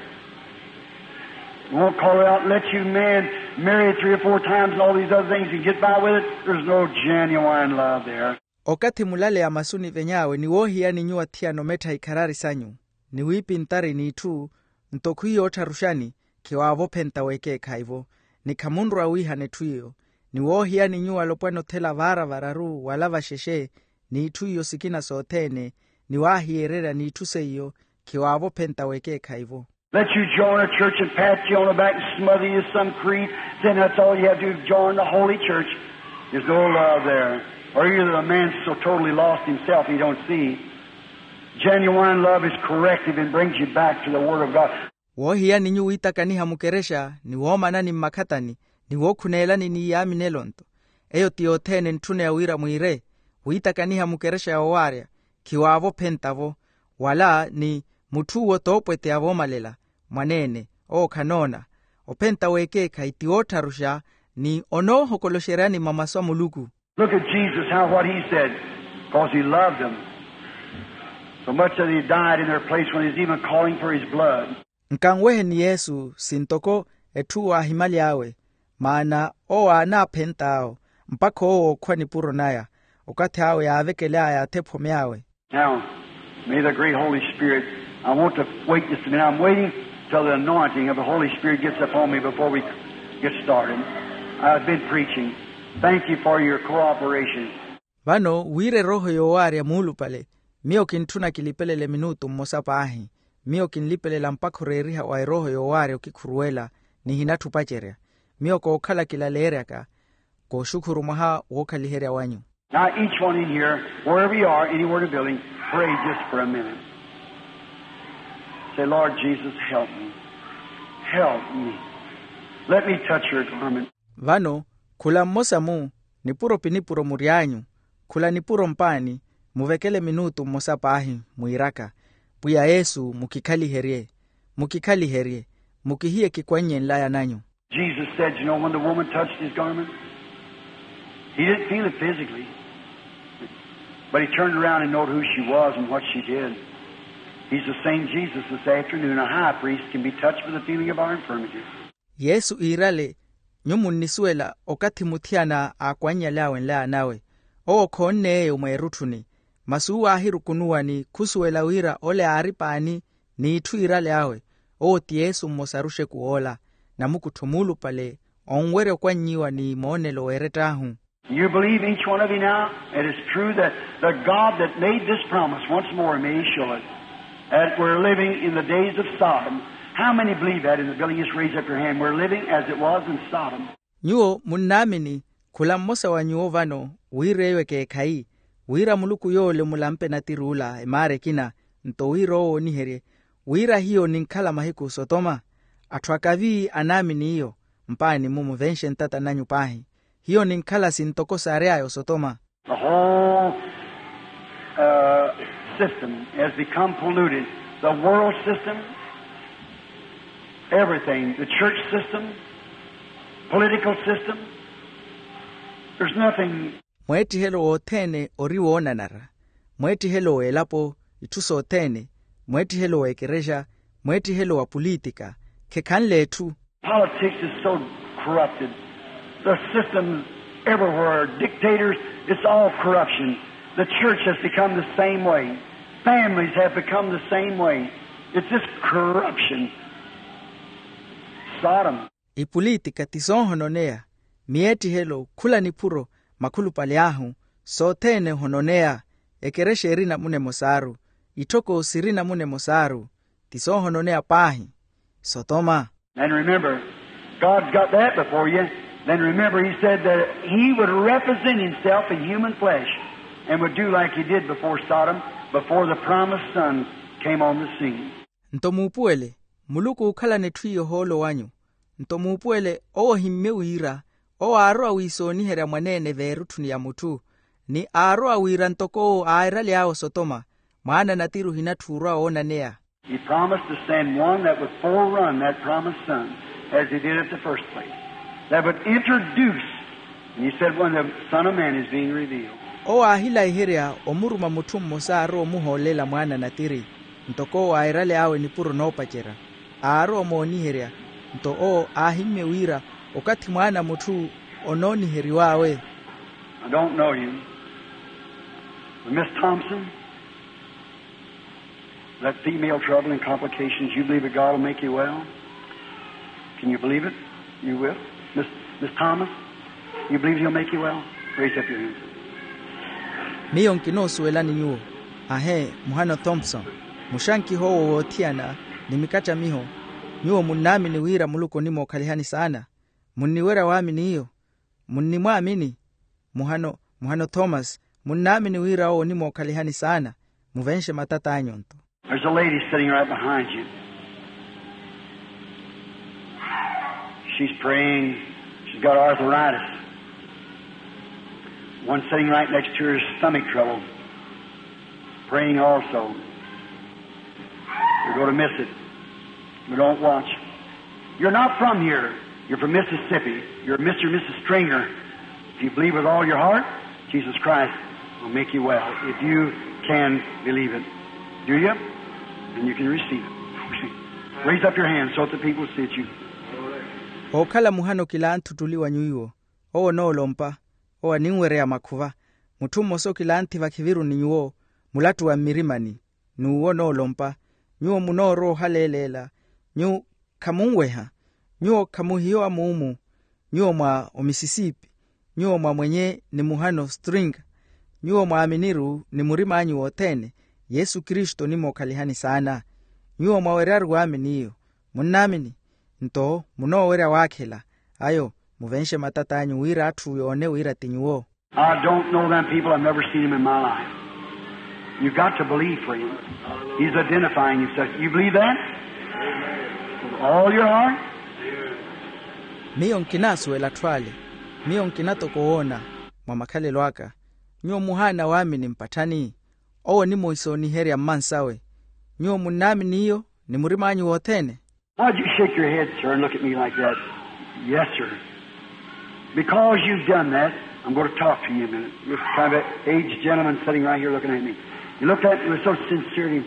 Won't call it out and let you men marry 3 or 4 times and all these other things and get by with it, there's no genuine love there. Okati mulale ya masuni venyawe ni wohi ya ni nyua tia no meta ikarari sanyu. Ni wipi ntari ni tu, ntokuhi otarushani, kiwa avopenta weke kaivo, ni kamundra wiha netuyo. Ni wohi ya ni nyua lopweno tela vararu, walava sheshe, ni tuyo sikina sotene, ni wahi erera ni tuseyo, kiwa avopenta weke kaivo. Let you join a church and pat you on the back and smother you some creed, then that's all you have to do, join the holy church. There's no love there. Or either the man's so totally lost himself he don't see. Genuine love is corrective and brings you back to the Word of God. Wohiya ni nyu itakaniha mukeresha, ni womana ni makatani, ni wokunelani ni yami nelonto. Eyo tiotene ntune ya wira muire, witakaniha mukeresha ya waria, kiwavo pentavo, wala ni mutuwo topwete ya vomalela, manene, o kanona, openta wekeka iti otarusha, ni ono hokolosherani mamaswa muluku. Look at Jesus, what he said, because he loved them. So much that he died in their place when he's even calling for his blood. Nkangwehe ni Yesu sintoko etuwa himali awe, maana owa na pentao, mpako o kwani puro naya, okate awe ya avekelea ya tepo meawe. Now, may the great Holy Spirit, I want to wait just a minute. I'm waiting till the anointing of the Holy Spirit gets upon me before we get started. I've been preaching. Thank you for your cooperation. Vano, wire roho yowari ya mulu pale, mio kintuna kilipelele minutu mmosapa ahi, mio kinlipele lampako reriha wa roho yowari okikuruela, ni hinatu pacherea, mio ko okala kilalereaka, ko shukuru maha wokaliherea wanyu. Now each one in here, wherever you are, anywhere in the building, pray just for a minute. Say, Lord Jesus, help me. Help me. Let me touch your garment. Vano, kula mmosa mu, nipuro pinipuro murianyu, kula nipuro mpani, muvekele minutu mmosa pahi, muiraka, puya Yesu mukikali herie, mukihie kikwenye nlaya nanyu. Jesus said, you know, when the woman touched his garment, he didn't feel it physically, but he turned around and noted who she was and what she did. He's the same Jesus this afternoon. A high priest can be touched with the feeling of our infirmities. Yesu irale, nyumunisuela okati mutiana akwanya lawe nlaa nawe. O konne umairutuni. Masuwa ahiru kunuani kusuela wira ole aripani ni ithuira leawe o tiesu mmosarushe kuola na mukuthumulu pale onwere kwa nyiwa ni monelo weretahu. You believe each one of you now it is true that the God that made this promise once more may show it, that we're living in the days of Sodom. How many believe that in the building? Just raise up your hand. We're living as it was in Sodom. Nyuo munnamini kula mmosa wa nyuo vano wirewe ke kai wira muluku yole mulampe na tirula emare kina nto wiro nihere wira hiyo ninkala mahiku Sodoma atwakavi anamini hiyo mpani mumu venshen tata nanyu pahi hiyo ninkala sintoko sareayo Sodoma. The whole system has become polluted. The world system, everything, the church system, political system, there's nothing. Mweti helo otene oriwo onanara, mweti helo elapo ituso otene, mweti helo ekeresha, mweti helo wa politika, kekanle tu. Politics is so corrupted. The systems everywhere, dictators, it's all corruption. The church has become the same way. Families have become the same way. It's this corruption. Sodom. Ipolitika tisonhononea, mieti helo kula nipuro makulu paliahu, sotene hononea, ekereshe erina mune mosaru, itoko sirina mune mosaru, tisonhononea pahi, Sodoma. And remember, God's got that before you. Then remember, He said that He would represent Himself in human flesh and would do like He did before Sodom, before the promised Son came on the scene. Ntomupuele, muluku ukala netwiyo holo wanyu. Ntomupuele, o himmewira, o aro awisoni hera mwanene verutuni ya mutu. Ni aro awira ntoko aira liao Sodoma, maana natiru hinaturua onanea. He promised to send one that would forerun that promised Son, as He did at the first place. That would introduce, and He said when the Son of Man is being revealed. O ahila ihiria omuruma mutum mosaro muholela mwana natiri. Ntoko airale awe nipuro nopachera. Aro moniheria. Nto o ahime wira okati mwana mutu ononi heriwawe. I don't know you. But Miss Thompson, that female trouble and complications, you believe that God will make you well? Can you believe it? You will? Miss Thomas, you believe He'll make you well? Raise up your hands. Miyo nkinosu elani nyuo. Ahe, Muhano Thompson. Mushanki howo wotiana, nimikacha miho. Nyuo munami ni wira muluko nimo kalihani sana. Muniwera waamini hiyo. Munimwamini. Muhano Thomas. Munami ni wira o nimo kalihani sana. Muvenshe matata anyonto. There's a lady sitting right behind you. She's praying. She's got arthritis. One sitting right next to her is stomach trouble. Praying also. You're going to miss it. But don't watch. You're not from here. You're from Mississippi. You're Mr. and Mrs. Stringer. If you believe with all your heart, Jesus Christ will make you well. If you can believe it. Do you? Then you can receive it. Raise up your hands so that the people see it you. Okala muhano kila antutuliwa nyuyo. O no lompa. O aninwere ya makuva. Mutumo so kila antiva kiviru ni nyuo. Mulatu wa mirimani. Nuo no lompa. Nyuo munoro halelela. Nyuo kamungweha. Nyuo kamuhio amuumu. Nyuo mwa o Mississippi. Nyuo mwa mwenye ni muhano string. Nyuo mwa aminiru ni murima nyuo tene. Yesu Kristo ni mokalihani sana. Nyuo mwa weraru wa aminiyo. Munamini. Nto muno wera wakela. Ayo muvenshe matata anyu wira atu yone wira tinyuo. I don't know them people. I've never seen them in my life. You've got to believe for Him. He's identifying Himself. You believe that? With all your heart? Miyo nkinasu elatwale. Miyo nkinato kuona. Mwamakale lwaka. Nyuo muhana wami ni mpatani. Owo ni moisoni heri ya mansawe. Nyuo munami niyo ni murimanyu wotene. Why'd you shake your head, sir, and look at me like that? Yes, sir. Because you've done that, I'm going to talk to you a minute. This kind of aged gentleman sitting right here looking at me. You looked at me with so sincerity.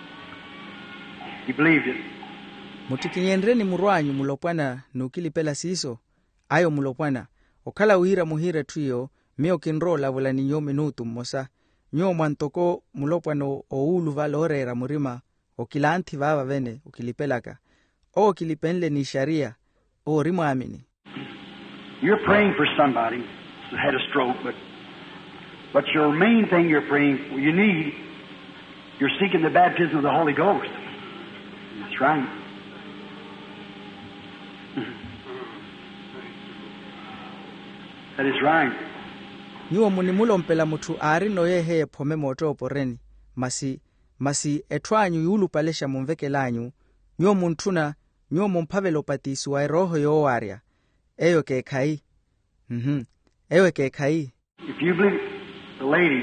He believed it. Mutikinyendreni murwanyu mulopwana nukilipela siso. Ayo mulopwana. Okala uira muhire tuyo, mio kinrola wala ninyo minutu mosa. Nyo mwantoko mulopwano oulu valorera murima. okilanthi vava vene ukilipelaka o kilipenle ni sharia o rimwamini. You're praying for somebody who had a stroke, but your main thing you're praying for, you're seeking the baptism of the Holy Ghost. That's right. That is right. Nyuo munimulo mpela mutu ari no yehe pome moto oporeni masi etwanyu yulu palesha mumveke lanyu nyuo muntuna nyuo mumpavelo patisu wa roho yo waria eyo ke kai eyo ke kai. If you believe the lady,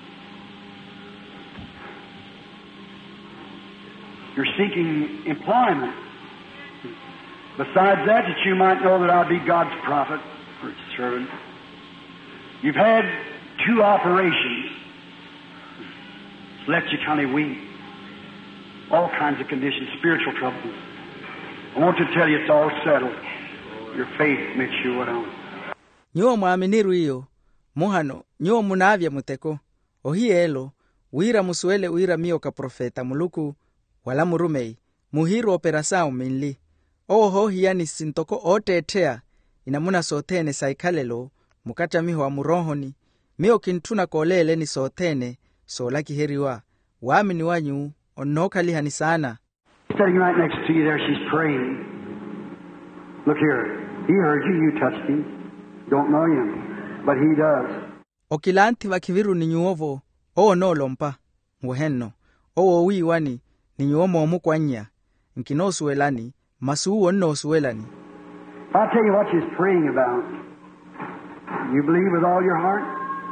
you're seeking employment. Besides that you might know that I'll be God's prophet or servant. You've had 2 operations. It's left you kind of weak. All kinds of conditions, spiritual troubles. I want to tell you it's all settled. Your faith makes you what on. Nyuo muaminiru iyo, muhano, nyuo munavya muteko. Ohielo, uira musuele uira mio ka profeta muluku, wala murumei, muhiru operasao minli. Oho hiani sintoko otetea, inamuna sotene saikalelo, mukata miho wa murohoni, mio kintuna kolele ni sotene, so laki heriwa, waamini wanyu, onoka lihani sana. Sitting right next to you there, she's praying. Look here, he heard you, you touched him. Don't know him, but he does. Okilanti wakiviru ni nyuovo, o no lompa, muhenno, o wiwani, ni nyuomo omukwanya, nkino suelani, masu onno suelani. I'll tell you what she's praying about. You believe with all your heart?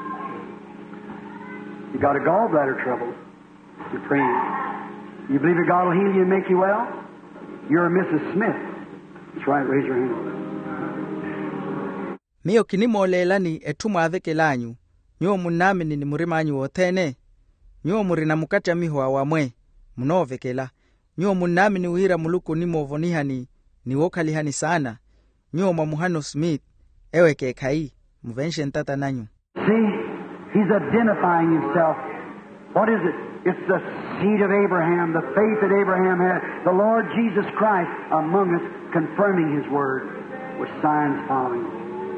You got a gallbladder trouble. You're praying. You believe that God will heal you and make you well? You're Mrs. Smith. That's right, raise your hand. Mio kinimolelani etuma aveke lanyu, nyuo munamini ni murimanyu otene, nyuo murina mukata miho awamwe, munovekela, nyuo munamini uira muluku nimovonihani, ni wokalihani sana, nyuo mamuhano Smith, ewe ke kai, muvenshe ntata nanyu. See, he's identifying himself. What is it? It's the seed of Abraham, the faith that Abraham had, the Lord Jesus Christ among us, confirming his word with signs following.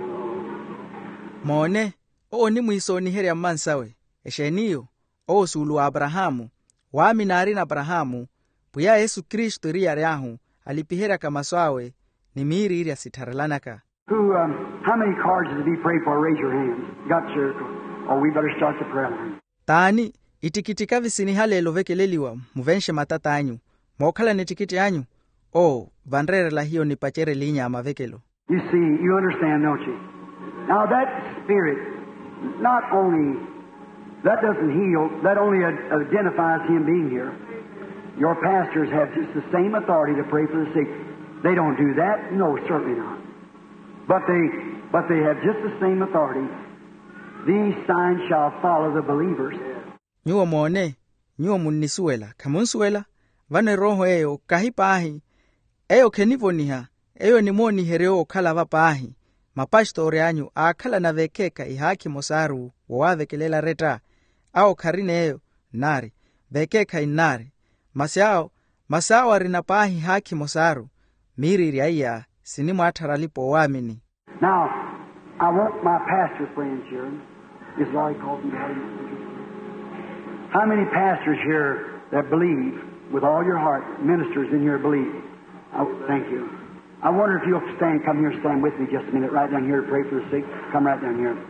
Mone, ni mwiso ni heri amansawe, esheniyo, sulu Abrahamu, waminari na Abrahamu, puya Yesu Kristo ria riahu, alipihera kama swawe, ni miri iria sitaralanaka. How many cards to be prayed for? Raise your hands. Got your, we better start the prayer line. Tani, itikitika visini halelo vekeleliwa, muvenshe matata anyu, mwokala netikiti anyu, vandrere la hiyo ni pachere linya ama vekelo. You see, you understand, don't you? Now that spirit, not only, that doesn't heal, that only identifies him being here. Your pastors have just the same authority to pray for the sick. They don't do that? No, certainly not. But they have just the same authority. These signs shall follow the believers. Nyuo mone, nyuo munisuela, kamunsuela, vane roho eyo, kahipahi, eyo kenivoniha, eyo nimoni hereo kala vapahi, mapashtore anyu, akala na vekeka ihaki mosaru, wavekelela reta, ao karine eyo, nari, vekeka inari, masao arinapahi haki mosaru, miri riaya, sinimu ataralipo wamini. Now, I want my pastor friends here. Is Laurie Colton here? How many pastors here that believe with all your heart, ministers in here believe? Thank you. I wonder if you'll come here, stand with me just a minute, right down here to pray for the sick. Come right down here.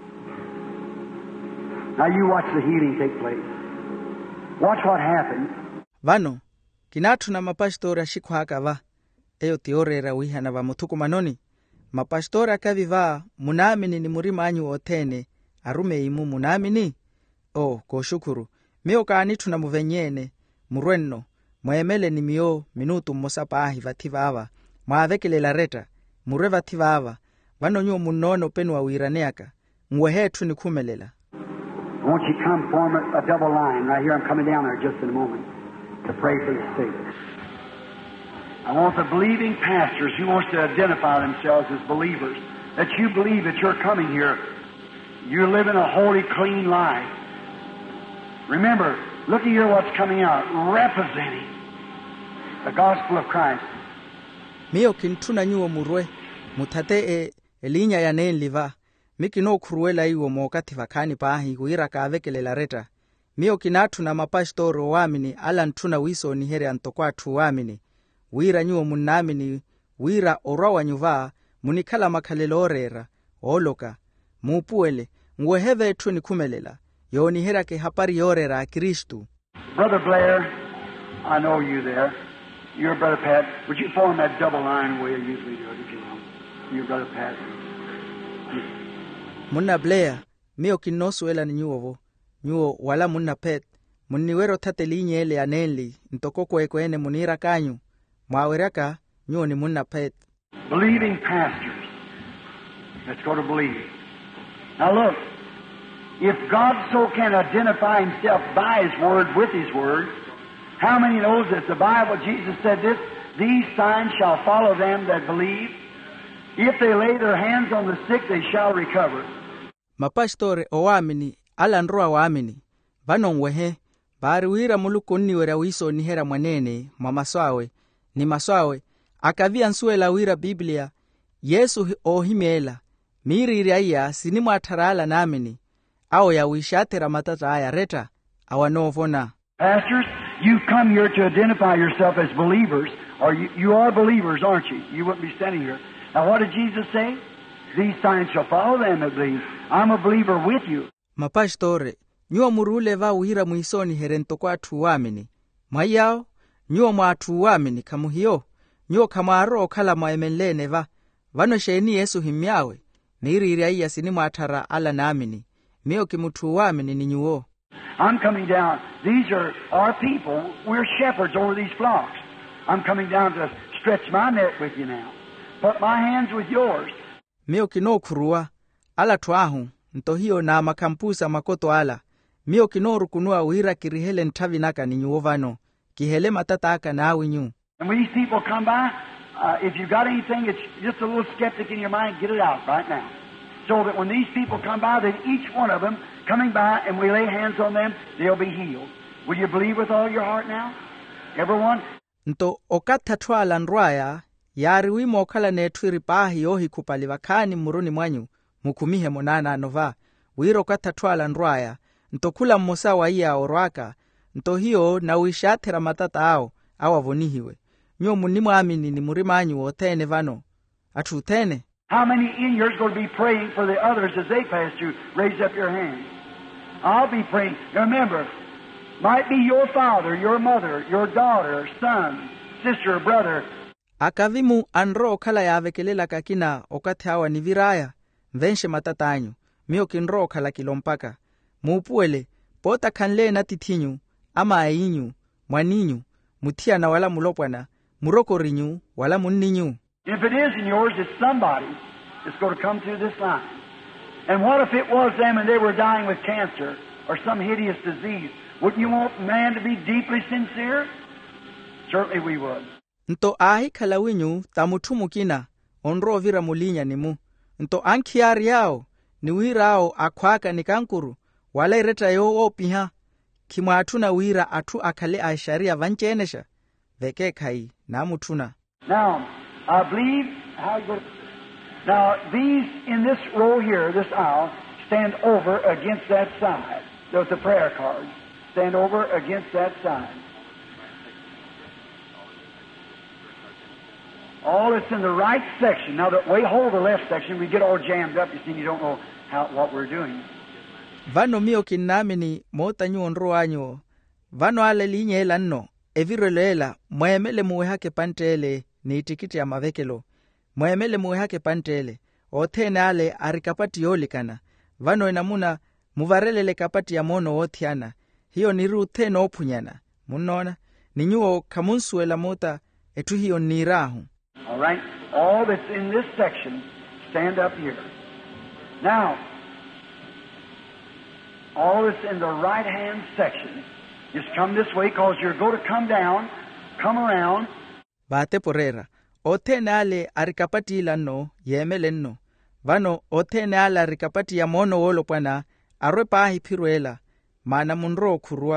Now you watch the healing take place. Watch what happens. Vano, kinatu na mapastora shikwaka va. Eyo tiorera wihana va mutuku manoni. Mapastora kaviva, munamini ni murima anyu otene, arume imu munamini. Koshukuru. Mio kaanitu na muvenyene, murwenno, mwemele ni mio minutu mosapa ahi vativava, maavekele la reta, mure vativava, vano nyo munono penu wa wiraneaka, mwehetu ni kumelela. Won't you come form a double line right here? I'm coming down there just in a moment to pray for the sick. I want the believing pastors who wants to identify themselves as believers, that you believe that you're coming here. You're living a holy, clean life. Remember, Look at here what's coming out, representing the gospel of Christ. Mio kintuna nyuo murwe, mutate elinya ya liva, mikino kruela iwo mokati vakani pahi kuira kavekelela reta. Mio kinatu na mapastoro wamini ala ntuna wiso ni here antokwatu wamini. Wira nyuo munamini, wira orawa nyuva, munikala makalelo orera, oloka, mupuele, mweheve etu ni kumelela, yoni hera ke hapari orera Kristu. Brother Blair, I know you there. You're Brother Pat. Would you form that double line where you usually do it if you will? You're Brother Pat. Munna Blair, mio kinosu ela ni nyuo wala munna Pat. Muniwero tate linye ele anenli, ntokoko ene munira kanyu. Mwaweraka, nyuo ni munna Pat. Believing pastors. Let's go to believe. Now look, if God so can identify himself by his word, with his word, how many knows that the Bible, Jesus said this, these signs shall follow them that believe. If they lay their hands on the sick, they shall recover. Mapastore owamini, ala nroa wamini, vanongwehe, bari wira mulukuni wera wiso ni hera mwanene, mamaswawe, ni maswawe, akavia nsuela wira Biblia, Yesu ohimela, miri aya sinimu atarala namini, ao ya wishatera matata aya reta, awanovona. Pastors, you come here to identify yourself as believers, or you are believers, aren't you? You wouldn't be standing here. Now what did Jesus say? These signs shall follow them that believe. I'm a believer with you. Mapastore, nyuo murule va uhira muisoni herento kwa tuwamini. Mayao, nyuo mwa tuwamini kamu hiyo. Nyuo kamaro kala maemenlene va. Vano sheni Yesu himyawe. Miri iriaiya sinimu atara ala naamini. Mio kimutuwamini ni nyuo. I'm coming down. These are our people. We're shepherds over these flocks. I'm coming down to stretch my neck with you now. Put my hands with yours. Mio kino kurua. Ala tuahu. Nto hiyo na makampusa makoto ala. Mio kino rukunua uhira kirihele ntavi naka ni nyuovano. Kihele matata aka na awi nyu. And when these people come by, if you've got anything that's just a little skeptic in your mind, get it out right now. So that when these people come by, then each one of them coming by and we lay hands on them, they'll be healed. Will you believe with all your heart now? Everyone? Nto okata twala nrwaya, yari wimo okala netwiri pahi yohi kupali wakani muruni mwanyu, mukumihe monana anova, wiro okata twala nrwaya, nto kula mmosa wa iya orwaka, nto hiyo na uishatera matata ao, awavonihiwe. Nyo munimu amini ni murimanyu otene vano. Atu utene? How many in here is going to be praying for the others as they pass through? Raise up your hand. I'll be praying. Remember, might be your father, your mother, your daughter, son, sister, or brother. Akavimu anro kala ya avekelela kakina okate hawa ni viraya, mvenshe matatanyu, mio kinro kala kilompaka. Muupuele, pota kanle na titinyu, ama ainyu, mwaninyu, mutia na wala mulopwana, muroko rinyu, wala munninyu. If it isn't yours, it's somebody that's going to come through this line. And what if it was them and they were dying with cancer or some hideous disease? Wouldn't you want man to be deeply sincere? Certainly we would. Nto ahi kalawinyu tamutumu kina, onro vira mulinya nimu. Nto ankiari yao, ni wirao akwaka ni kankuru, wala ireta yo opiha. Kima atuna wira atu akale aisharia vanchenesha. Veke kai, namutuna. Now, I believe how you go. Now, these in this row here, this aisle, stand over against that side. There's the prayer cards. Stand over against that side. All that's in the right section. Now, we hold the left section, we get all jammed up. You see, you don't know what we're doing. Vano mio kinamini mota nyuonro anyo. Vano ale linye elanno. Evirelela, mwemele muwehake pantele. Ni tikiti ya mavekelo. Mwemele muwehake pantele. Otene ale arikapati yolikana. Vano enamuna muvarelele kapati ya mono otiana. Hiyo niru teno opunyana. Munona. Ninyuo kamunsuela mota etu hiyo nirahu. All right. All that's in this section, stand up here. Now, all that's in the right-hand section, just come this way because you're going to come down, come around. Bate porera. Otene ale arikapati ilano, yemelenno. Vano otene ale arikapati ya mono wolo pana, arwepa ahi piruela, mana munro kurua,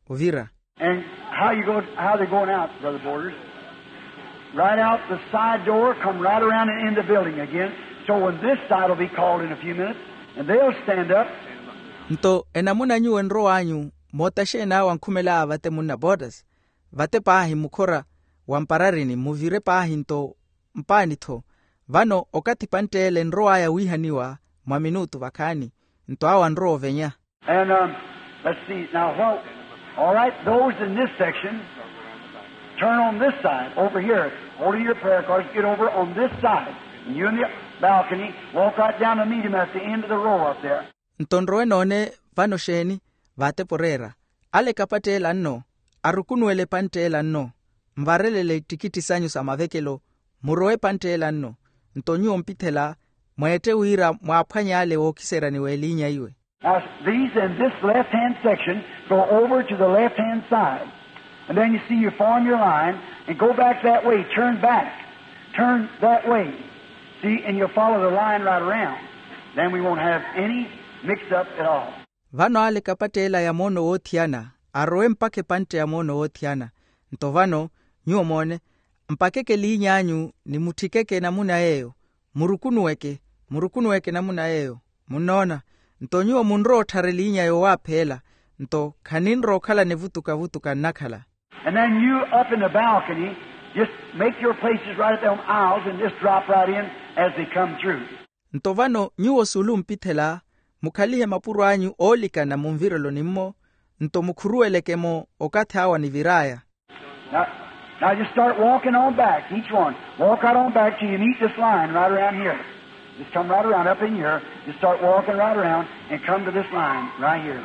Uvira. And how they're going out, Brother Borders? Right out the side door, come right around and in the building again. So when this side will be called in a few minutes, and they'll stand up. Nto enamuna nyu enro anyu motashe na wankumela vate muna Borders. Vate pahi mukora wampararini muvire pahi nto mpani to. Vano okati pantele enro aya wihaniwa maminutu vakani. Nto awa nro venya. And let's see now. All right, those in this section, turn on this side over here. Order your prayer cards. Get over on this side. And you in the balcony, walk right down and meet him at the end of the row up there. Ntonroe none vano sheni vate porera. Ale kapatela no. Arukunuele pantela no. Mvarelele tikiti sanyu samavekelo. Muroe pantela no. Ntonyu ompitela. Mwete uira mwapanya ale wokisera ni welinya iwe. Now, these in this left-hand section go over to the left-hand side. And then you see you form your line and go back that way. Turn back. Turn that way. See, and you'll follow the line right around. Then we won't have any mix-up at all. Vano ale kapatela ya mono othiana. Aroe mpake pante ya mono othiana. Ntovano, nyuo mone, mpakeke linya anyu ni mutikeke namuna eyo. Murukunuweke namuna eyo. Munona, nto nyuo munro thare linya yo waphela. Nto kaninro khala nevutuka nakhala. And then you up in the balcony, just make your places right at them aisles and just drop right in as they come through. Ntovano nyuo sulu mpithela, mukhalihe mapuru anyu olika na mumvirelo nimmo, nto mukhuruelekemo okathe awa ni viraya. Now just start walking on back, each one. Walk right on back till you meet this line right around here. Just come right around up in here. Just start walking right around and come to this line right here.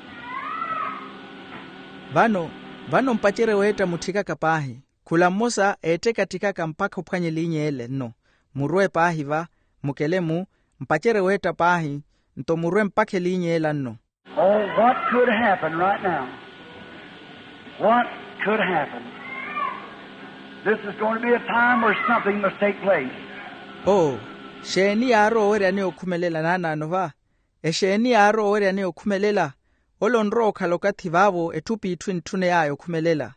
Vano mpachere weta mutika kapahi. Kula mosa ete katika kampaka upanye linye ele no. Murue pahi va, mukelemu, mpachere weta pahi, nto murue mpake linye ele no. Oh, what could happen right now? What could happen? This is going to be a time where something must take place. Oh, sheni aro were ane okumelela nana nova. Sheni aro were ane okumelela. Olonro kalokati vavo etupi itune yayo okumelela.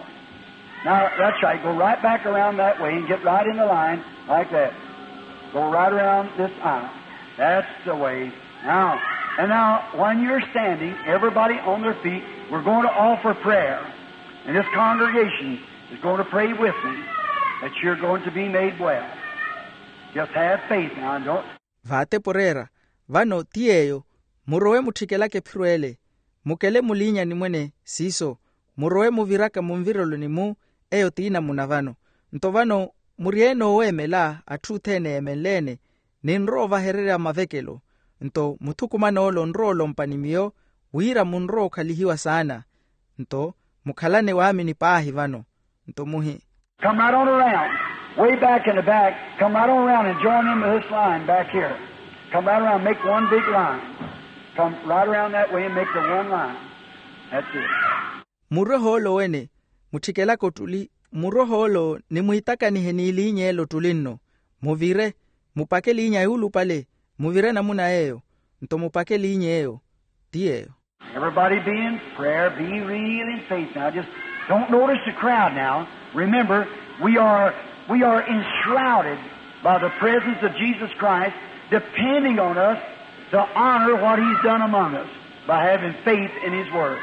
Now, that's right. Go right back around that way and get right in the line like that. Go right around this aisle. That's the way. Now, when you're standing, everybody on their feet, we're going to offer prayer. And this congregation is going to pray with me that you're going to be made well. Just have faith now and don't. Vate porera. Vano tieyo. Muroe mutikela ke piruele. Mukele mulinya ni mwene siso. Muroe muviraka mumvirolo ni mu. Eyo tina munavano. Ntovano murieno wemela atruthene emelene. Ninro vaherera mavekelo. Nto mutukumano olo nrolo mpanimio. Uira munro kalihiwa sana. Nto mukhalane wami ni pahi vano. Nto muhi. Come right on around. Way back in the back. Come right on around and join in with this line back here. Come right around. Make one big line. Come right around that way and make the one line. That's it. Muroholo wene. Mutikela kotuli. Muroholo ni muitaka ni heni linye elo tulinno. Muvire. Mupake linya yulu pale. Muvire namuna eyo. Nto mupake linye eyo. Tiyo. Everybody be in prayer. Be real in faith now. Just don't notice the crowd now. Remember, we are enshrouded by the presence of Jesus Christ, depending on us to honor what He's done among us by having faith in His Word.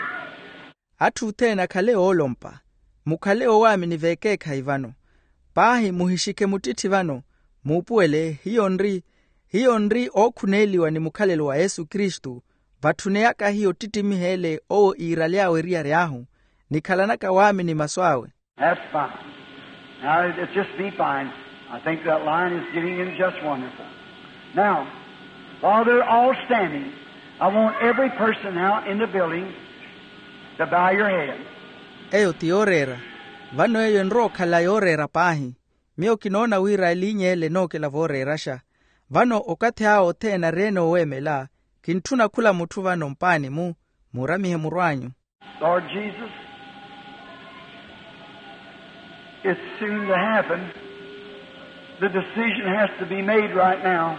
Atutena kale olompa. Mukale owami nivekeka ivano. Pahi muhishike mutiti vano. Mupuele hiyo nri okuneliwa ni mukalelo wa Yesu Kristu. Vatuneaka hiyo titi mihele o iraliawe ria riahu. Nikalanaka wami ni maswawe. That's fine. Now, it's just be fine. I think that line is getting in just wonderful. Now, while they're all standing, I want every person now in the building to bow your head. Eyo tiorera. Vano eyo nro kala yorera pahi. Mio kinona wira linye ele no kela vorera sha. Vano okate hao tena reno wemela. Kintuna kula mutu vano mpani mu. Muramihe murwanyu. Lord Jesus, it's soon to happen. The decision has to be made right now.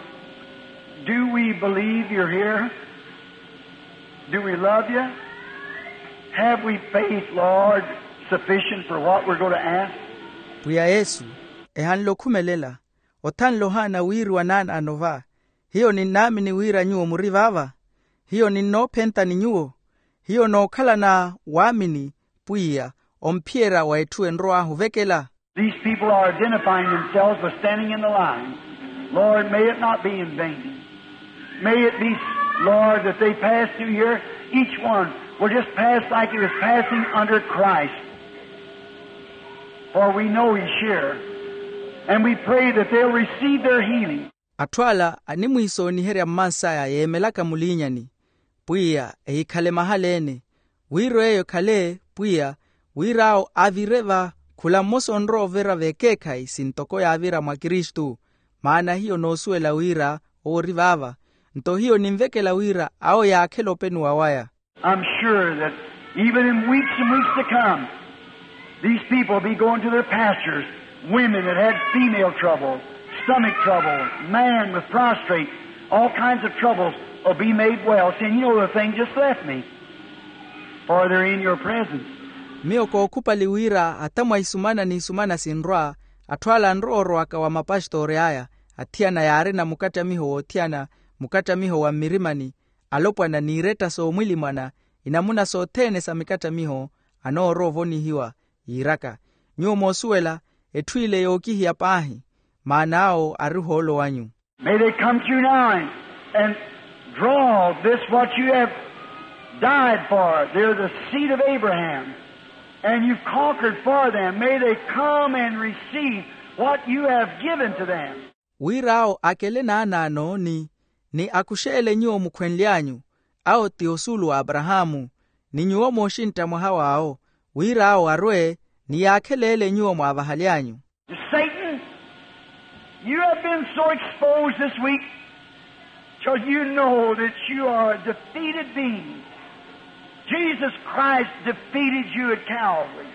Do we believe you're here? Do we love you? Have we faith, Lord, sufficient for what we're going to ask? Puya Yesu, ehan lo kumelela, otan lohana wiru wanan anova, hiyo ni nami ni wira nyuo murivava, hiyo ni no penta ni nyuo, hiyo no kala na wamini puya, ompiera wa etu enroa huvekela. These people are identifying themselves by standing in the line. Lord, may it not be in vain. May it be, Lord, that they pass through here, each one will just pass like he was passing under Christ. For we know He's here. And we pray that they'll receive their healing. Atwala animwiso ni heri masaya yemelaka mulinyani. Puya eikale mahalene. Wiro eyo kale puya wirao avireva kula moso nro vera vekekai sintoko ya avira mwa Kristu. Maana hiyo nosuela wira o rivava. Nto hiyo nimvekela wira ao ya akelo penu wawaya. I'm sure that even in weeks and weeks to come, these people will be going to their pastors, women that had female trouble, stomach trouble, man with prostrate, all kinds of troubles will be made well, saying, you know, the thing just left me, for they're in your presence. Mio ko kupali wira atamwa isumana ni isumana sinroa, atwala nroro akawa mapashtore haya, atiana yare na mukata miho otiana, mukata miho wa mirimani, alopwa na nireta so mwili mwana, inamuna so tene sa mikata miho, ano rovoni hiwa, iraka. Nyuo mosuela, etwile yokihi apahi, maanao aruholo wanyu. May they come through now and draw this what you have died for. They're the seed of Abraham. And you've conquered for them. May they come and receive what you have given to them. Wirao akele na anano ni akushele nyuo mukwenlianyu, ao tiosulu wa Abrahamu, ni nyuo moshinta mwahawa ao, wirao arwe ni akelele nyuo mwavahalianyu. Satan, you have been so exposed this week till you know that you are a defeated being. Jesus Christ defeated you at Calvary.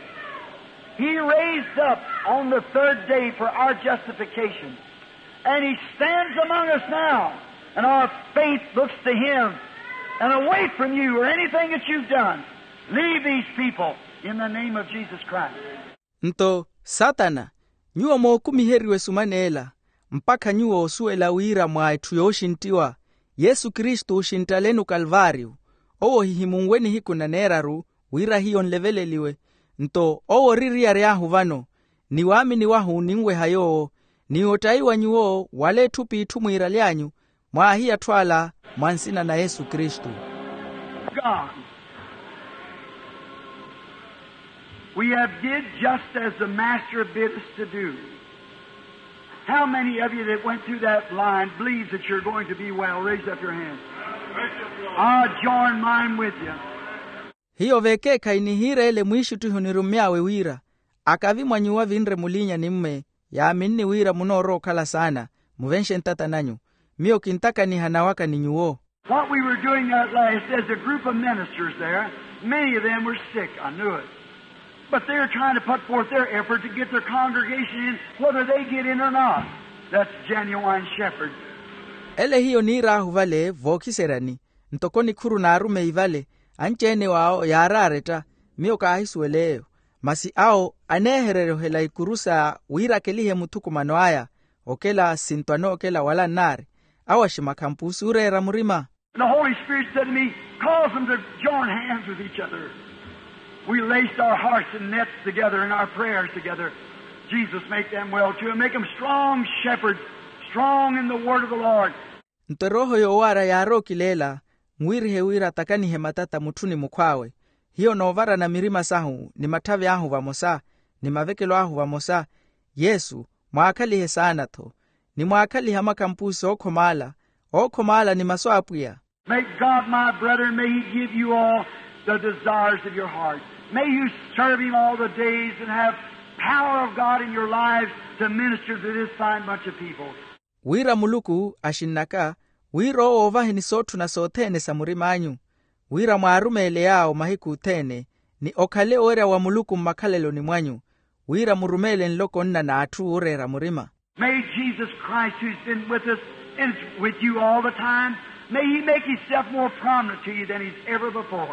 He raised up on the third day for our justification. And He stands among us now. And our faith looks to Him. And away from you or anything that you've done, leave these people in the name of Jesus Christ. Nto, Satana, nyuo mo kumiheriwe sumanela, mpaka nyuo osuela wira mwa tuyoshintiwa, Yesu Kristu ushintalenu Kalvario, owo hihimungweni hiku na neraru, wira hiyo nleveleliwe, nto, owo ririare ahu vano, ni wamini wahu ningwe hayo, ni otaiwa nyuo wale tupi tumwira lianyu, mwa hiya twala, mwansina na Yesu Kristu. God, we have did just as the Master bid us to do. How many of you that went through that line believes that you're going to be well? Raise up your hands. I'll join mine with you. Hiyo vekeka inihire ele mwishu tuhunirumiawe wira. Akavimwa nyuwa vinre mulinya nimme, ya minni wira munoro kala sana, muvenshe ntata nanyu. Mio kintaka ni hanawaka ni nyuo. What we were doing that last, there's a group of ministers there. Many of them were sick, I knew it. But they're trying to put forth their effort to get their congregation in, whether they get in or not. That's genuine shepherd. Ele hiyo ni rahu vale vokiserani. Ntokoni kuru na arume ivale. Anchene wao ya arareta. Mio kahisueleo. Masi ao aneherero hela ikurusa wira kelihe mutuku manoaya. Okela sintuano okela wala nari. Awa shimakampusi urera murima. And the Holy Spirit said to me, cause them to join hands with each other. We laced our hearts and nets together and our prayers together. Jesus, make them well too and make them strong shepherds, strong in the word of the Lord. Nteroho yowara ya roki lela, mwiri hewira takani hematata mutuni mukwawe. Hiyo novara na mirima sahu, ni matavi ahu wa mosa, ni mavekelo ahu wa mosa. Yesu, mwakali hesana to. Ni mwakali hamakampusi okomala ni maswa apuya. May God, my brethren, may He give you all the desires of your heart. May you serve Him all the days and have power of God in your lives to minister to this fine bunch of people. Wira muluku ashinaka, wiro ovahi ni sotu na sotene sa murimanyu. Wira maarume ele yao mahiku utene, ni okale ora wa muluku makalelo ni mwanyu. Wira murumele nloko nna na atu urera murima. May Jesus Christ, who's been with us and is with you all the time, may He make Himself more prominent to you than He's ever before.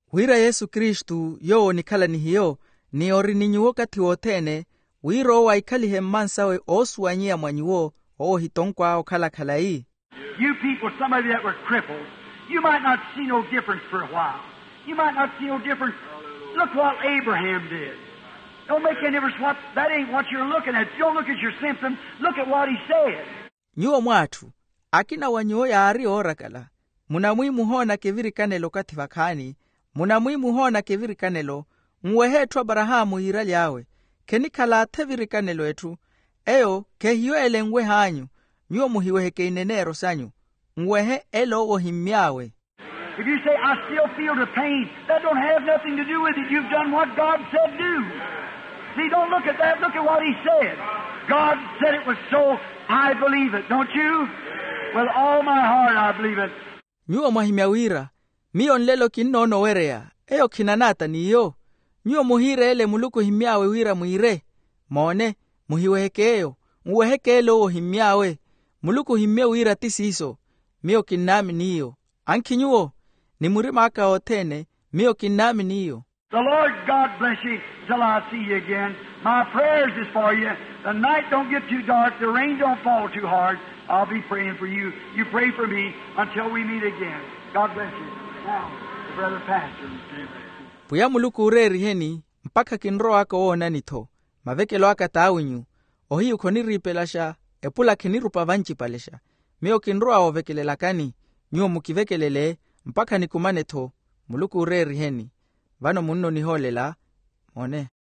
wira Yesu Kristu yo nikala ni hiyo ni orininyu wakati wotene wiro wa ikalihe mansawe osuanyia mwanyuo hitonkwa okala hii. You people, some of you that were crippled, you might not see no difference for a while. You might not see no difference. Look what Abraham did. Don't make any difference what, that ain't what you're looking at. Don't look at your symptoms. Look at what he said. Nyuo mwatu, akina wanyuo ya ari orakala. Munamwimu hona keviri kanelo kativakani. Munamwimu hona keviri kanelo. Mwehetwa Abrahamu irali yawe. Kenikala teviri kanelo etu. Eyo, kehiyo elengwe hanyu. Nyuo muhiweheke inenero sanyu. Mwehe elo ohimyawe. If you say, I still feel the pain, that don't have nothing to do with it. You've done what God said do. See, don't look at that. Look at what he said. God said it was so. I believe it. Don't you? With all my heart, I believe it. Nyuo mahimyawira. Mio nlelo kinono werea. Eyo kinanata niyo. Nyuo muhire ele muluku himyawe wira muhire. Mone, muhiweheke eyo. Muweheke elo ohimyawe. Muluku himya wira tisiso. Mio kinami niyo. Anki nyuo. Ni murima aka otene. Mio kinami niyo. The Lord God bless you till I see you again. My prayers is for you. The night don't get too dark. The rain don't fall too hard. I'll be praying for you. You pray for me until we meet again. God bless you. Now, the brother pastor. Puya muluku ureri heni. Mpaka kinro ako onanito. Mavekelo aka taawinyu. Ohi ukoniripelasha. Epula kinirupa vanchi palesha. Mio kinro aovekelelakani. Nyuo mukivekelele. Mpaka nikumane to. Muluku ureri heni. Vano munno niholela. Mone.